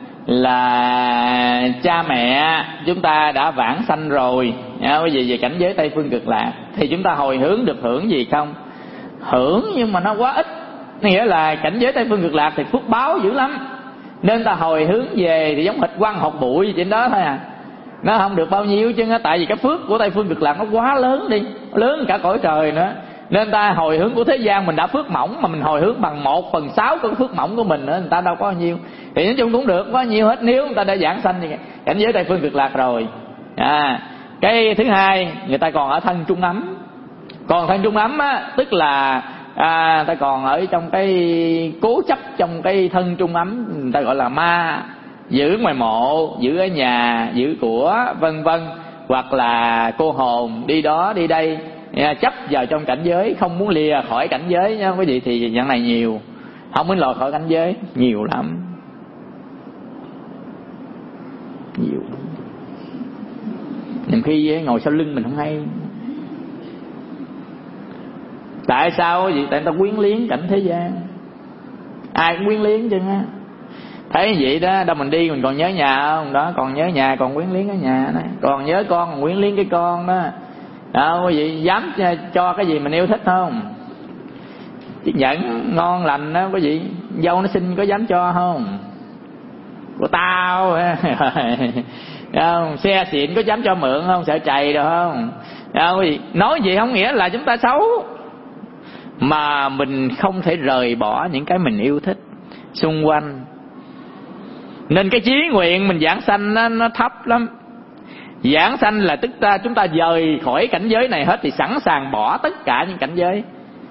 là cha mẹ chúng ta đã vãng sanh rồi, quý vị, về cảnh giới Tây Phương Cực Lạc, thì chúng ta hồi hướng được hưởng gì không? Hưởng nhưng mà nó quá ít. Nghĩa là cảnh giới Tây Phương Cực Lạc thì phước báo dữ lắm, nên ta hồi hướng về thì giống hệt quăng hột bụi trên đó thôi à, nó không được bao nhiêu chứ. Tại vì cái phước của Tây Phương Cực Lạc nó quá lớn đi, lớn cả cõi trời nữa, nên ta hồi hướng của thế gian mình đã phước mỏng, mà mình hồi hướng bằng một phần sáu của cái phước mỏng của mình nữa, người ta đâu có bao nhiêu. Thì nói chung cũng được có nhiêu hết, nếu người ta đã giảng sanh thì cảnh giới Tây Phương Cực Lạc rồi. À, cái thứ hai, người ta còn ở thân trung ấm. Còn thân trung ấm á, tức là à, ta còn ở trong cái cố chấp trong cái thân trung ấm, người ta gọi là ma, giữ ngoài mộ, giữ ở nhà, giữ của vân vân, hoặc là cô hồn đi đó đi đây, chấp vào trong cảnh giới, không muốn lìa khỏi cảnh giới nha quý vị. Thì dạng này nhiều, không muốn lòi khỏi cảnh giới, nhiều lắm, nhiều. Nhiều khi ngồi sau lưng mình không hay. Tại sao vậy? Tại người ta quyến liếng cảnh thế gian, ai cũng quyến liếng chứ á. Thấy vậy đó, đâu mình đi mình còn nhớ nhà không? Đó, còn nhớ nhà, còn quyến liếng ở nhà đó. Còn nhớ con, còn quyến liếng cái con đó. Đó, quý vị dám cho cái gì mình yêu thích không? Chiếc nhẫn ngon lành đó quý vị, dâu nó xinh có dám cho không? Của tao không? Xe xịn có dám cho mượn không? Sợ trầy được không? Đó, quý vị nói gì không nghĩa là chúng ta xấu, mà mình không thể rời bỏ những cái mình yêu thích xung quanh. Nên cái chí nguyện mình giảng sanh nó, nó thấp lắm. Giảng sanh là tức ta chúng ta rời khỏi cảnh giới này hết, thì sẵn sàng bỏ tất cả những cảnh giới,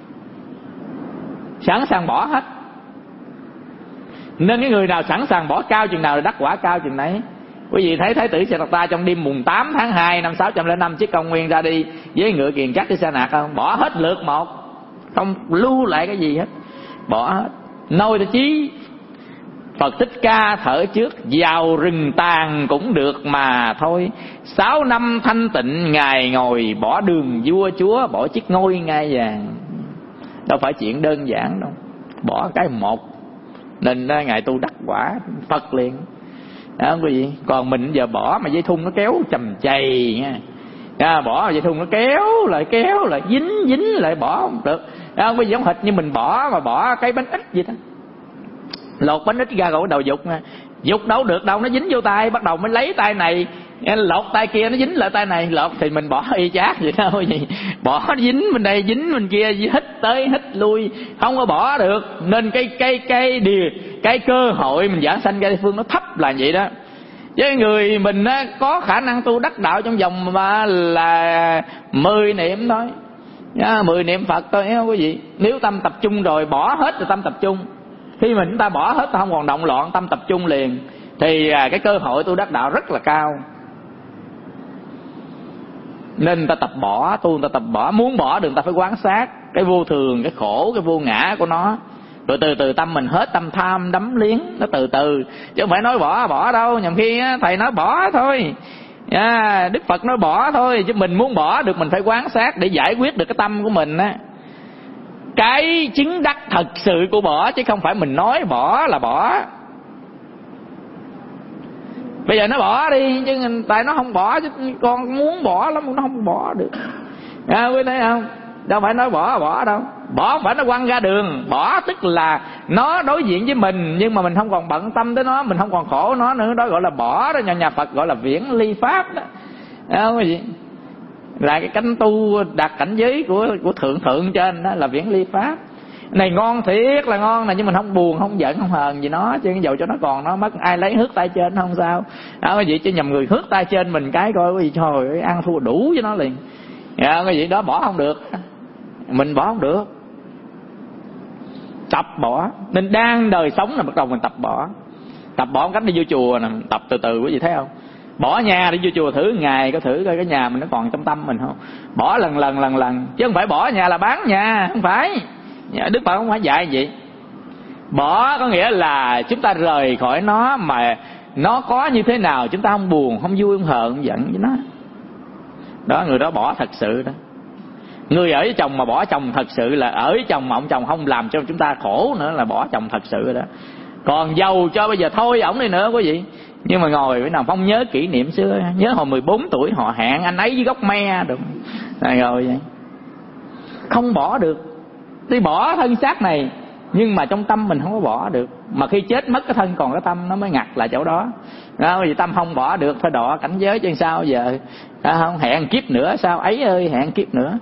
sẵn sàng bỏ hết. Nên cái người nào sẵn sàng bỏ cao chừng nào thì đắc quả cao chừng nấy. Quý vị thấy Thái tử Siddhartha trong đêm mùng tám tháng hai năm sáu trăm lẻ năm chiếc công nguyên ra đi với ngựa kiền cắt cái sa nạc không? Bỏ hết lượt một, không lưu lại cái gì hết, bỏ hết. Nôi ta chí Phật Thích Ca thở trước, vào rừng tàn cũng được mà thôi. Sáu năm thanh tịnh ngài ngồi, bỏ đường vua chúa, bỏ chiếc ngôi ngai vàng. Đâu phải chuyện đơn giản đâu, bỏ cái một. Nên đó, ngài tu đắc quả Phật liền đó quý vị. Còn mình giờ bỏ mà dây thun nó kéo chầm chày nha, à, bỏ dây thun nó kéo lại kéo lại dính dính lại bỏ không được đó quý vị. Giống hệt như mình bỏ mà bỏ cái bánh ít vậy đó, lột bánh ít ra rồi đầu dục nha, dục đâu được đâu, nó dính vô tay, bắt đầu mới lấy tay này lột tay kia nó dính lại tay này, lột thì mình bỏ y chát vậy đâu gì, bỏ nó dính bên đây dính bên kia, hít tới hít lui không có bỏ được. Nên cái cái cái điều cái cơ hội mình giảng sanh ra Tây phương nó thấp là vậy đó. Với người mình á, có khả năng tu đắc đạo trong vòng mà là mười niệm thôi, mười niệm Phật thôi không có gì. Nếu tâm tập trung rồi bỏ hết rồi tâm tập trung. Khi mà chúng ta bỏ hết, ta không còn động loạn, tâm tập trung liền, thì cái cơ hội tu đắc đạo rất là cao. Nên người ta tập bỏ, tu người ta tập bỏ. Muốn bỏ được người ta phải quán sát cái vô thường, cái khổ, cái vô ngã của nó. Rồi từ từ tâm mình hết tâm tham đắm liếng, nó từ từ, chứ không phải nói bỏ bỏ đâu. Nhầm khi á, thầy nói bỏ thôi, à, Đức Phật nói bỏ thôi, chứ mình muốn bỏ được mình phải quán sát để giải quyết được cái tâm của mình á. Cái chứng đắc thật sự của bỏ, chứ không phải mình nói bỏ là bỏ. Bây giờ nó bỏ đi, chứ tại nó không bỏ, chứ con muốn bỏ lắm nó không bỏ được. À, quý thấy không? Đâu phải nói bỏ bỏ đâu. Bỏ không phải nó quăng ra đường. Bỏ tức là nó đối diện với mình, nhưng mà mình không còn bận tâm tới nó, mình không còn khổ nó nữa. Đó gọi là bỏ đó. Nhà, nhà Phật gọi là viễn ly pháp đó. Đấy không cái gì? Là cái cánh tu đạt cảnh giới của của thượng thượng trên đó là viễn ly pháp. Này ngon thiệt là ngon này, nhưng mình không buồn, không giận, không hờn gì nó, chứ dầu cho nó còn nó mất, ai lấy hước tay trên không sao. Đó cái gì chứ nhầm người hước tay trên mình cái coi cái gì trời ơi, ăn thua đủ với nó liền. Dạ, cái gì đó bỏ không được, mình bỏ không được, tập bỏ. Nên đang đời sống là bắt đầu mình tập bỏ. Tập bỏ cách đi vô chùa nè, tập từ từ quý vị thấy không? Bỏ nhà đi vô chùa thử ngày, có thử coi cái nhà mình nó còn trong tâm mình không. Bỏ lần lần lần lần, chứ không phải bỏ nhà là bán nhà, không phải. Đức Phật không phải dạy vậy. Bỏ có nghĩa là chúng ta rời khỏi nó, mà nó có như thế nào chúng ta không buồn, không vui, không hờn, không giận với nó. Đó, người đó bỏ thật sự đó. Người ở với chồng mà bỏ chồng thật sự là ở với chồng mà ông chồng không làm cho chúng ta khổ nữa là bỏ chồng thật sự đó. Còn giàu cho bây giờ thôi ổng đi nữa quý vị, nhưng mà ngồi với nào không nhớ kỷ niệm xưa, nhớ hồi mười bốn tuổi họ hẹn anh ấy với gốc me đúng này rồi vậy. Không bỏ được. Tuy bỏ thân xác này, nhưng mà trong tâm mình không có bỏ được. Mà khi chết mất cái thân còn cái tâm nó mới ngặt lại chỗ đó. Đó, vì tâm không bỏ được phải đọa cảnh giới chứ sao giờ. Đó, không hẹn kiếp nữa sao ấy ơi, hẹn kiếp nữa.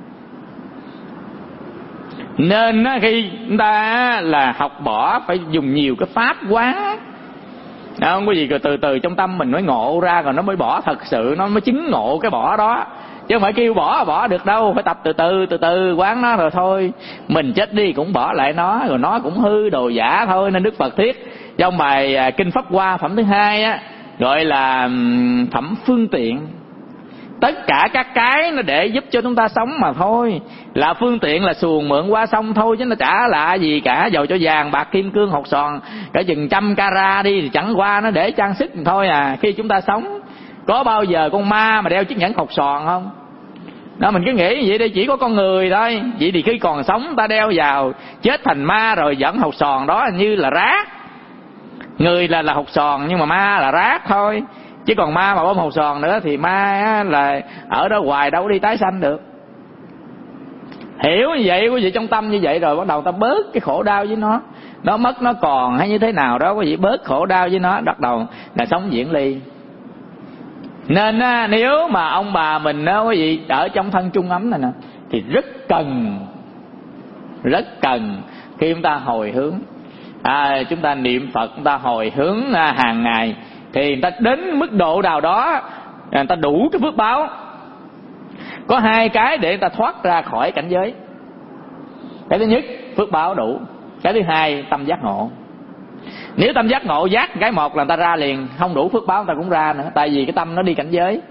Nên khi chúng ta là học bỏ phải dùng nhiều cái pháp quán. Đó, không có gì, rồi từ từ trong tâm mình mới ngộ ra, rồi nó mới bỏ thật sự, nó mới chứng ngộ cái bỏ đó. Chứ không phải kêu bỏ bỏ được đâu, phải tập từ từ từ từ quán nó rồi thôi. Mình chết đi cũng bỏ lại nó, rồi nó cũng hư đồ giả thôi. Nên Đức Phật thuyết trong bài Kinh Pháp Hoa phẩm thứ hai á, gọi là phẩm phương tiện. Tất cả các cái nó để giúp cho chúng ta sống mà thôi. Là phương tiện là xuồng mượn qua sông thôi, chứ nó chả là gì cả. Dầu cho vàng bạc kim cương hột xoàn cả chừng trăm carat đi thì chẳng qua nó để trang sức thôi à. Khi chúng ta sống, có bao giờ con ma mà đeo chiếc nhẫn hột xoàn không? Đó, mình cứ nghĩ vậy đi, chỉ có con người thôi. Vậy thì khi còn sống ta đeo vào, chết thành ma rồi dẫn hột xoàn đó như là rác. Người là là hột xoàn nhưng mà ma là rác thôi. Chứ còn ma mà ôm hột xoàn nữa thì ma là ở đó hoài đâu có đi tái sanh được. Hiểu như vậy, quý vị trong tâm như vậy rồi bắt đầu ta bớt cái khổ đau với nó. Nó mất nó còn hay như thế nào đó, quý vị bớt khổ đau với nó, bắt đầu là sống viễn ly. Nên á, nếu mà ông bà mình á, quý vị ở trong thân chung ấm này nè, thì rất cần, rất cần khi chúng ta hồi hướng, à, chúng ta niệm Phật, chúng ta hồi hướng à, hàng ngày, thì người ta đến mức độ nào đó người ta đủ cái phước báo. Có hai cái để người ta thoát ra khỏi cảnh giới. Cái thứ nhất, phước báo đủ. Cái thứ hai, tâm giác ngộ. Nếu tâm giác ngộ giác cái một là người ta ra liền, không đủ phước báo người ta cũng ra nữa. Tại vì cái tâm nó đi cảnh giới.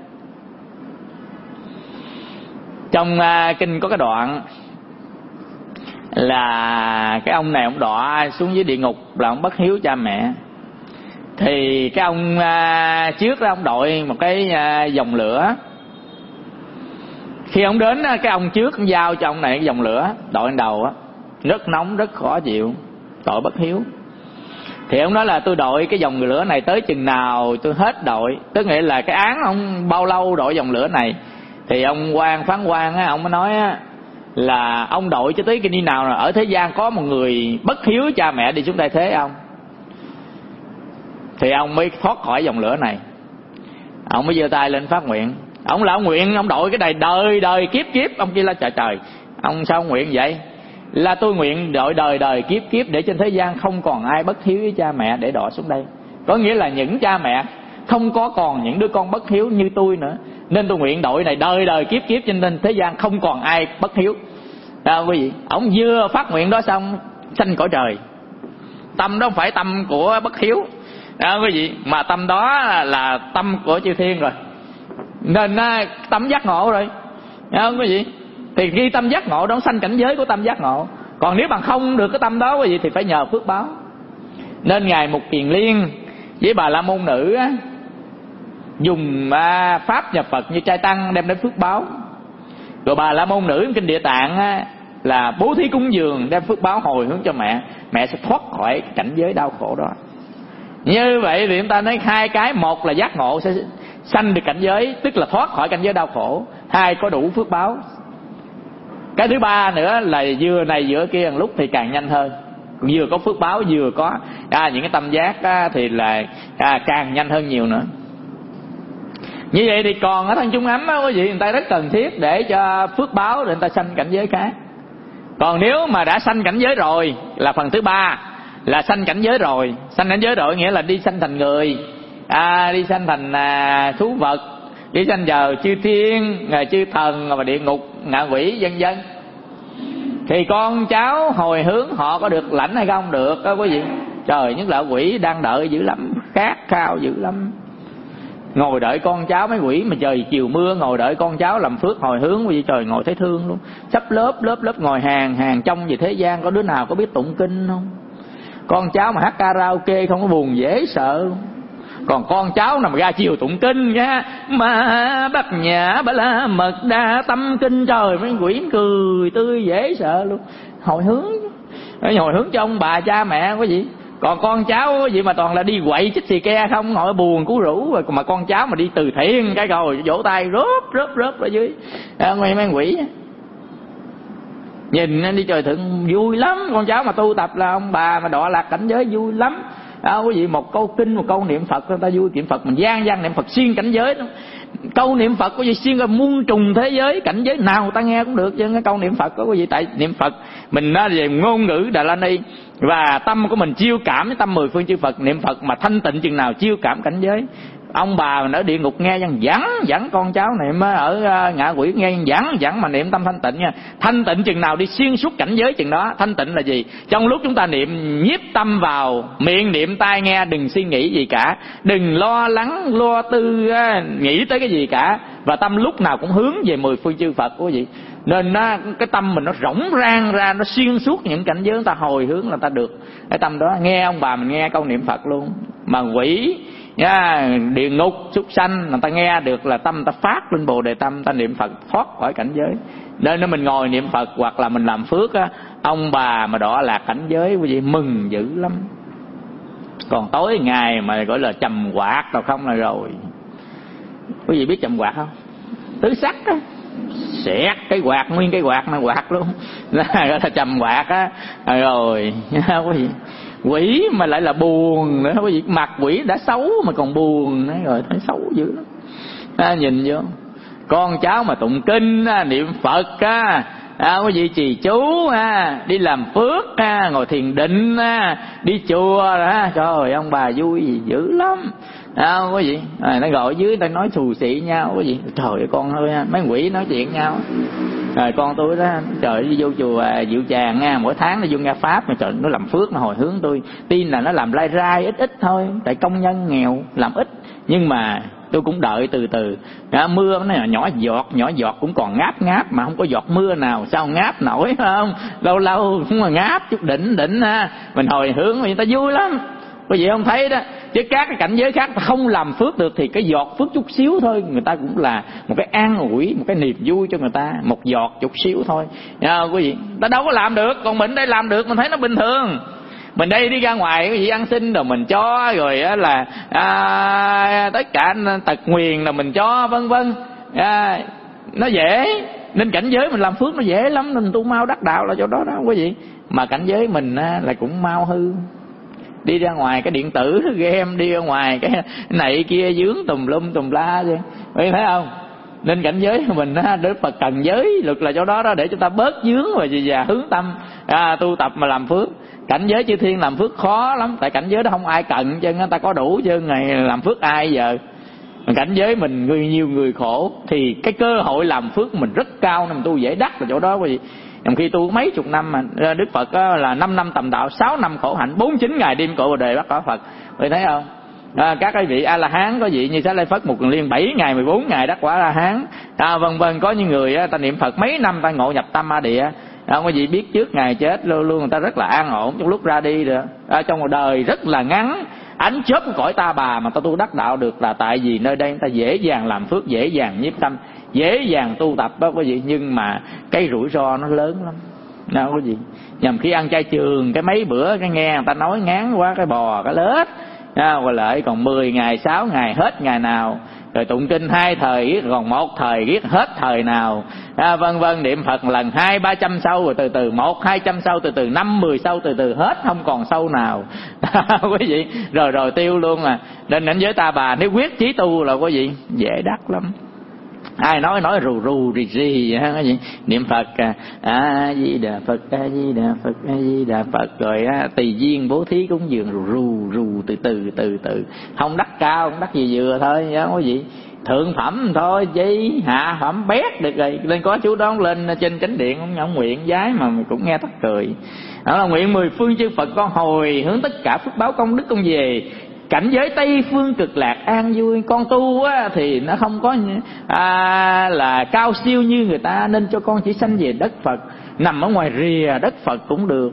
Trong uh, kinh có cái đoạn là cái ông này ông đọa xuống dưới địa ngục là ông bất hiếu cha mẹ. Thì cái ông uh, trước đó ông đội một cái uh, dòng lửa. Khi ông đến, cái ông trước ông giao cho ông này cái dòng lửa đội lên đầu á, rất nóng rất khó chịu, tội bất hiếu. Thì ông nói là tôi đội cái dòng lửa này tới chừng nào tôi hết đội. Tức nghĩa là cái án ông bao lâu đội dòng lửa này. Thì ông quan phán quan á, ông mới nói á, là ông đội cho tới cái đi nào là ở thế gian có một người bất hiếu cha mẹ đi xuống đây thế ông, thì ông mới thoát khỏi dòng lửa này. Ông mới giơ tay lên phát nguyện. Ông là ông nguyện, ông đội cái này đời đời kiếp kiếp. Ông kia là trời trời, ông sao ông nguyện vậy? Là tôi nguyện đội đời đời kiếp kiếp để trên thế gian không còn ai bất hiếu với cha mẹ để đọa xuống đây. Có nghĩa là những cha mẹ không có còn những đứa con bất hiếu như tôi nữa, nên tôi nguyện đội này đời đời kiếp kiếp trên thế gian không còn ai bất hiếu. À, quý vị, ông vừa phát nguyện đó xong sanh cõi trời. Tâm đó không phải tâm của bất hiếu, à, quý vị, mà tâm đó là tâm của chư thiên rồi, nên à, tâm giác ngộ rồi, à, quý vị. Thì khi tâm giác ngộ đó sanh cảnh giới của tâm giác ngộ. Còn nếu bằng không được cái tâm đó quý vị thì phải nhờ phước báo. Nên ngài Mục Kiền Liên với Bà La Môn Nữ á, dùng à, pháp nhập Phật như trai tăng đem đến phước báo. Rồi Bà La Môn Nữ kinh Địa Tạng á, là bố thí cúng dường đem phước báo hồi hướng cho mẹ, mẹ sẽ thoát khỏi cảnh giới đau khổ đó. Như vậy thì chúng ta nói hai cái, một là giác ngộ sẽ sanh được cảnh giới, tức là thoát khỏi cảnh giới đau khổ. Hai, có đủ phước báo. Cái thứ ba nữa là vừa này vừa kia một lúc thì càng nhanh hơn. Vừa có phước báo vừa có à, những cái tâm giác á, thì là à, càng nhanh hơn nhiều nữa. Như vậy thì còn ở thân chung ấm á, quý vị, người ta rất cần thiết để cho phước báo để người ta sanh cảnh giới khác. Còn nếu mà đã sanh cảnh giới rồi là phần thứ ba, là sanh cảnh giới rồi. Sanh cảnh giới rồi nghĩa là đi sanh thành người, à, đi sanh thành à, thú vật, đi sanh vào chư thiên, chư thần và địa ngục, ngạ quỷ vân vân. Thì con cháu hồi hướng họ có được lãnh hay không được đó quý vị. Trời, nhất là quỷ đang đợi dữ lắm, khát khao dữ lắm. Ngồi đợi con cháu, mấy quỷ mà trời chiều mưa ngồi đợi con cháu làm phước hồi hướng quý vị, trời ngồi thấy thương luôn. Sắp lớp lớp lớp ngồi hàng hàng trong về thế gian, có đứa nào có biết tụng kinh không? Con cháu mà hát karaoke không có buồn dễ sợ. Còn con cháu nào mà ra chiều tụng kinh nha, mà bát nhã bà la mật đa tâm kinh, trời mấy quỷ cười tươi dễ sợ luôn. Hồi hướng, hồi hướng cho ông bà cha mẹ quý vị. Còn con cháu gì mà toàn là đi quậy chích xì ke không, ngồi buồn cú rũ. Rồi mà con cháu mà đi từ thiện cái rồi vỗ tay rớp rớp rớp ở dưới à, mấy mấy quỷ nhìn đi trời thượng vui lắm. Con cháu mà tu tập là ông bà mà đọa lạc cảnh giới vui lắm. À, quý vị, một câu kinh, một câu niệm Phật người ta vui. Niệm Phật mình gian gian niệm Phật xuyên cảnh giới đó. Câu niệm Phật quý vị xuyên ra muôn trùng thế giới, cảnh giới nào người ta nghe cũng được. Chứ cái câu niệm Phật đó quý vị, tại niệm Phật mình nói về ngôn ngữ Đà La Ni, và tâm của mình chiêu cảm với tâm mười phương chư Phật. Niệm Phật mà thanh tịnh chừng nào chiêu cảm cảnh giới. Ông bà mình ở địa ngục nghe dân dẫn dẫn con cháu niệm, ở ngạ quỷ nghe dẫn dẫn mà niệm tâm thanh tịnh nha. Thanh tịnh chừng nào đi xuyên suốt cảnh giới chừng đó. Thanh tịnh là gì? Trong lúc chúng ta niệm, nhiếp tâm vào, miệng niệm tai nghe, đừng suy nghĩ gì cả, đừng lo lắng lo tư nghĩ tới cái gì cả, và tâm lúc nào cũng hướng về mười phương chư Phật quý vị. Nên nó, cái tâm mình nó rỗng rang ra, nó xuyên suốt những cảnh giới, người ta hồi hướng là ta được cái tâm đó. Nghe ông bà mình nghe câu niệm Phật luôn. Mà quỷ nha, địa ngục súc sanh người ta nghe được là tâm ta phát lên Bồ Đề tâm, ta niệm Phật thoát khỏi cảnh giới. Nên nếu mình ngồi niệm Phật hoặc là mình làm phước á, ông bà mà đọa lạc cảnh giới quý vị mừng dữ lắm. Còn tối ngày mà gọi là trầm quạt đâu không là rồi. Quý vị biết trầm quạt không? Tứ sắc á, xẹt cái quạt, nguyên cái quạt mà quạt luôn, gọi là trầm quạt á. Rồi quý vị, quỷ mà lại là buồn nữa quý vị. Mặt quỷ đã xấu mà còn buồn nữa, rồi thấy xấu dữ lắm. À, nhìn vô con cháu mà tụng kinh niệm Phật á, à, quý vị trì chú à, đi làm phước à, ngồi thiền định à, đi chùa à, trời ơi ông bà vui gì dữ lắm. À, quý vị, à, nó gọi dưới ta nói xù xị nhau quý vị. Trời ơi con ơi, mấy quỷ nói chuyện nhau. Rồi con tôi đó, trời đi vô chùa Diệu Tràng nha, mỗi tháng nó vô nghe pháp mà trời nó làm phước, nó hồi hướng tôi. Tin là nó làm lai rai ít ít thôi, tại công nhân nghèo làm ít, nhưng mà tôi cũng đợi từ từ. À, mưa nó nhỏ giọt, nhỏ giọt cũng còn ngáp ngáp mà không có giọt mưa nào sao ngáp nổi không? Lâu lâu cũng mà ngáp chút đỉnh đỉnh ha, mình hồi hướng người ta vui lắm. Quý vị không thấy đó, chứ các cái cảnh giới khác không làm phước được thì cái giọt phước chút xíu thôi, người ta cũng là một cái an ủi, một cái niềm vui cho người ta, một giọt chút xíu thôi. À, quý vị, ta đâu có làm được, còn mình đây làm được, mình thấy nó bình thường. Mình đây đi ra ngoài quý vị ăn xin rồi mình cho, rồi là à, tất cả tật nguyền là mình cho, vân vân. À, nó dễ, nên cảnh giới mình làm phước nó dễ lắm, nên tu mau đắc đạo là chỗ đó đó quý vị. Mà cảnh giới mình á, là cũng mau hư. đi ra ngoài cái điện tử game, đi ra ngoài cái này kia dướng tùm lum tùm la chứ, thấy không? Nên cảnh giới của mình á, Đức Phật cần giới luật là chỗ đó đó, để chúng ta bớt dướng và và hướng tâm à, tu tập mà làm phước. Cảnh giới chư thiên làm phước khó lắm, tại cảnh giới đó không ai cận chứ, người ta có đủ chứ, ngày làm phước ai giờ. Cảnh giới mình người nhiều người khổ thì cái cơ hội làm phước mình rất cao, nên tu dễ đắc là chỗ đó. Bởi vì trong khi tu mấy chục năm mà Đức Phật là năm năm tầm đạo, sáu năm khổ hạnh, bốn mươi chín ngày đêm cội bồ đề bắt quả Phật, người thấy không? À, các cái vị A La Hán có vị như Xá Lợi Phất một liên bảy ngày mười bốn ngày đắc quả A La Hán, à, vân vân. Có những người ta niệm Phật mấy năm ta ngộ nhập Tam Ma Địa. Không có gì biết trước ngày chết luôn luôn, người ta rất là an ổn trong lúc ra đi rồi. À, trong một đời rất là ngắn, ánh chớp của cõi ta bà mà ta tu đắc đạo được là tại vì nơi đây người ta dễ dàng làm phước, dễ dàng nhiếp tâm, dễ dàng tu tập đó quý vị. Nhưng mà cái rủi ro nó lớn lắm, đâu có gì. Nhầm khi ăn chay trường cái mấy bữa cái nghe người ta nói ngán quá, cái bò cái lết à, rồi lại còn mười ngày sáu ngày hết ngày nào, rồi tụng kinh hai thời viết còn một thời viết hết thời nào, à, vân vân. Niệm Phật lần hai ba trăm sâu, rồi từ từ một hai trăm sâu, từ từ năm mười sâu, từ từ hết không còn sâu nào quý vị, rồi rồi tiêu luôn à. Nên cảnh giới ta bà nếu quyết chí tu là quý vị dễ đắc lắm. Ai nói nói rù rù rì rì cái gì niệm Phật A Di Đà Phật, A Di Đà Phật, A Di Đà Phật, rồi á, tùy duyên bố thí cúng dường rù rù rù từ từ từ từ, không đắc cao không đắc gì vừa thôi đó quý vị. Thượng phẩm thôi chứ hạ phẩm bét được rồi. Nên có chú đón lên trên chánh điện ông, ông nguyện giái mà cũng nghe tắt cười. Đó là nguyện mười phương chư Phật con hồi hướng tất cả phước báo công đức con về cảnh giới Tây phương cực lạc an vui. Con tu á, thì nó không có à, là cao siêu như người ta, nên cho con chỉ sanh về đất Phật, nằm ở ngoài rìa đất Phật cũng được,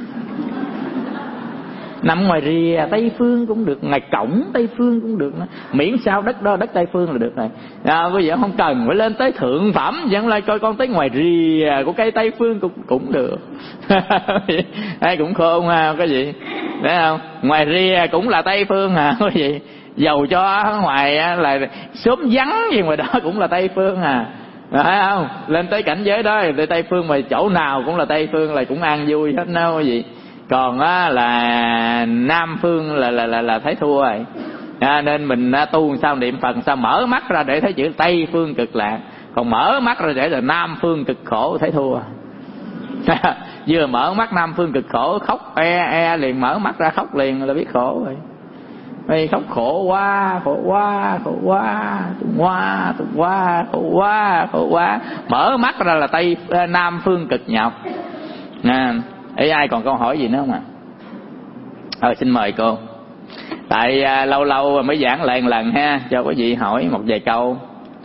nằm ngoài rìa Tây phương cũng được, ngoài cổng Tây phương cũng được, miễn sao đất đó đất Tây phương là được rồi. À, bây giờ không cần phải lên tới thượng phẩm, vẫn lại coi con tới ngoài rìa của cây Tây phương cũng cũng được. Đây cũng khôn ha cái gì, thấy không? Ngoài rìa cũng là Tây phương à cái gì, dầu cho ngoài là xóm vắng gì ngoài đó cũng là Tây phương à. Phải không? Lên tới cảnh giới đó thì Tây phương, mà chỗ nào cũng là Tây phương là cũng an vui hết đâu quý vị. Còn á là Nam phương là là là, là thấy thua rồi. À, nên mình tu sao niệm Phật sao mở mắt ra để thấy chữ Tây phương cực lạc, còn mở mắt ra để là Nam phương cực khổ thấy thua. Vừa mở mắt Nam phương cực khổ khóc e e liền, mở mắt ra khóc liền là biết khổ rồi. Đây khóc khổ quá, khổ quá, khổ quá, quá, quá, khổ quá, khổ quá. Mở mắt ra là Tây Nam phương cực nhọc. Nè, ý ai còn câu hỏi gì nữa không ạ? À? Ờ, xin mời cô. Tại à, lâu lâu mới giảng lại một lần ha, cho quý vị hỏi một vài câu.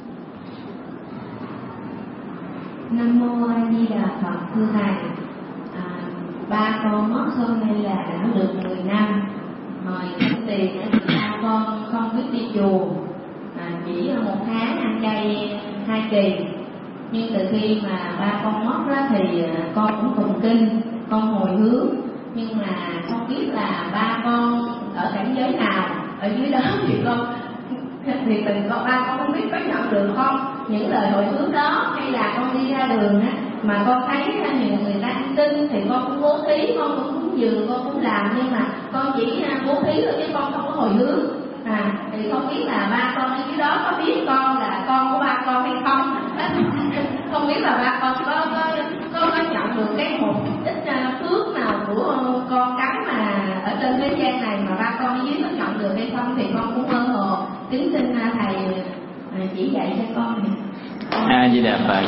Nam mô A Di Đà Phật. Thưa thầy, à, ba con mất hơn đây là đã được mười năm. Rồi kiếm tiền thì ba con không biết đi chùa, à, chỉ một tháng ăn chay hai kỳ. Nhưng từ khi mà ba con mất đó thì con cũng tụng kinh, con hồi hướng, nhưng mà không biết là ba con ở cảnh giới nào ở dưới đó thì con thì từng con ba con không biết có nhận được không những lời hồi hướng đó, hay là con đi ra đường á mà con thấy nhiều người ta ăn tin thì con cũng bố thí, con cũng cúng dường, con cũng làm, nhưng mà con chỉ bố thí thôi chứ con không có hồi hướng. À, thì không biết là ba con ở dưới đó có biết con là con của ba con hay không. Không biết là ba con có có có, có nhận được cái một ít phước nào của con cái mà ở trên thế gian này mà ba con ở dưới có nhận được hay không, thì con cũng mơ hồ. Kính xin thầy chỉ dạy cho con. A Di Đà Phật.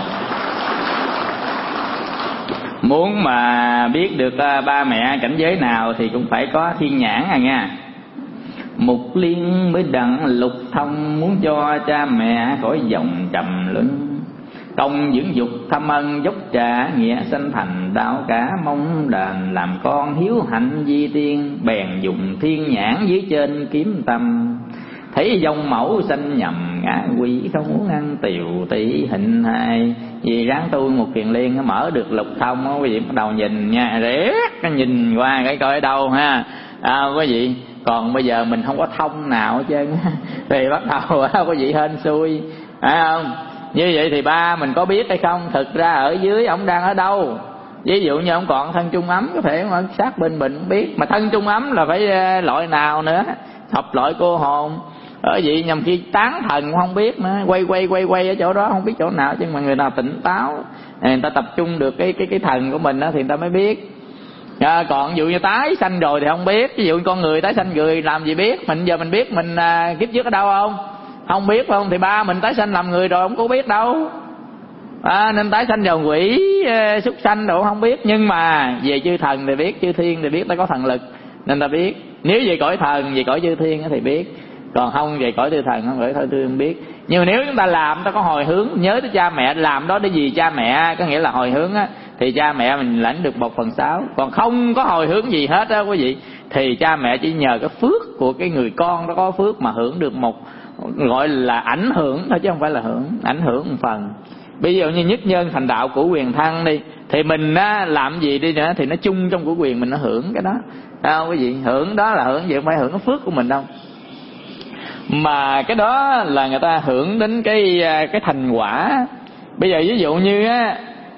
Muốn mà biết được ba mẹ cảnh giới nào thì cũng phải có thiên nhãn à nha. Mục liên mới đặng lục thông, muốn cho cha mẹ khỏi dòng trầm luân. Công dưỡng dục thâm ân dốc trả, nghĩa sanh thành đạo cả mong đền. Làm con hiếu hạnh di tiên, bèn dùng thiên nhãn dưới trên kiếm tâm. Thấy dòng mẫu sanh nhầm ngã quỷ, không muốn ăn tiều tỷ hình hài. Vì ráng tu một kiền liên mở được lục thông, quý vị bắt đầu nhìn nha, riết nhìn qua cái coi ở đâu ha. À, quý vị còn bây giờ mình không có thông nào hết trơn thì bắt đầu quý vị hên xui, phải không? Như vậy thì ba mình có biết hay không, thực ra ở dưới ổng đang ở đâu, Ví dụ như ông còn thân chung ấm, có thể mà sát bên bệnh không biết, mà thân chung ấm là phải loại nào nữa, thập loại cô hồn. Ở vậy nhầm khi tán thần cũng không biết nữa, quay quay quay quay ở chỗ đó không biết chỗ nào, chứ mà người nào tỉnh táo, người ta tập trung được cái cái cái thần của mình đó thì người ta mới biết. À, còn ví dụ như tái sanh rồi thì không biết. Ví dụ như con người tái sanh người làm gì biết, mình giờ mình biết mình à, kiếp trước ở đâu không? Không biết phải không? Thì ba mình tái sanh làm người rồi không có biết đâu. À, nên tái sanh vào quỷ, súc sanh đồ không biết. Nhưng mà về chư thần thì biết, chư thiên thì biết, ta có thần lực nên ta biết. Nếu về cõi thần, về cõi chư thiên thì biết. Còn không về cõi chư thần, không về cõi chư thiên biết. Nhưng mà nếu chúng ta làm, ta có hồi hướng, nhớ tới cha mẹ, làm đó để vì cha mẹ, có nghĩa là hồi hướng á, thì cha mẹ mình lãnh được một phần sáu. Còn không có hồi hướng gì hết á quý vị, thì cha mẹ chỉ nhờ cái phước của cái người con đó có phước mà hưởng được một, gọi là ảnh hưởng thôi chứ không phải là hưởng, ảnh hưởng một phần. Ví dụ như nhất nhân thành đạo của quyền thăng đi, thì mình á, làm gì đi nữa thì nó chung trong của quyền mình, nó hưởng cái đó. Đâu quý vị, hưởng đó là hưởng gì, không phải hưởng cái phước của mình đâu. Mà cái đó là người ta hưởng đến cái cái thành quả. Bây giờ ví dụ như á,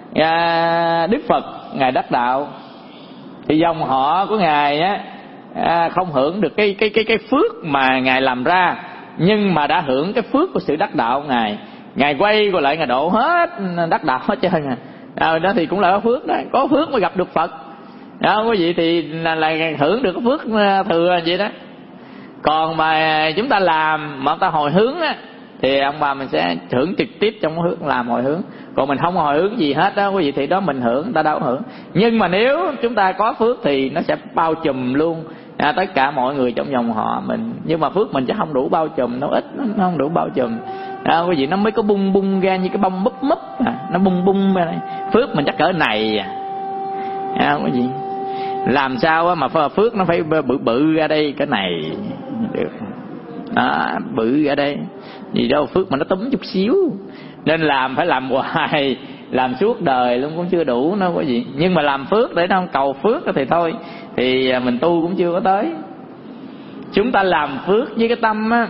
Đức Phật ngài đắc đạo thì dòng họ của ngài á không hưởng được cái cái cái cái phước mà ngài làm ra, nhưng mà đã hưởng cái phước của sự đắc đạo của ngài. Ngài quay rồi lại ngài độ hết đắc đạo hết trơn à. À, đó thì cũng là có phước đó, có phước mới gặp được Phật. Đó quý vị, thì là, là hưởng được cái phước thừa vậy đó. Còn mà chúng ta làm mà chúng ta hồi hướng á, thì ông bà mình sẽ hưởng trực tiếp trong cái hướng làm hồi hướng. Còn mình không hồi hướng gì hết đó quý vị, thì đó mình hưởng, ta đâu hưởng. Nhưng mà nếu chúng ta có phước thì nó sẽ bao trùm luôn à, tất cả mọi người trong dòng họ mình. Nhưng mà phước mình chắc không đủ bao trùm, nó ít, nó không đủ bao trùm à, quý vị, nó mới có bung bung ra như cái bông búp múp à, nó bung bung ra này. Phước mình chắc cỡ này à, à quý vị, làm sao mà phước nó phải bự bự ra đây cái này được đó, bự ra đây gì đâu, phước mà nó túm chút xíu. Nên làm phải làm hoài, làm suốt đời luôn cũng chưa đủ đâu quý vị. Nhưng mà làm phước để nó cầu phước thì thôi, thì mình tu cũng chưa có tới. Chúng ta làm phước với cái tâm á,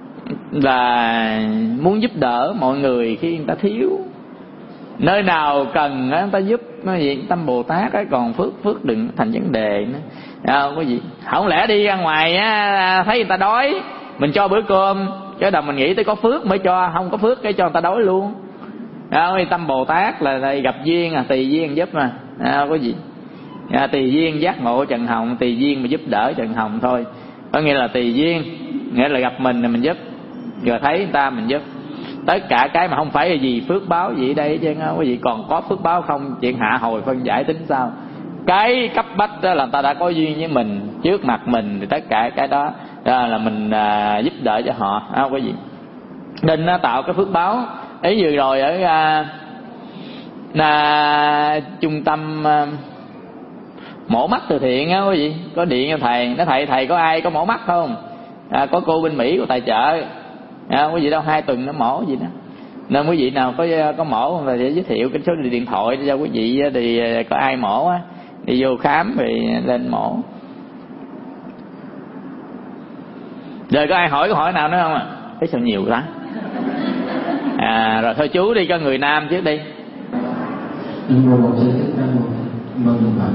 là muốn giúp đỡ mọi người khi người ta thiếu, nơi nào cần á, người ta giúp. Nó gì tâm Bồ Tát á, còn phước phước đừng thành vấn đề nữa à, quý vị. Không lẽ đi ra ngoài á, thấy người ta đói mình cho bữa cơm, cái đầu mình nghĩ tới có phước mới cho, không có phước cái cho người ta đói luôn à, tâm Bồ Tát là, là gặp duyên à, tùy duyên giúp mà à, quý vị à, tùy duyên giác ngộ Trần Hồng, tùy duyên mà giúp đỡ Trần Hồng thôi. Có nghĩa là tùy duyên, nghĩa là gặp mình là mình giúp, rồi thấy người ta mình giúp. Tất cả cái mà không phải là gì phước báo gì đây chứ quý vị. Còn có phước báo không, chuyện hạ hồi phân giải tính sao. Cái cấp bách đó là người ta đã có duyên với mình trước mặt mình, thì tất cả cái đó, đó là mình à, giúp đỡ cho họ à, quý vị. Nên nó tạo cái phước báo. Ấy vừa rồi ở à, à, trung tâm à, mổ mắt từ thiện á quý vị, có điện cho thầy, nói thầy thầy có ai có mổ mắt không? À, có cô bên Mỹ của tài trợ à, quý vị đâu hai tuần nó mổ gì đó. Nên quý vị nào có có mổ thì giới thiệu cái số điện thoại cho quý vị, thì có ai mổ á đi vô khám thì lên mổ. Rồi có ai hỏi câu hỏi nào nữa không à? Thấy sao nhiều quá à, rồi thôi chú đi, cho người nam trước đi. Mong Phật.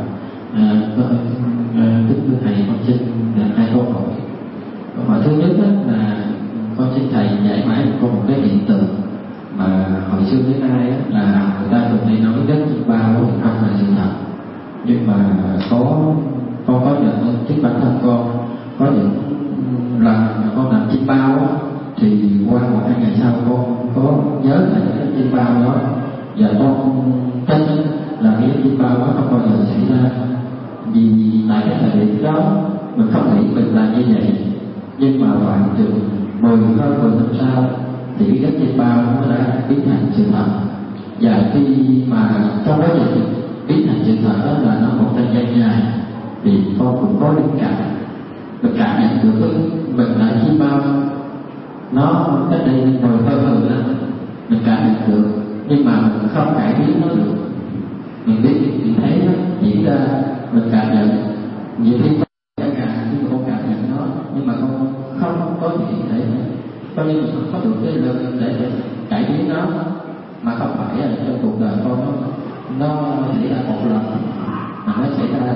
Kính thưa thầy, con xin hai câu hỏi. Câu hỏi thứ nhất là con xin thầy giải mã có một cái hiện tượng mà hồi xưa đến nay là người ta thường hay nói rất ba bốn không là sự thật. Nhưng mà có con có nhận chính bản thân con có những lần mà con làm chim bao á, thì qua một hai ngày sau con có nhớ lại cái chim bao đó, và con tin là cái chim bao đó không bao giờ xảy ra. Vì tại cái thời điểm đó mình không nghĩ mình làm như vậy, nhưng mà khoảng chừng mười hơn mười năm sau thì cái chim bao nó đã biến thành sự thật. Và khi mà trong quá trình biến thành sự thật đó là nó một thời gian dài, thì con cũng có linh cảm, mình cảm nhận được mình là chim bao nó cách đây mười hơn mười năm, mình cảm nhận được, nhưng mà mình không cải biến nó được. Mình biết mình thấy nó diễn ra, mình cảm nhận nhiều khi cả cả khi mà con cảm nhận nó, nhưng mà con không có gì để coi như mình không có được cái lực để cải biến nó, mà không phải là trong cuộc đời con nó nó xảy ra một lần mà nó xảy ra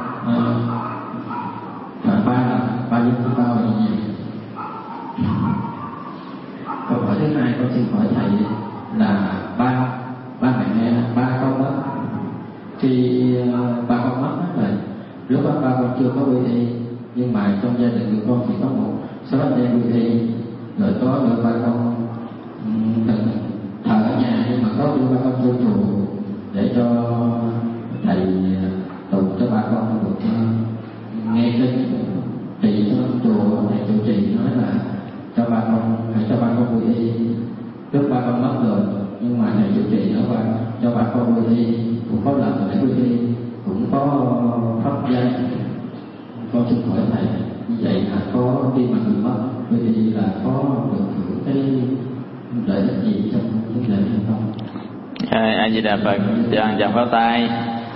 uh, ba lần, ba nhiêu chim bao là gì? Câu hỏi thứ hai con xin hỏi thầy là ba ba mẹ ba con đó, khi uh, ba con mất là lúc đó ba con chưa có quy y, nhưng mà trong gia đình của con chỉ có một số anh em quy y, rồi có được ba con um, thờ ở nhà, nhưng mà có đưa ba con vô chùa để cho thầy tụng cho ba con được uh, nghe kinh. Thì trong chùa thầy chủ trì nói là cho ba con hãy cho ba con quy y lúc ba con mất rồi, nhưng mà thầy chủ trì nói ba cho ba con quy y cũng có lần để quy y, cũng có pháp danh. Con xin hỏi thầy như vậy là có khi mà người mất quy y là có được hưởng cái lợi ích gì trong vấn đề hay không? A Di Đà Phật. Chàng chàng pháo tay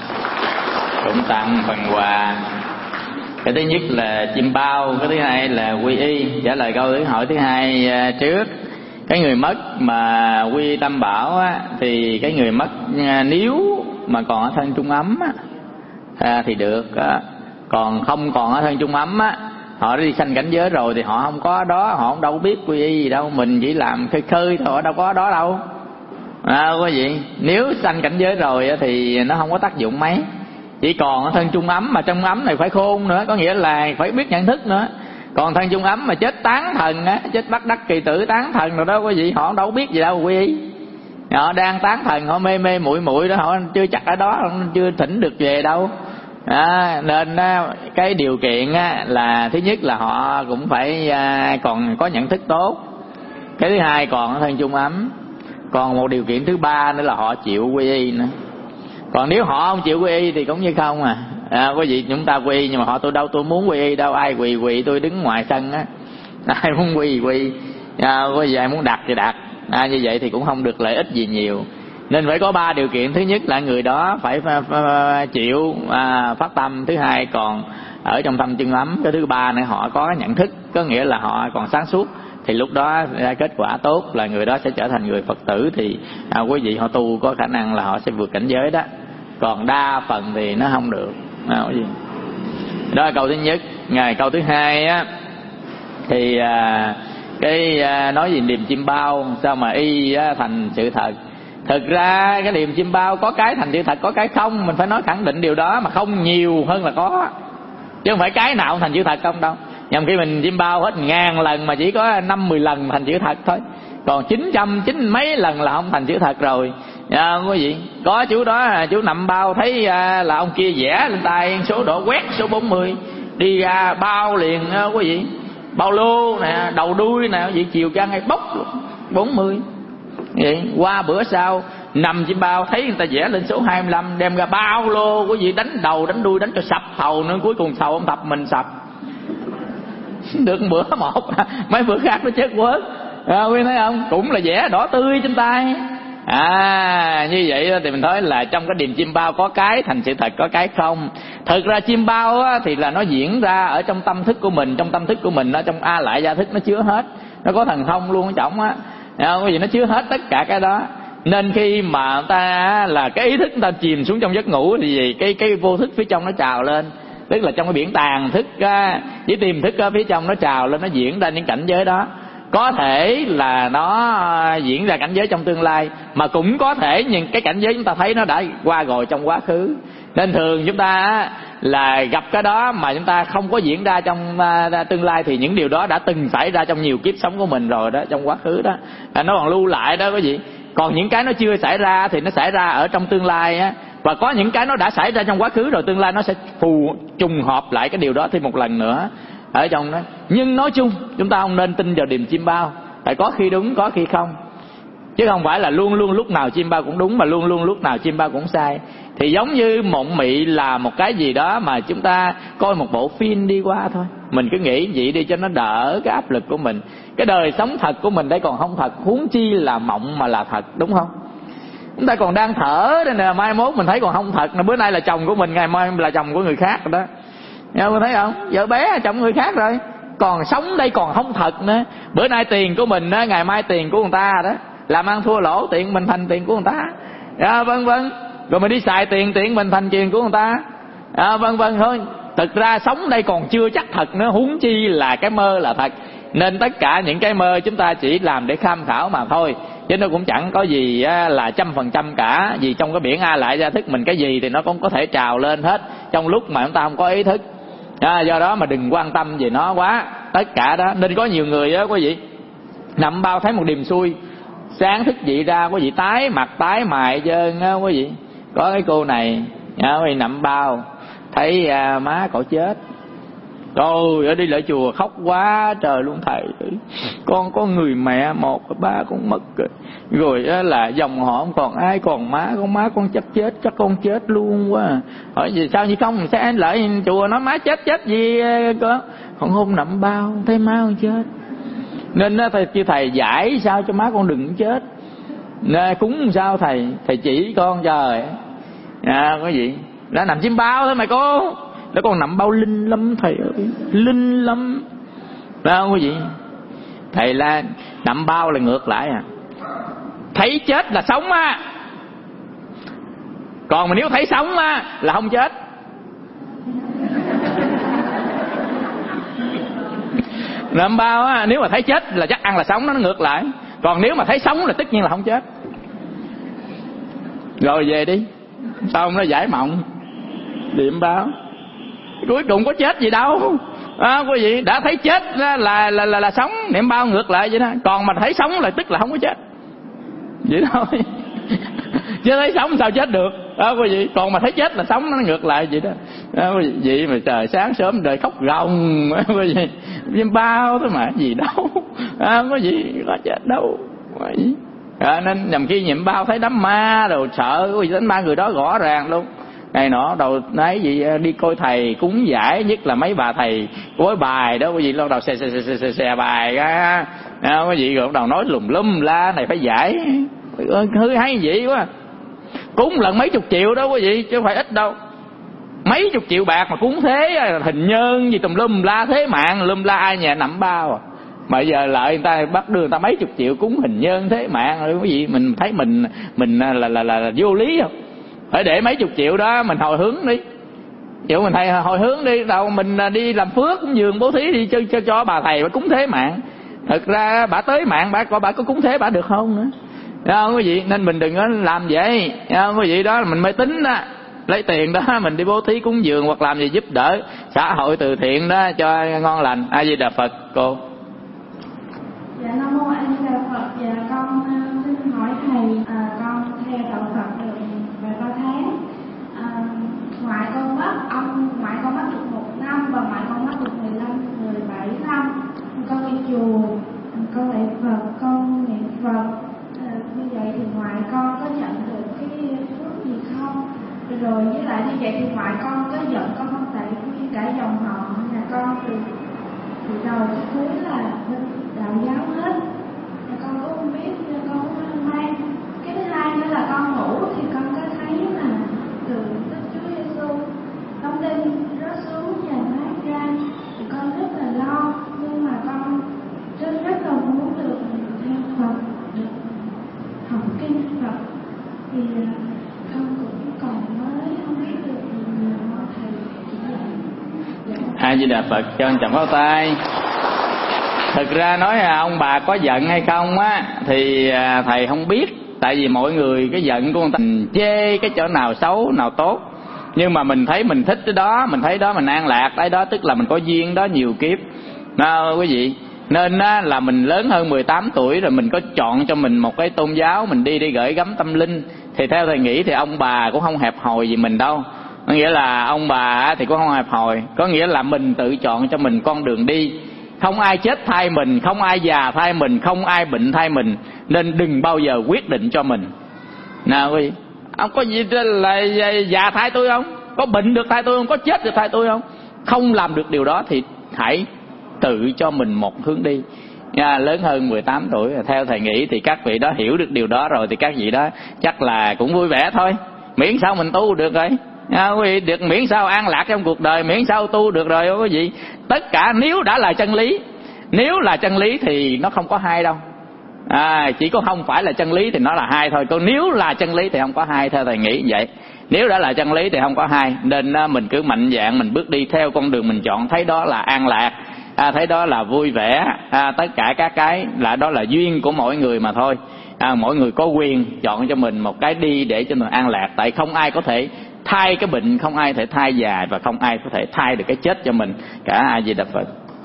cũng tặng phần quà. Cái thứ nhất là chim bao, cái thứ hai là quy y. Trả lời câu hỏi thứ hai trước. Cái người mất mà quy Tam Bảo á, thì cái người mất nếu mà còn ở thân trung ấm á, à, thì được á. Còn không còn ở thân trung ấm á, họ đã đi sanh cảnh giới rồi thì họ không có đó, họ không đâu biết quy y gì đâu, mình chỉ làm khơi khơi thôi, đâu có đó đâu. À, quý vị, nếu sanh cảnh giới rồi á, thì nó không có tác dụng mấy. Chỉ còn ở thân trung ấm, mà trong ấm này phải khôn nữa, có nghĩa là phải biết nhận thức nữa. Còn thân trung ấm mà chết tán thần á, chết bắt đắc kỳ tử tán thần rồi đó quý vị, họ đâu biết gì đâu quy y. Họ đang tán thần, họ mê mê muội muội đó, họ chưa chắc ở đó, họ chưa thỉnh được về đâu. À, nên cái điều kiện á, là thứ nhất là họ cũng phải à, còn có nhận thức tốt. Cái thứ hai còn ở thân trung ấm. Còn một điều kiện thứ ba nữa là họ chịu quy y nữa. Còn nếu họ không chịu quy y thì cũng như không à. À, quý vị chúng ta quy y, nhưng mà họ tôi đâu tôi muốn quy y đâu, ai quỳ quỳ tôi đứng ngoài sân á, ai muốn quy quy, à, quý vị ai muốn đặt thì đặt. À, như vậy thì cũng không được lợi ích gì nhiều. Nên phải có ba điều kiện. Thứ nhất là người đó phải pha, pha, chịu à, phát tâm. Thứ hai còn ở trong tâm chân ấm. Cái thứ ba nữa họ có nhận thức, có nghĩa là họ còn sáng suốt. Thì lúc đó ra kết quả tốt là người đó sẽ trở thành người Phật tử. Thì à, quý vị họ tu có khả năng là họ sẽ vượt cảnh giới đó. Còn đa phần thì nó không được. À, quý vị. Đó là câu thứ nhất. Ngày câu thứ hai á, thì à, cái à, nói gì niềm chim bao sao mà y á, thành sự thật. Thực ra cái niềm chim bao có cái thành sự thật, có cái không. Mình phải nói khẳng định điều đó, mà không nhiều hơn là có, chứ không phải cái nào thành sự thật không đâu. Nhằm khi mình chim bao hết ngàn lần mà chỉ có năm mười lần thành sự thật thôi. Còn chín trăm chín mấy lần là không thành sự thật rồi. À, quý vị, có chú đó, chú nằm bao thấy à, là ông kia vẽ lên tay số độ quét số bốn mươi, đi ra bao liền à, quý vị. Bao lô nè, đầu đuôi nè, quý vị, chiều cao hay bốc bốn mươi. Vậy qua bữa sau nằm chim bao thấy người ta vẽ lên số hai mươi lăm, đem ra bao lô quý vị, đánh đầu đánh đuôi đánh cho sập thầu nữa, cuối cùng thầu ông thập mình sập. Được bữa một, mấy bữa khác nó chết quớt. À, quý thấy không, cũng là vẽ đỏ tươi trên tay. À, như vậy thì mình nói là trong cái điềm chim bao có cái thành sự thật, có cái không. Thực ra chim bao á, thì là nó diễn ra ở trong tâm thức của mình. Trong tâm thức của mình, nó trong A Lại Gia Thức nó chứa hết. Nó có thần thông luôn ở trong á. Quý vị, nó chứa hết tất cả cái đó. Nên khi mà người ta là cái ý thức người ta chìm xuống trong giấc ngủ thì gì? Cái cái vô thức phía trong nó trào lên. Tức là trong cái biển tàn thức á, với tiềm thức á, phía trong nó trào lên, nó diễn ra những cảnh giới đó. Có thể là nó diễn ra cảnh giới trong tương lai, mà cũng có thể những cái cảnh giới chúng ta thấy nó đã qua rồi trong quá khứ. Nên thường chúng ta là gặp cái đó mà chúng ta không có diễn ra trong tương lai, thì những điều đó đã từng xảy ra trong nhiều kiếp sống của mình rồi đó, trong quá khứ đó. À, nó còn lưu lại đó quý vị. Còn những cái nó chưa xảy ra thì nó xảy ra ở trong tương lai á. Và có những cái nó đã xảy ra trong quá khứ rồi, tương lai nó sẽ phù trùng hợp lại cái điều đó thêm một lần nữa ở trong đó. Nhưng nói chung chúng ta không nên tin vào điềm chim bao, tại có khi đúng có khi không, chứ không phải là luôn luôn lúc nào chim bao cũng đúng, mà luôn luôn lúc nào chim bao cũng sai. Thì giống như mộng mị là một cái gì đó mà chúng ta coi một bộ phim đi qua thôi, mình cứ nghĩ vậy đi cho nó đỡ cái áp lực của mình. Cái đời sống thật của mình đây còn không thật, huống chi là mộng mà là thật, đúng không? Chúng ta còn đang thở đây nè, mai mốt mình thấy còn không thật. Bữa nay là chồng của mình, ngày mai là chồng của người khác rồi đó. Nghe thấy không? Vợ bé chồng người khác rồi. Còn sống đây còn không thật nữa. Bữa nay tiền của mình đó, ngày mai tiền của người ta đó. Làm ăn thua lỗ, tiền mình thành tiền của người ta. Dạ, vân vân. rồi mình đi xài tiền, tiền mình thành tiền của người ta, à, vân vân thôi. Thực ra sống đây còn chưa chắc thật nữa, huống chi là cái mơ là thật. Nên tất cả những cái mơ chúng ta chỉ làm để tham khảo mà thôi, chứ nó cũng chẳng có gì là trăm phần trăm cả. Vì trong cái biển A Lại Gia Thức mình cái gì thì nó cũng có thể trào lên hết trong lúc mà chúng ta không có ý thức. À, do đó mà đừng quan tâm về nó quá. Tất cả đó nên có nhiều người á quý vị nằm bao thấy một điềm xui, sáng thức dậy ra quý vị tái mặt tái mày trơn á quý vị. Có cái cô này à, quý vị nằm bao thấy à, má cậu chết. Trời ơi, đi lại chùa khóc quá trời luôn thầy. Con có người mẹ một ba con mất rồi. Rồi là dòng họ không còn ai, còn má, con má con chắc chết, chắc con chết luôn quá. Hỏi gì sao như không sẽ lại chùa nói má chết chết gì cơ. Còn hôm nằm bao thấy má con chết. Nên thầy kêu thầy giải sao cho má con đừng chết. Nên cúng sao thầy, thầy chỉ con trời. À có gì? Đã nằm chim bao thôi mày cô. Đó con nằm bao linh lắm thầy ơi, linh lắm. Phải không quý vị? Thầy là nằm bao là ngược lại à. Thấy chết là sống á. Còn mà nếu thấy sống á là không chết. Nằm bao á, nếu mà thấy chết là chắc ăn là sống, nó ngược lại. Còn nếu mà thấy sống là tất nhiên là không chết. Rồi về đi. Xong nó giải mộng điểm báo. Cuối cùng có chết gì đâu. À, quý vị đã thấy chết là là là, là, là sống, niệm bao ngược lại vậy đó. Còn mà thấy sống là tức là không có chết. Vậy thôi. Chứ thấy sống sao chết được. À, quý vị còn mà thấy chết là sống, nó ngược lại vậy đó. À, quý vị vậy mà trời sáng sớm đời khóc ròng. À, quý vị viêm bao thôi mà gì đâu. À, quý vị có chết đâu. Quý vị. À, nên nhầm khi nhiệm bao thấy đám ma rồi sợ, quý vị đánh ma người đó rõ ràng luôn. Ngày nọ đầu nói gì đi coi thầy cúng giải, nhất là mấy bà thầy bói bài đó quý vị, lâu đầu xè xè xè xè, xè bài á, quý vị rồi đầu nói lùm lum la này phải giải, hư hay vậy quá. Cúng lần mấy chục triệu đó quý vị chứ không phải ít đâu, mấy chục triệu bạc mà cúng thế hình nhân gì tùm lum la, thế mạng lum la, ai nhà nằm bao à. Mà giờ lại người ta bắt đưa người ta mấy chục triệu cúng hình nhân thế mạng rồi quý vị, mình thấy mình mình là là là, là vô lý không? Phải để mấy chục triệu đó mình hồi hướng đi. Chịu mình thầy hồi hướng đi, đâu mình đi làm phước cúng dường bố thí đi cho cho, cho bà thầy bà cúng thế mạng. Thực ra bà tới mạng bà coi bà có cúng thế bà được không nữa. Thấy không quý vị? Nên mình đừng có làm vậy. Thấy không quý vị? Đó là mình mê tín đó. Lấy tiền đó mình đi bố thí cúng dường hoặc làm gì giúp đỡ xã hội từ thiện đó cho ngon lành. A Di Đà Phật cô. Dạ Nam Mô A Di Đà Phật. Dạ con xin hỏi thầy, à, con theo đạo Phật được vài ba tháng. À, ngoại con mất ông ngoại con mất được một năm và ngoại con mất được mười lăm mười bảy năm. Con đi chùa, con lạy Phật, con niệm Phật. À, như vậy thì ngoại con có nhận được cái phước gì không? Rồi với lại như vậy thì ngoại con có giận con không, tại vì cả dòng họ nhà con từ từ đầu tới cuối là bên đạo giáo hết. Nhà con cũng không biết, con cũng mang. Cái thứ hai nữa là con ngủ thì con có thấy là từ Đức Chúa Giêsu đóng đinh rớt xuống và mát ra, thì con rất là lo, nhưng mà con rất rất là muốn được theo Phật, được học kinh Phật, thì con cũng còn mới không biết được nhiều, mong thầy chỉ dạy. A Di Đà Phật, cho anh chồng pháo tay. Thực ra nói là ông bà có giận hay không á thì thầy không biết, tại vì mỗi người cái giận của người ta mình chê cái chỗ nào xấu nào tốt, nhưng mà mình thấy mình thích cái đó, mình thấy đó mình an lạc cái đó, tức là mình có duyên đó nhiều kiếp đó quý vị. Nên á, là mình lớn hơn mười tám tuổi rồi mình có chọn cho mình một cái tôn giáo, mình đi đi gửi gắm tâm linh, thì theo thầy nghĩ thì ông bà cũng không hẹp hòi gì mình đâu. Có nghĩa là ông bà thì cũng không hẹp hòi, có nghĩa là mình tự chọn cho mình con đường đi. Không ai chết thay mình, không ai già thay mình, không ai bệnh thay mình, nên đừng bao giờ quyết định cho mình. Nào quý vị, ông có gì là già thay tôi không? Có bệnh được thay tôi không? Có chết được thay tôi không? Không làm được điều đó thì hãy tự cho mình một hướng đi. À, lớn hơn mười tám tuổi, theo thầy nghĩ thì các vị đó hiểu được điều đó rồi thì các vị đó chắc là cũng vui vẻ thôi. Miễn sao mình tu được rồi. À, quý vị, được miễn sao an lạc trong cuộc đời, miễn sao tu được rồi quý vị. Tất cả nếu đã là chân lý, nếu là chân lý thì nó không có hai đâu. À, chỉ có không phải là chân lý thì nó là hai thôi. Còn nếu là chân lý thì không có hai, theo thầy nghĩ vậy. Nếu đã là chân lý thì không có hai. Nên mình cứ mạnh dạn mình bước đi theo con đường mình chọn, thấy đó là an lạc, à, thấy đó là vui vẻ, à, tất cả các cái là đó là duyên của mỗi người mà thôi. À, mỗi người có quyền chọn cho mình một cái đi để cho mình an lạc. Tại không ai có thể thay cái bệnh, không ai có thể thay già, và không ai có thể thay được cái chết cho mình cả. A Di Đà Phật.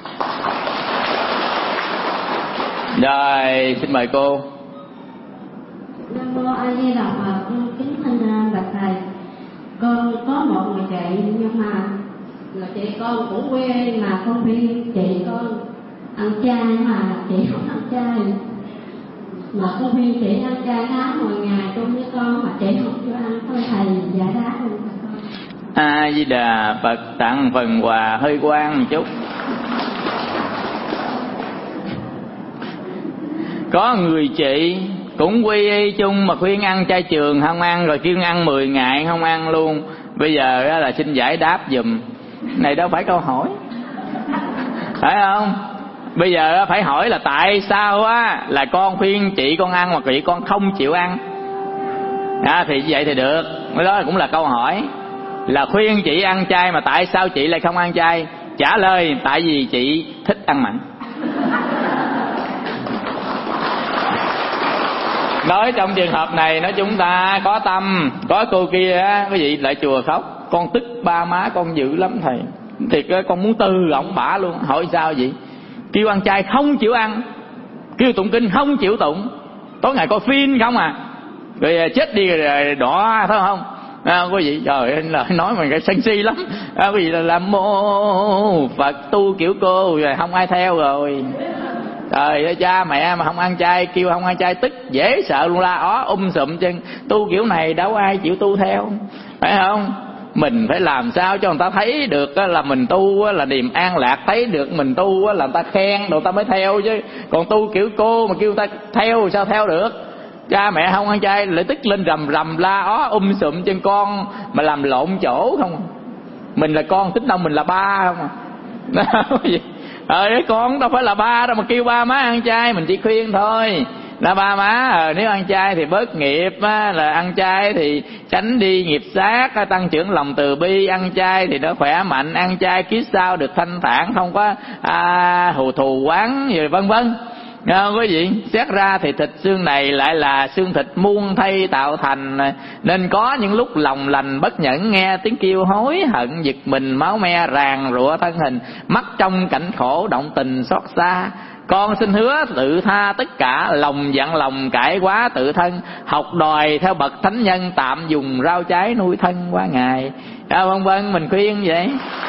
Rồi, xin mời cô. Nam mô A Di Đà Phật. Kính thưa bạch thầy, con có một người chị, nhưng mà người chị con cũng quê mà con khuyên chị con ăn chay mà chị không ăn chay, mà con khuyên chị ăn chay đá mỗi ngày chung với con mà chị không cho ăn. Thôi thầy giải đáp luôn. A Di Đà Phật. Tặng phần quà hơi quan một chút. Có người chị cũng quy y chung mà khuyên ăn chay trường không ăn, rồi kêu ăn mười ngày không ăn luôn. Bây giờ đó là xin giải đáp giùm. Này đâu phải câu hỏi, phải không? Bây giờ phải hỏi là tại sao á là con khuyên chị con ăn mà chị con không chịu ăn. À, thì vậy thì được. Đó cũng là câu hỏi. Là khuyên chị ăn chay mà tại sao chị lại không ăn chay? Trả lời tại vì chị thích ăn mặn. Nói trong trường hợp này, nói chúng ta có tâm. Có cô kia á, cái gì lại chùa khóc, con tức ba má con dữ lắm thầy, thiệt con muốn từ ổng bả luôn. Hỏi sao vậy? Kêu ăn chay không chịu ăn, kêu tụng kinh không chịu tụng, tối ngày coi phim không à, rồi chết đi rồi đỏ phải không? À, quý vị, trời ơi, lời nói mà cái sân si lắm. À, quý vị là làm mô Phật tu kiểu cô rồi không ai theo rồi. Trời ơi, cha mẹ mà không ăn chay, kêu không ăn chay tức dễ sợ luôn, la ó um sụm chân. Tu kiểu này đâu ai chịu tu theo, phải không? Mình phải làm sao cho người ta thấy được là mình tu là niềm an lạc, thấy được mình tu là người ta khen rồi ta mới theo chứ. Còn tu kiểu cô mà kêu người ta theo sao theo được? Cha mẹ không ăn chay lại tức lên rầm rầm la ó um sụm chân con mà làm lộn chỗ không. Mình là con tính đâu mình là ba không à. Ờ, con đâu phải là ba đâu mà kêu ba má ăn chay. Mình chỉ khuyên thôi là ba má ờ, nếu ăn chay thì bớt nghiệp á, là ăn chay thì tránh đi nghiệp sát, tăng trưởng lòng từ bi, ăn chay thì nó khỏe mạnh, ăn chay kiếp sau được thanh thản, không có à, hù thù quán rồi vân vân. À, quý vị, xét ra thì thịt xương này lại là xương thịt muôn thay tạo thành, nên có những lúc lòng lành bất nhẫn, nghe tiếng kêu hối hận giật mình, máu me ràn rụa thân hình, mắt trong cảnh khổ động tình xót xa. Con xin hứa tự tha tất cả, lòng dặn lòng cải quá tự thân, học đòi theo bậc thánh nhân, tạm dùng rau trái nuôi thân qua ngày. À, vân vân, mình khuyên vậy.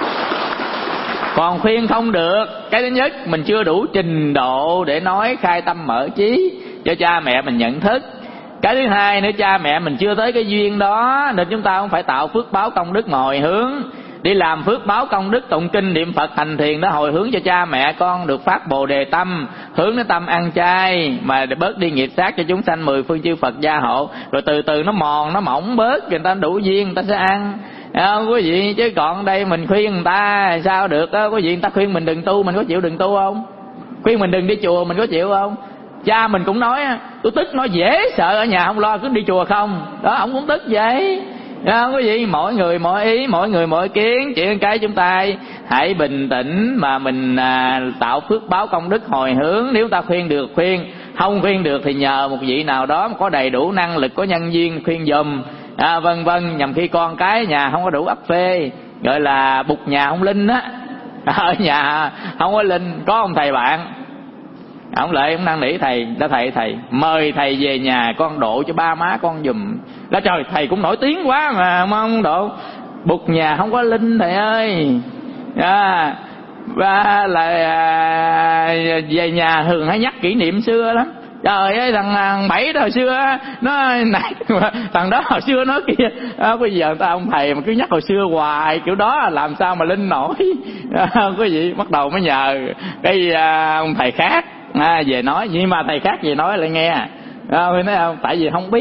Còn khuyên không được, cái thứ nhất mình chưa đủ trình độ để nói khai tâm mở trí cho cha mẹ mình nhận thức. Cái thứ hai nữa, cha mẹ mình chưa tới cái duyên đó, nên chúng ta không phải tạo phước báo công đức mà hồi hướng. Đi làm phước báo công đức, tụng kinh niệm Phật hành thiền đó, hồi hướng cho cha mẹ con được phát bồ đề tâm, hướng đến tâm ăn chay mà để bớt đi nghiệp sát cho chúng sanh mười phương chư Phật gia hộ. Rồi từ từ nó mòn nó mỏng bớt, người ta đủ duyên người ta sẽ ăn. À, quý vị, chứ còn đây mình khuyên người ta sao được á. Quý vị, người ta khuyên mình đừng tu, mình có chịu đừng tu không? Khuyên mình đừng đi chùa, mình có chịu không? Cha mình cũng nói tôi tức nó dễ sợ, ở nhà không lo cứ đi chùa không. Đó, ông cũng tức vậy. À, quý vị, mỗi người mỗi ý, mỗi người mỗi kiến. Chỉ cái chúng ta hãy bình tĩnh mà mình à, tạo phước báo công đức hồi hướng. Nếu ta khuyên được khuyên, không khuyên được thì nhờ một vị nào đó có đầy đủ năng lực, có nhân duyên khuyên giùm. À, vân vân, nhằm khi con cái nhà không có đủ ấp phê, gọi là bụt nhà không linh á. Ở nhà không có linh. Có ông thầy bạn, ông lại ông năn nỉ thầy, đã thầy thầy mời thầy về nhà con độ cho ba má con giùm. Đó trời, thầy cũng nổi tiếng quá mà không độ. Bụt nhà không có linh thầy ơi. À, và là à, về nhà thường hay nhắc kỷ niệm xưa lắm. Trời ơi, thằng, thằng Bảy đó hồi xưa nó này, thằng đó hồi xưa nó kia. À, bây giờ ta ông thầy mà cứ nhắc hồi xưa hoài kiểu đó làm sao mà linh nổi. À, quý vị, bắt đầu mới nhờ cái à, ông thầy khác à, về nói. Nhưng mà thầy khác về nói lại nghe. À, nói không, tại vì không biết.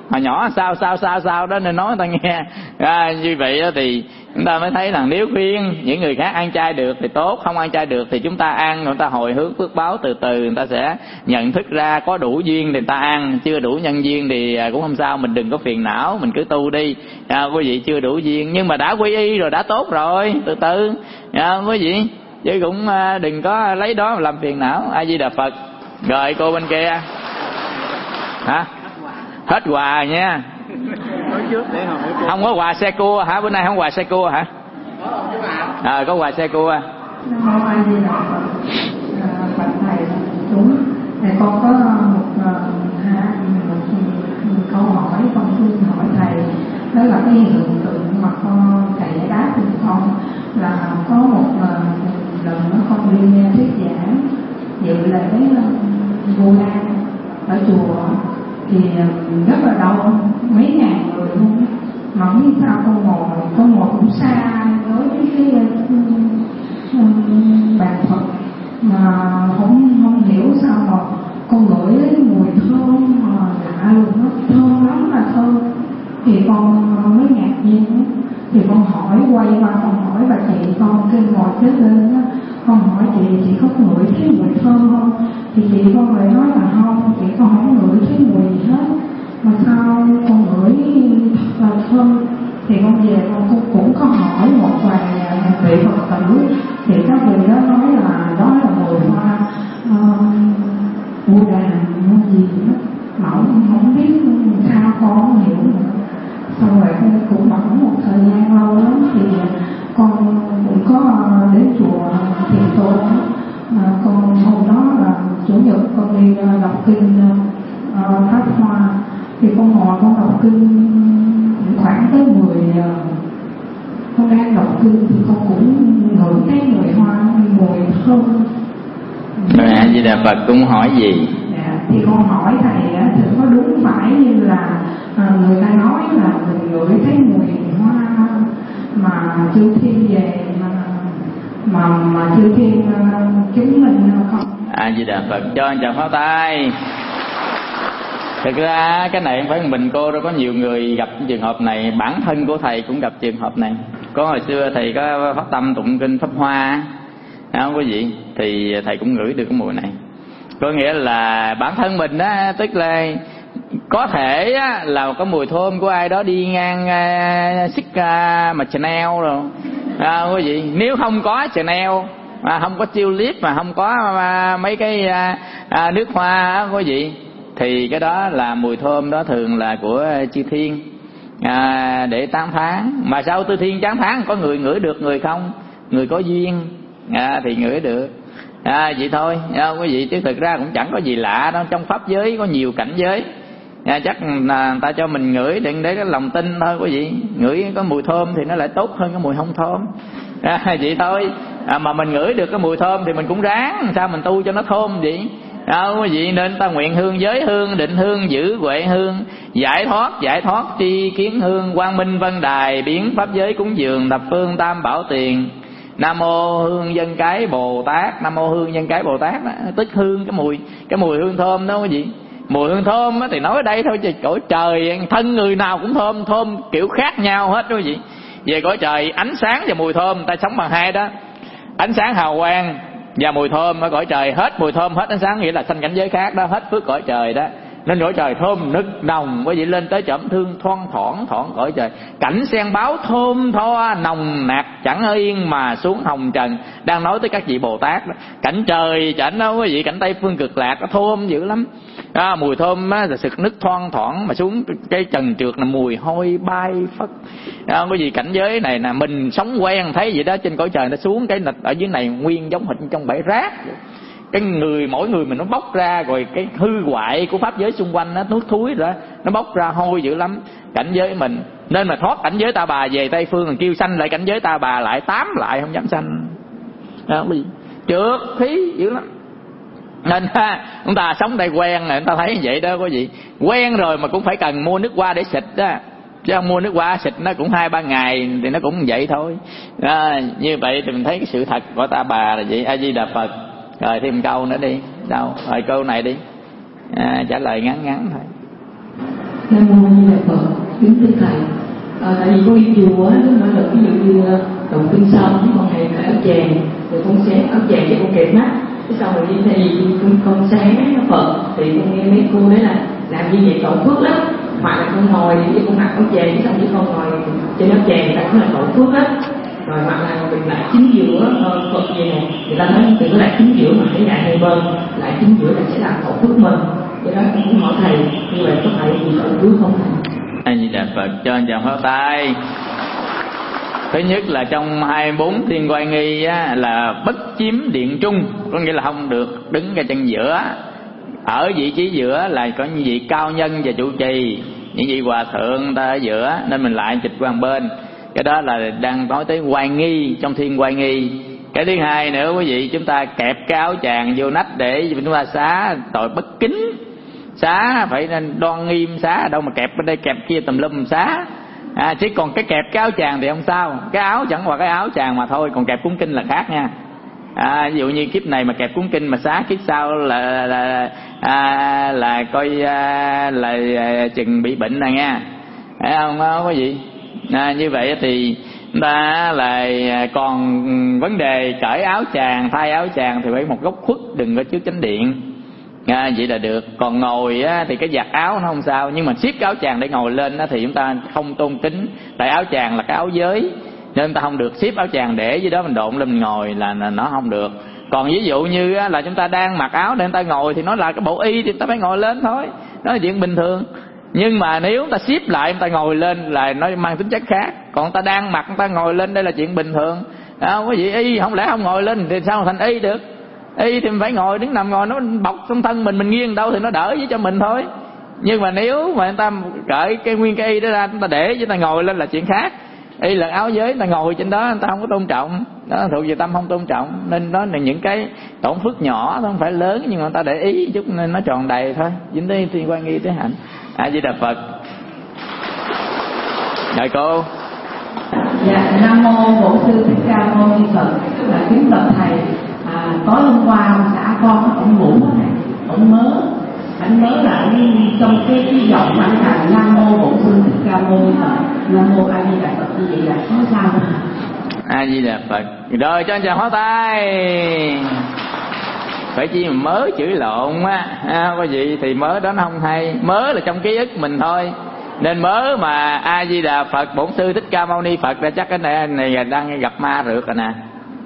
hồi nhỏ sao sao sao sao đó nên nói người ta nghe. À, như vậy đó thì chúng ta mới thấy rằng nếu khuyên những người khác ăn chay được thì tốt, không ăn chay được thì chúng ta ăn, người ta hồi hướng phước báo từ từ, người ta sẽ nhận thức ra có đủ duyên thì người ta ăn, chưa đủ nhân duyên thì cũng không sao, mình đừng có phiền não, mình cứ tu đi. À, quý vị chưa đủ duyên nhưng mà đã quy y rồi, đã tốt rồi, từ từ. À, quý vị chứ cũng đừng có lấy đó mà làm phiền não. A Di Đà Phật. Rồi cô bên kia hả? Hết quà nha. Không có quà xe cua hả? Bữa nay không quà xe cua hả? À, có quà xe cua. Nam mô A Di Đà Phật. Bạch thầy chúng, thầy con có một ha một câu hỏi con xin hỏi thầy, đó là cái hiện tượng mà con thầy giải đáp cho con là có một lần nó con đi nghe thuyết giảng dự lễ Vu Lan ở chùa thì rất là đông, mấy ngàn người luôn, mà không biết sao con ngồi con ngồi cũng xa đối với cái bàn Phật mà không không hiểu sao mà con ngửi lấy mùi thơm mà lạ luôn, nó thơm lắm là thơm. Thì con mới ngạc nhiên đó. Thì con hỏi, quay qua con hỏi bà chị con kêu ngồi kế bên đó, con hỏi chị chị có ngửi thấy mùi thơm không? Thì chị con lại nói là không, chị con không ngửi thấy mùi gì hết, mà sao con ngửi thật là thơm. Thì con về con cũng, cũng có hỏi một vài vị Phật tử, thì các vị đó nói là đó là mùi hoa bồ đà gì đó, mà không, không biết sao con không hiểu nữa. Xong rồi con cũng bẵng một thời gian lâu lắm thì con cũng có đến chùa Thiền Tôn. À, con hôm đó là chủ nhật con đi đọc kinh uh, Pháp Hoa, thì con ngồi con đọc kinh khoảng tới mười giờ, con đang đọc kinh thì con cũng ngửi cái mùi hoa, mùi thơm. Rồi A Di Đà Phật cũng hỏi gì? Dạ, thì con hỏi thầy thì có đúng phải như là à, người ta nói là mình ngửi thấy mùi hoa mà chư thiên về mà mà mà chư thiên uh, chúng mình không? A Di Đà Phật. Cho anh chào pháo tay. Thực ra cái này không phải mình cô đâu, có nhiều người gặp trường hợp này, bản thân của thầy cũng gặp trường hợp này. Có hồi xưa thầy có phát tâm tụng kinh Pháp Hoa, không quý vị, thì thầy cũng ngửi được cái mùi này. Có nghĩa là bản thân mình á, tức là có thể á, là có mùi thơm của ai đó đi ngang uh, xích uh, mà Chanel rồi, à, quý vị. Nếu không có Chanel, mà không có tulip, mà không có uh, mấy cái uh, uh, nước hoa quý vị, thì cái đó là mùi thơm đó thường là của chư thiên à, để tán thán. Mà sao chư thiên tán thán, có người ngửi được người không? Người có duyên à, thì ngửi được à, vậy thôi à, quý vị. Chứ thực ra cũng chẳng có gì lạ đâu, trong pháp giới có nhiều cảnh giới à, chắc là người ta cho mình ngửi để để cái lòng tin thôi quý vị. Ngửi có mùi thơm thì nó lại tốt hơn cái mùi không thơm à, vậy thôi à, mà mình ngửi được cái mùi thơm thì mình cũng ráng sao mình tu cho nó thơm vậy đó quý vị. Nên ta nguyện hương, giới hương, định hương, giữ huệ hương, giải thoát giải thoát tri kiến hương, quang minh vân đài, biến pháp giới cúng dường, thập phương tam bảo tiền. Nam mô hương dân cái Bồ Tát, Nam mô hương dân cái Bồ Tát đó, tức hương cái mùi cái mùi hương thơm đó quý vị. Mùi hương thơm thì nói ở đây thôi, chứ cõi trời thân người nào cũng thơm, thơm kiểu khác nhau hết quý vị. Về cõi trời ánh sáng và mùi thơm, ta sống bằng hai đó, ánh sáng hào quang và mùi thơm. Ở cõi trời hết mùi thơm hết ánh sáng nghĩa là sanh cảnh giới khác đó, hết phước cõi trời đó. Nên cõi trời thơm nức nồng quý vị. Lên tới trầm thương thoang thoảng thoảng cõi trời, cảnh sen báo thơm tho nồng nặc chẳng ở yên mà xuống hồng trần. Đang nói tới các vị Bồ Tát đó. Cảnh trời cảnh đó quý vị, cảnh Tây Phương Cực Lạc nó thơm dữ lắm à, mùi thơm á, là sực nức thoang thoảng mà xuống cái trần trượt là mùi hôi bay phất à, quý vị. Cảnh giới này là mình sống quen thấy vậy đó, trên cõi trời nó xuống cái ở dưới này nguyên giống hệt trong bãi rác. Cái người mỗi người mình nó bốc ra, rồi cái hư hoại của pháp giới xung quanh nó nuốt thúi rồi nó bốc ra hôi dữ lắm. Cảnh giới mình nên mà thoát cảnh giới ta bà về Tây Phương, còn kêu sanh lại cảnh giới ta bà lại tám lại không dám sanh à, trượt khí dữ lắm. Nên ha, chúng ta sống đây quen rồi, chúng ta thấy như vậy đó quý vị. Quen rồi mà cũng phải cần mua nước hoa để xịt đó, chứ không mua nước hoa xịt nó cũng hai ba ngày thì nó cũng vậy thôi à, như vậy thì mình thấy cái sự thật của ta bà là vậy. A Di Đà Phật. Rồi thêm câu nữa đi. Đâu rồi câu này đi à, trả lời ngắn ngắn thôi. Nam mô A Di Đà Phật. Kính thưa thầy, à, tại vì con đi chùa á, mỗi lần ví dụ như đầu tiên xong với con hay cởi áo chàng, rồi con xé áo chàng cho con kẹp mắt, cái sau rồi đi thay vì con, con xé Phật thì con nghe mấy cô nói là làm như vậy tội phước lắm. Hoặc là con ngồi thì con mặc áo chàng, cái xong với con ngồi trên áo chàng ta cũng là tội phước á. Rồi hoặc là mình lại chính giữa Phật gì nè, người ta nói đừng có lại chính giữa mà hãy lại hai bên, lại chính giữa là sẽ làm tội phước mình. Cho đó con muốn hỏi thầy như vậy có phải gì tội phước không thầy? A Di Đà Phật. Cho anh chàng pháo tay. Thứ nhất là trong hai mươi bốn thiên quan nghi á, là bất chiếm điện trung, có nghĩa là không được đứng ngay chân giữa. Ở vị trí giữa là có những vị cao nhân và trụ trì, những vị hòa thượng ta ở giữa, nên mình lại chịch qua một bên. Cái đó là đang nói tới quan nghi trong thiên quan nghi. Cái thứ hai nữa quý vị, chúng ta kẹp cái áo chàng vô nách để chúng ta xá tội bất kính. Xá phải nên đoan nghiêm, xá đâu mà kẹp bên đây kẹp kia tùm lum xá. À, chứ còn cái kẹp cái áo chàng thì không sao, cái áo chẳng qua cái áo chàng mà thôi, còn kẹp cuốn kinh là khác nha. À, ví dụ như kiếp này mà kẹp cuốn kinh mà xá, kiếp sau là là là, à, là coi à, là, là chừng bị bệnh này nha, thấy không không có gì. À, như vậy thì chúng ta là còn vấn đề cởi áo chàng, thay áo chàng thì phải một góc khuất, đừng có trước chánh điện. À, vậy là được. Còn ngồi á, thì cái giặt áo nó không sao, nhưng mà siết cái áo chàng để ngồi lên á, thì chúng ta không tôn kính. Tại áo chàng là cái áo giới, nên ta không được xếp áo chàng để dưới đó mình độn lên mình ngồi là, là nó không được. Còn ví dụ như á, là chúng ta đang mặc áo để người ta ngồi thì nó là cái bộ y thì ta phải ngồi lên thôi, đó là chuyện bình thường. Nhưng mà nếu người ta xếp lại người ta ngồi lên là nó mang tính chất khác. Còn người ta đang mặc người ta ngồi lên đây là chuyện bình thường. Đó, quý vị y không lẽ không ngồi lên thì sao thành y được? Y thì mình phải ngồi, đứng nằm ngồi nó bọc trong thân mình, mình nghiêng đâu thì nó đỡ với cho mình thôi. Nhưng mà nếu mà người ta cởi cái nguyên cái y đó ra, người ta để với ta ngồi lên là chuyện khác. Y là áo giới, người ta ngồi trên đó người ta không có tôn trọng, đó thuộc về tâm không tôn trọng. Nên đó là những cái tổn phước nhỏ, không phải lớn, nhưng mà người ta để ý chút nên nó tròn đầy thôi. Dính tới thiên quan nghi tới hạnh. A Di Đà Phật. Rồi cô. Dạ, Nam mô Bổn Sư Thích Ca Mâu Ni Phật. Là kính bạch thầy. À, tối hôm qua xã con ông ngủ này, ông mớ, anh mớ lại trong cái cái giọng anh là Nam mô Bổn Sư Thích Ca Mâu Ni Phật, Nam mô A Di Đà Phật, như vậy là có sao không? A Di Đà Phật. Rồi cho anh chàng hóa tay. Phải chi mà mớ chửi lộn á, à, có gì thì mớ đó nó không hay. Mớ là trong ký ức mình thôi, nên mớ mà A Di Đà Phật, Bổn Sư Thích Ca Mâu Ni Phật là chắc cái này, này đang gặp ma rượt rồi nè.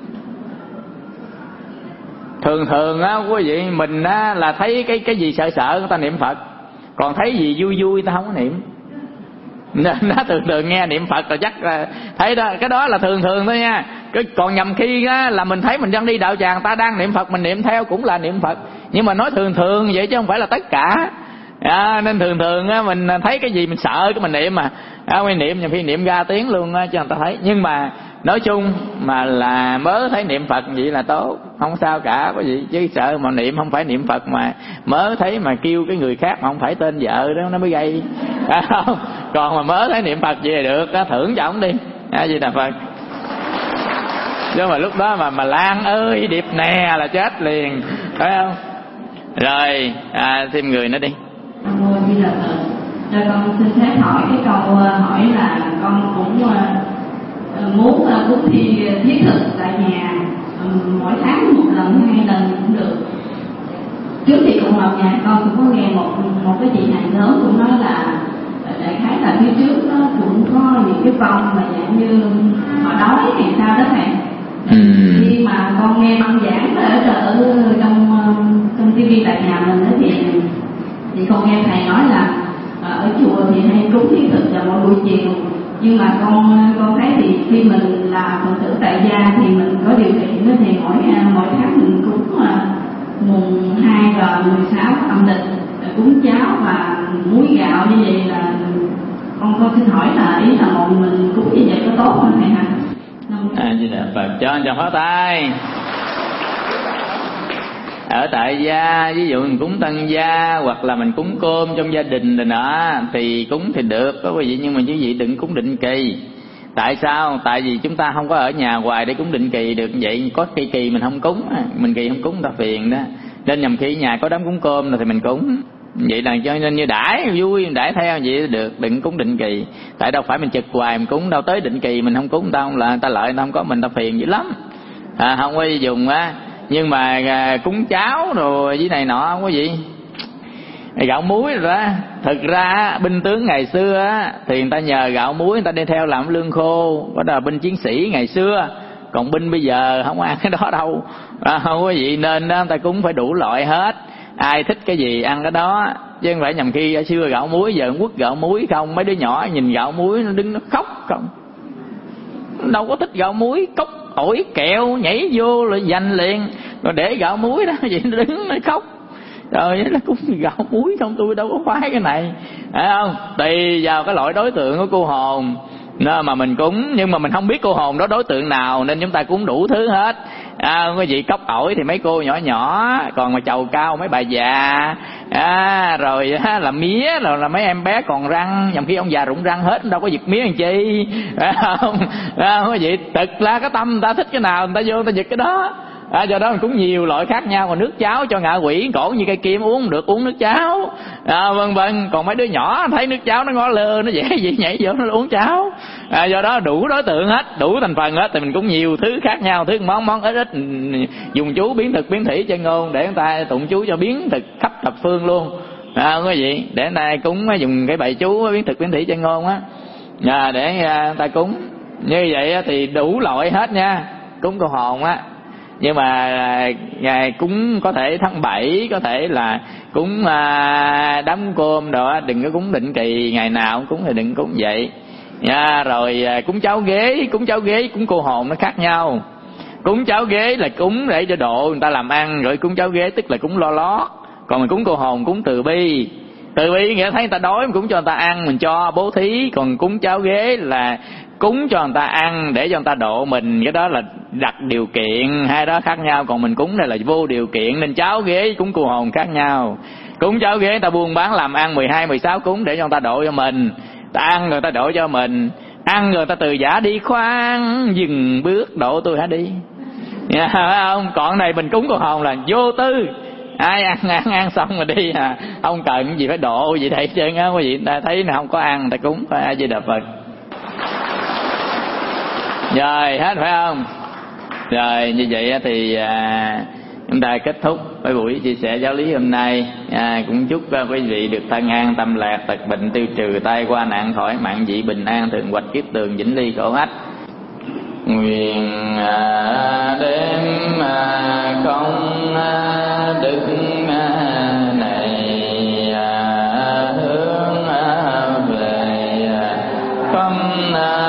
Thường thường á quý vị, mình á là thấy cái cái gì sợ sợ người ta niệm Phật, còn thấy gì vui vui người ta không có niệm. Nên nó thường thường nghe niệm Phật rồi chắc là thấy đó, cái đó là thường thường thôi nha. Cái còn nhầm khi á là mình thấy mình đang đi đạo tràng, ta đang niệm Phật mình niệm theo cũng là niệm Phật, nhưng mà nói thường thường vậy chứ không phải là tất cả. À, nên thường thường á mình thấy cái gì mình sợ cái mình niệm mà, à, mình niệm nhiều khi niệm ra tiếng luôn á cho người ta thấy. Nhưng mà nói chung mà là mới thấy niệm Phật vậy là tốt, không sao cả có gì. Chứ sợ mà niệm không phải niệm Phật mà mới thấy mà kêu cái người khác mà không phải tên vợ đó nó mới gây, phải không? Còn mà mới thấy niệm Phật vậy là được, đó, thưởng cho ổng đi. A Di Đà Phật. Chứ mà lúc đó mà mà Lan ơi điệp nè là chết liền, phải không? Rồi à, thêm người nữa đi. Nam mô A Di Đà Phật. Rồi con xin phép hỏi cái câu hỏi là con cũng muốn cúng thi thiết thực tại nhà, mỗi tháng một lần hai lần cũng được. Trước thì cũng ở nhà con cũng có nghe một một cái chị hàng lớn cũng nói là đại khái là phía trước nó cũng có những cái vong mà dạng như họ đói thì sao đó thầy. Ừ. Khi mà con nghe băng giảng ở ở trong trong tivi tại nhà mình đó thì thì con nghe thầy nói là ở chùa thì hay cúng thiết thực vào mỗi buổi chiều. Nhưng mà con con thấy thì khi mình là phật tử tại gia thì mình có điều kiện đó thì mỗi mỗi tháng mình cúng mùng hai và mười sáu âm lịch cúng cháo và muối gạo, như vậy là con con xin hỏi là ý là mọi mình cúng như vậy có tốt không thầy hả? A Di Đà Phật. Cho anh chàng phá tay. Ở tại gia ví dụ mình cúng tăng gia hoặc là mình cúng cơm trong gia đình rồi nọ thì cúng thì được có quý vị, nhưng mà quý vị đừng cúng định kỳ. Tại sao? Tại vì chúng ta không có ở nhà hoài để cúng định kỳ được vậy. Có kỳ kỳ mình không cúng, mình kỳ không cúng ta phiền đó. Nên nhầm khi nhà có đám cúng cơm rồi thì mình cúng. Vậy là cho nên như đãi vui, đãi theo vậy được, đừng cúng định kỳ. Tại đâu phải mình trực hoài mình cúng đâu, tới định kỳ mình không cúng người ta không là người ta lợi, người ta không có mình ta phiền dữ lắm. À, không có dùng á. Nhưng mà à, cúng cháo rồi với này nọ không có gì. Gạo muối rồi đó. Thực ra binh tướng ngày xưa á, thì người ta nhờ gạo muối người ta đi theo làm lương khô. Đó là binh chiến sĩ ngày xưa. Còn binh bây giờ không ăn cái đó đâu. À, không có gì nên đó, người ta cúng phải đủ loại hết. Ai thích cái gì ăn cái đó. Chứ không phải nhầm khi ở xưa gạo muối giờ quất gạo muối không. Mấy đứa nhỏ nhìn gạo muối nó đứng nó khóc không. Đâu có thích gạo muối, cốc ổi kẹo nhảy vô rồi giành liền. Rồi để gạo muối đó vậy nó đứng nó khóc. Rồi nó cũng gạo muối không, tôi đâu có khoái cái này. Phải không? Tùy vào cái loại đối tượng của cô hồn nên mà mình cúng. Nhưng mà mình không biết cô hồn đó đối tượng nào nên chúng ta cúng đủ thứ hết. À, cái gì cốc ổi thì mấy cô nhỏ nhỏ, còn mà chầu cao mấy bà già, à, rồi á, là mía rồi là mấy em bé còn răng, nhằm khi ông già rụng răng hết đâu có giật mía làm chi. Phải không? À, cái gì thực ra cái tâm người ta thích cái nào người ta vô người ta giật cái đó. À, do đó mình cũng nhiều loại khác nhau. Còn nước cháo cho ngạ quỷ cổ như cây kim uống được, uống nước cháo, à, vân vân. Còn mấy đứa nhỏ thấy nước cháo nó ngó lơ nó dễ gì nhảy vô nó uống cháo. À, do đó đủ đối tượng hết, đủ thành phần hết thì mình cũng nhiều thứ khác nhau, thứ món món ít ít dùng chú biến thực biến thủy chân ngôn để người ta tụng chú cho biến thực khắp thập phương luôn. À, không có gì để người ta cúng dùng cái bài chú biến thực biến thủy chân ngôn á, à, để người ta cúng như vậy thì đủ loại hết nha, cúng cô hồn á. Nhưng mà ngày cúng có thể tháng bảy, có thể là cúng à, đám cơm đó, đừng có cúng định kỳ ngày nào cúng thì đừng cúng vậy nha. Rồi à, cúng cháu ghế, cúng cháu ghế cúng cô hồn nó khác nhau. Cúng cháu ghế là cúng để cho độ người ta làm ăn, rồi cúng cháu ghế tức là cúng lo lót. Còn mình cúng cô hồn cúng từ bi. Từ bi nghĩa thấy người ta đói mình cúng cho người ta ăn, mình cho bố thí. Còn cúng cháu ghế là cúng cho người ta ăn để cho người ta độ mình, cái đó là đặt điều kiện, hai đó khác nhau. Còn mình cúng này là vô điều kiện, nên cháu ghế cúng cô hồn khác nhau. Cúng cháu ghế người ta buôn bán làm ăn mười hai, mười sáu cúng để cho người ta độ cho mình, ta ăn người ta độ cho mình, ăn người ta từ giả đi khoan dừng bước độ tôi hả đi, yeah, phải không? Còn này mình cúng cô hồn là vô tư, ai ăn ăn ăn xong rồi đi à, không cần gì phải độ gì đây chứ á, quý vị ta thấy nào không có ăn người ta cúng phải A Di Đà Phật. Rồi hết phải không? Rồi như vậy thì à, chúng ta kết thúc với buổi chia sẻ giáo lý hôm nay. À, cũng chúc quý vị được thân an tâm lạc, tật bệnh tiêu trừ, tai qua nạn khỏi, mạng dị bình an, thường hoạch kiết tường, vĩnh ly khổ ách. Nguyện à, đêm à, công à, đức à, này à, hướng à, về à, không à,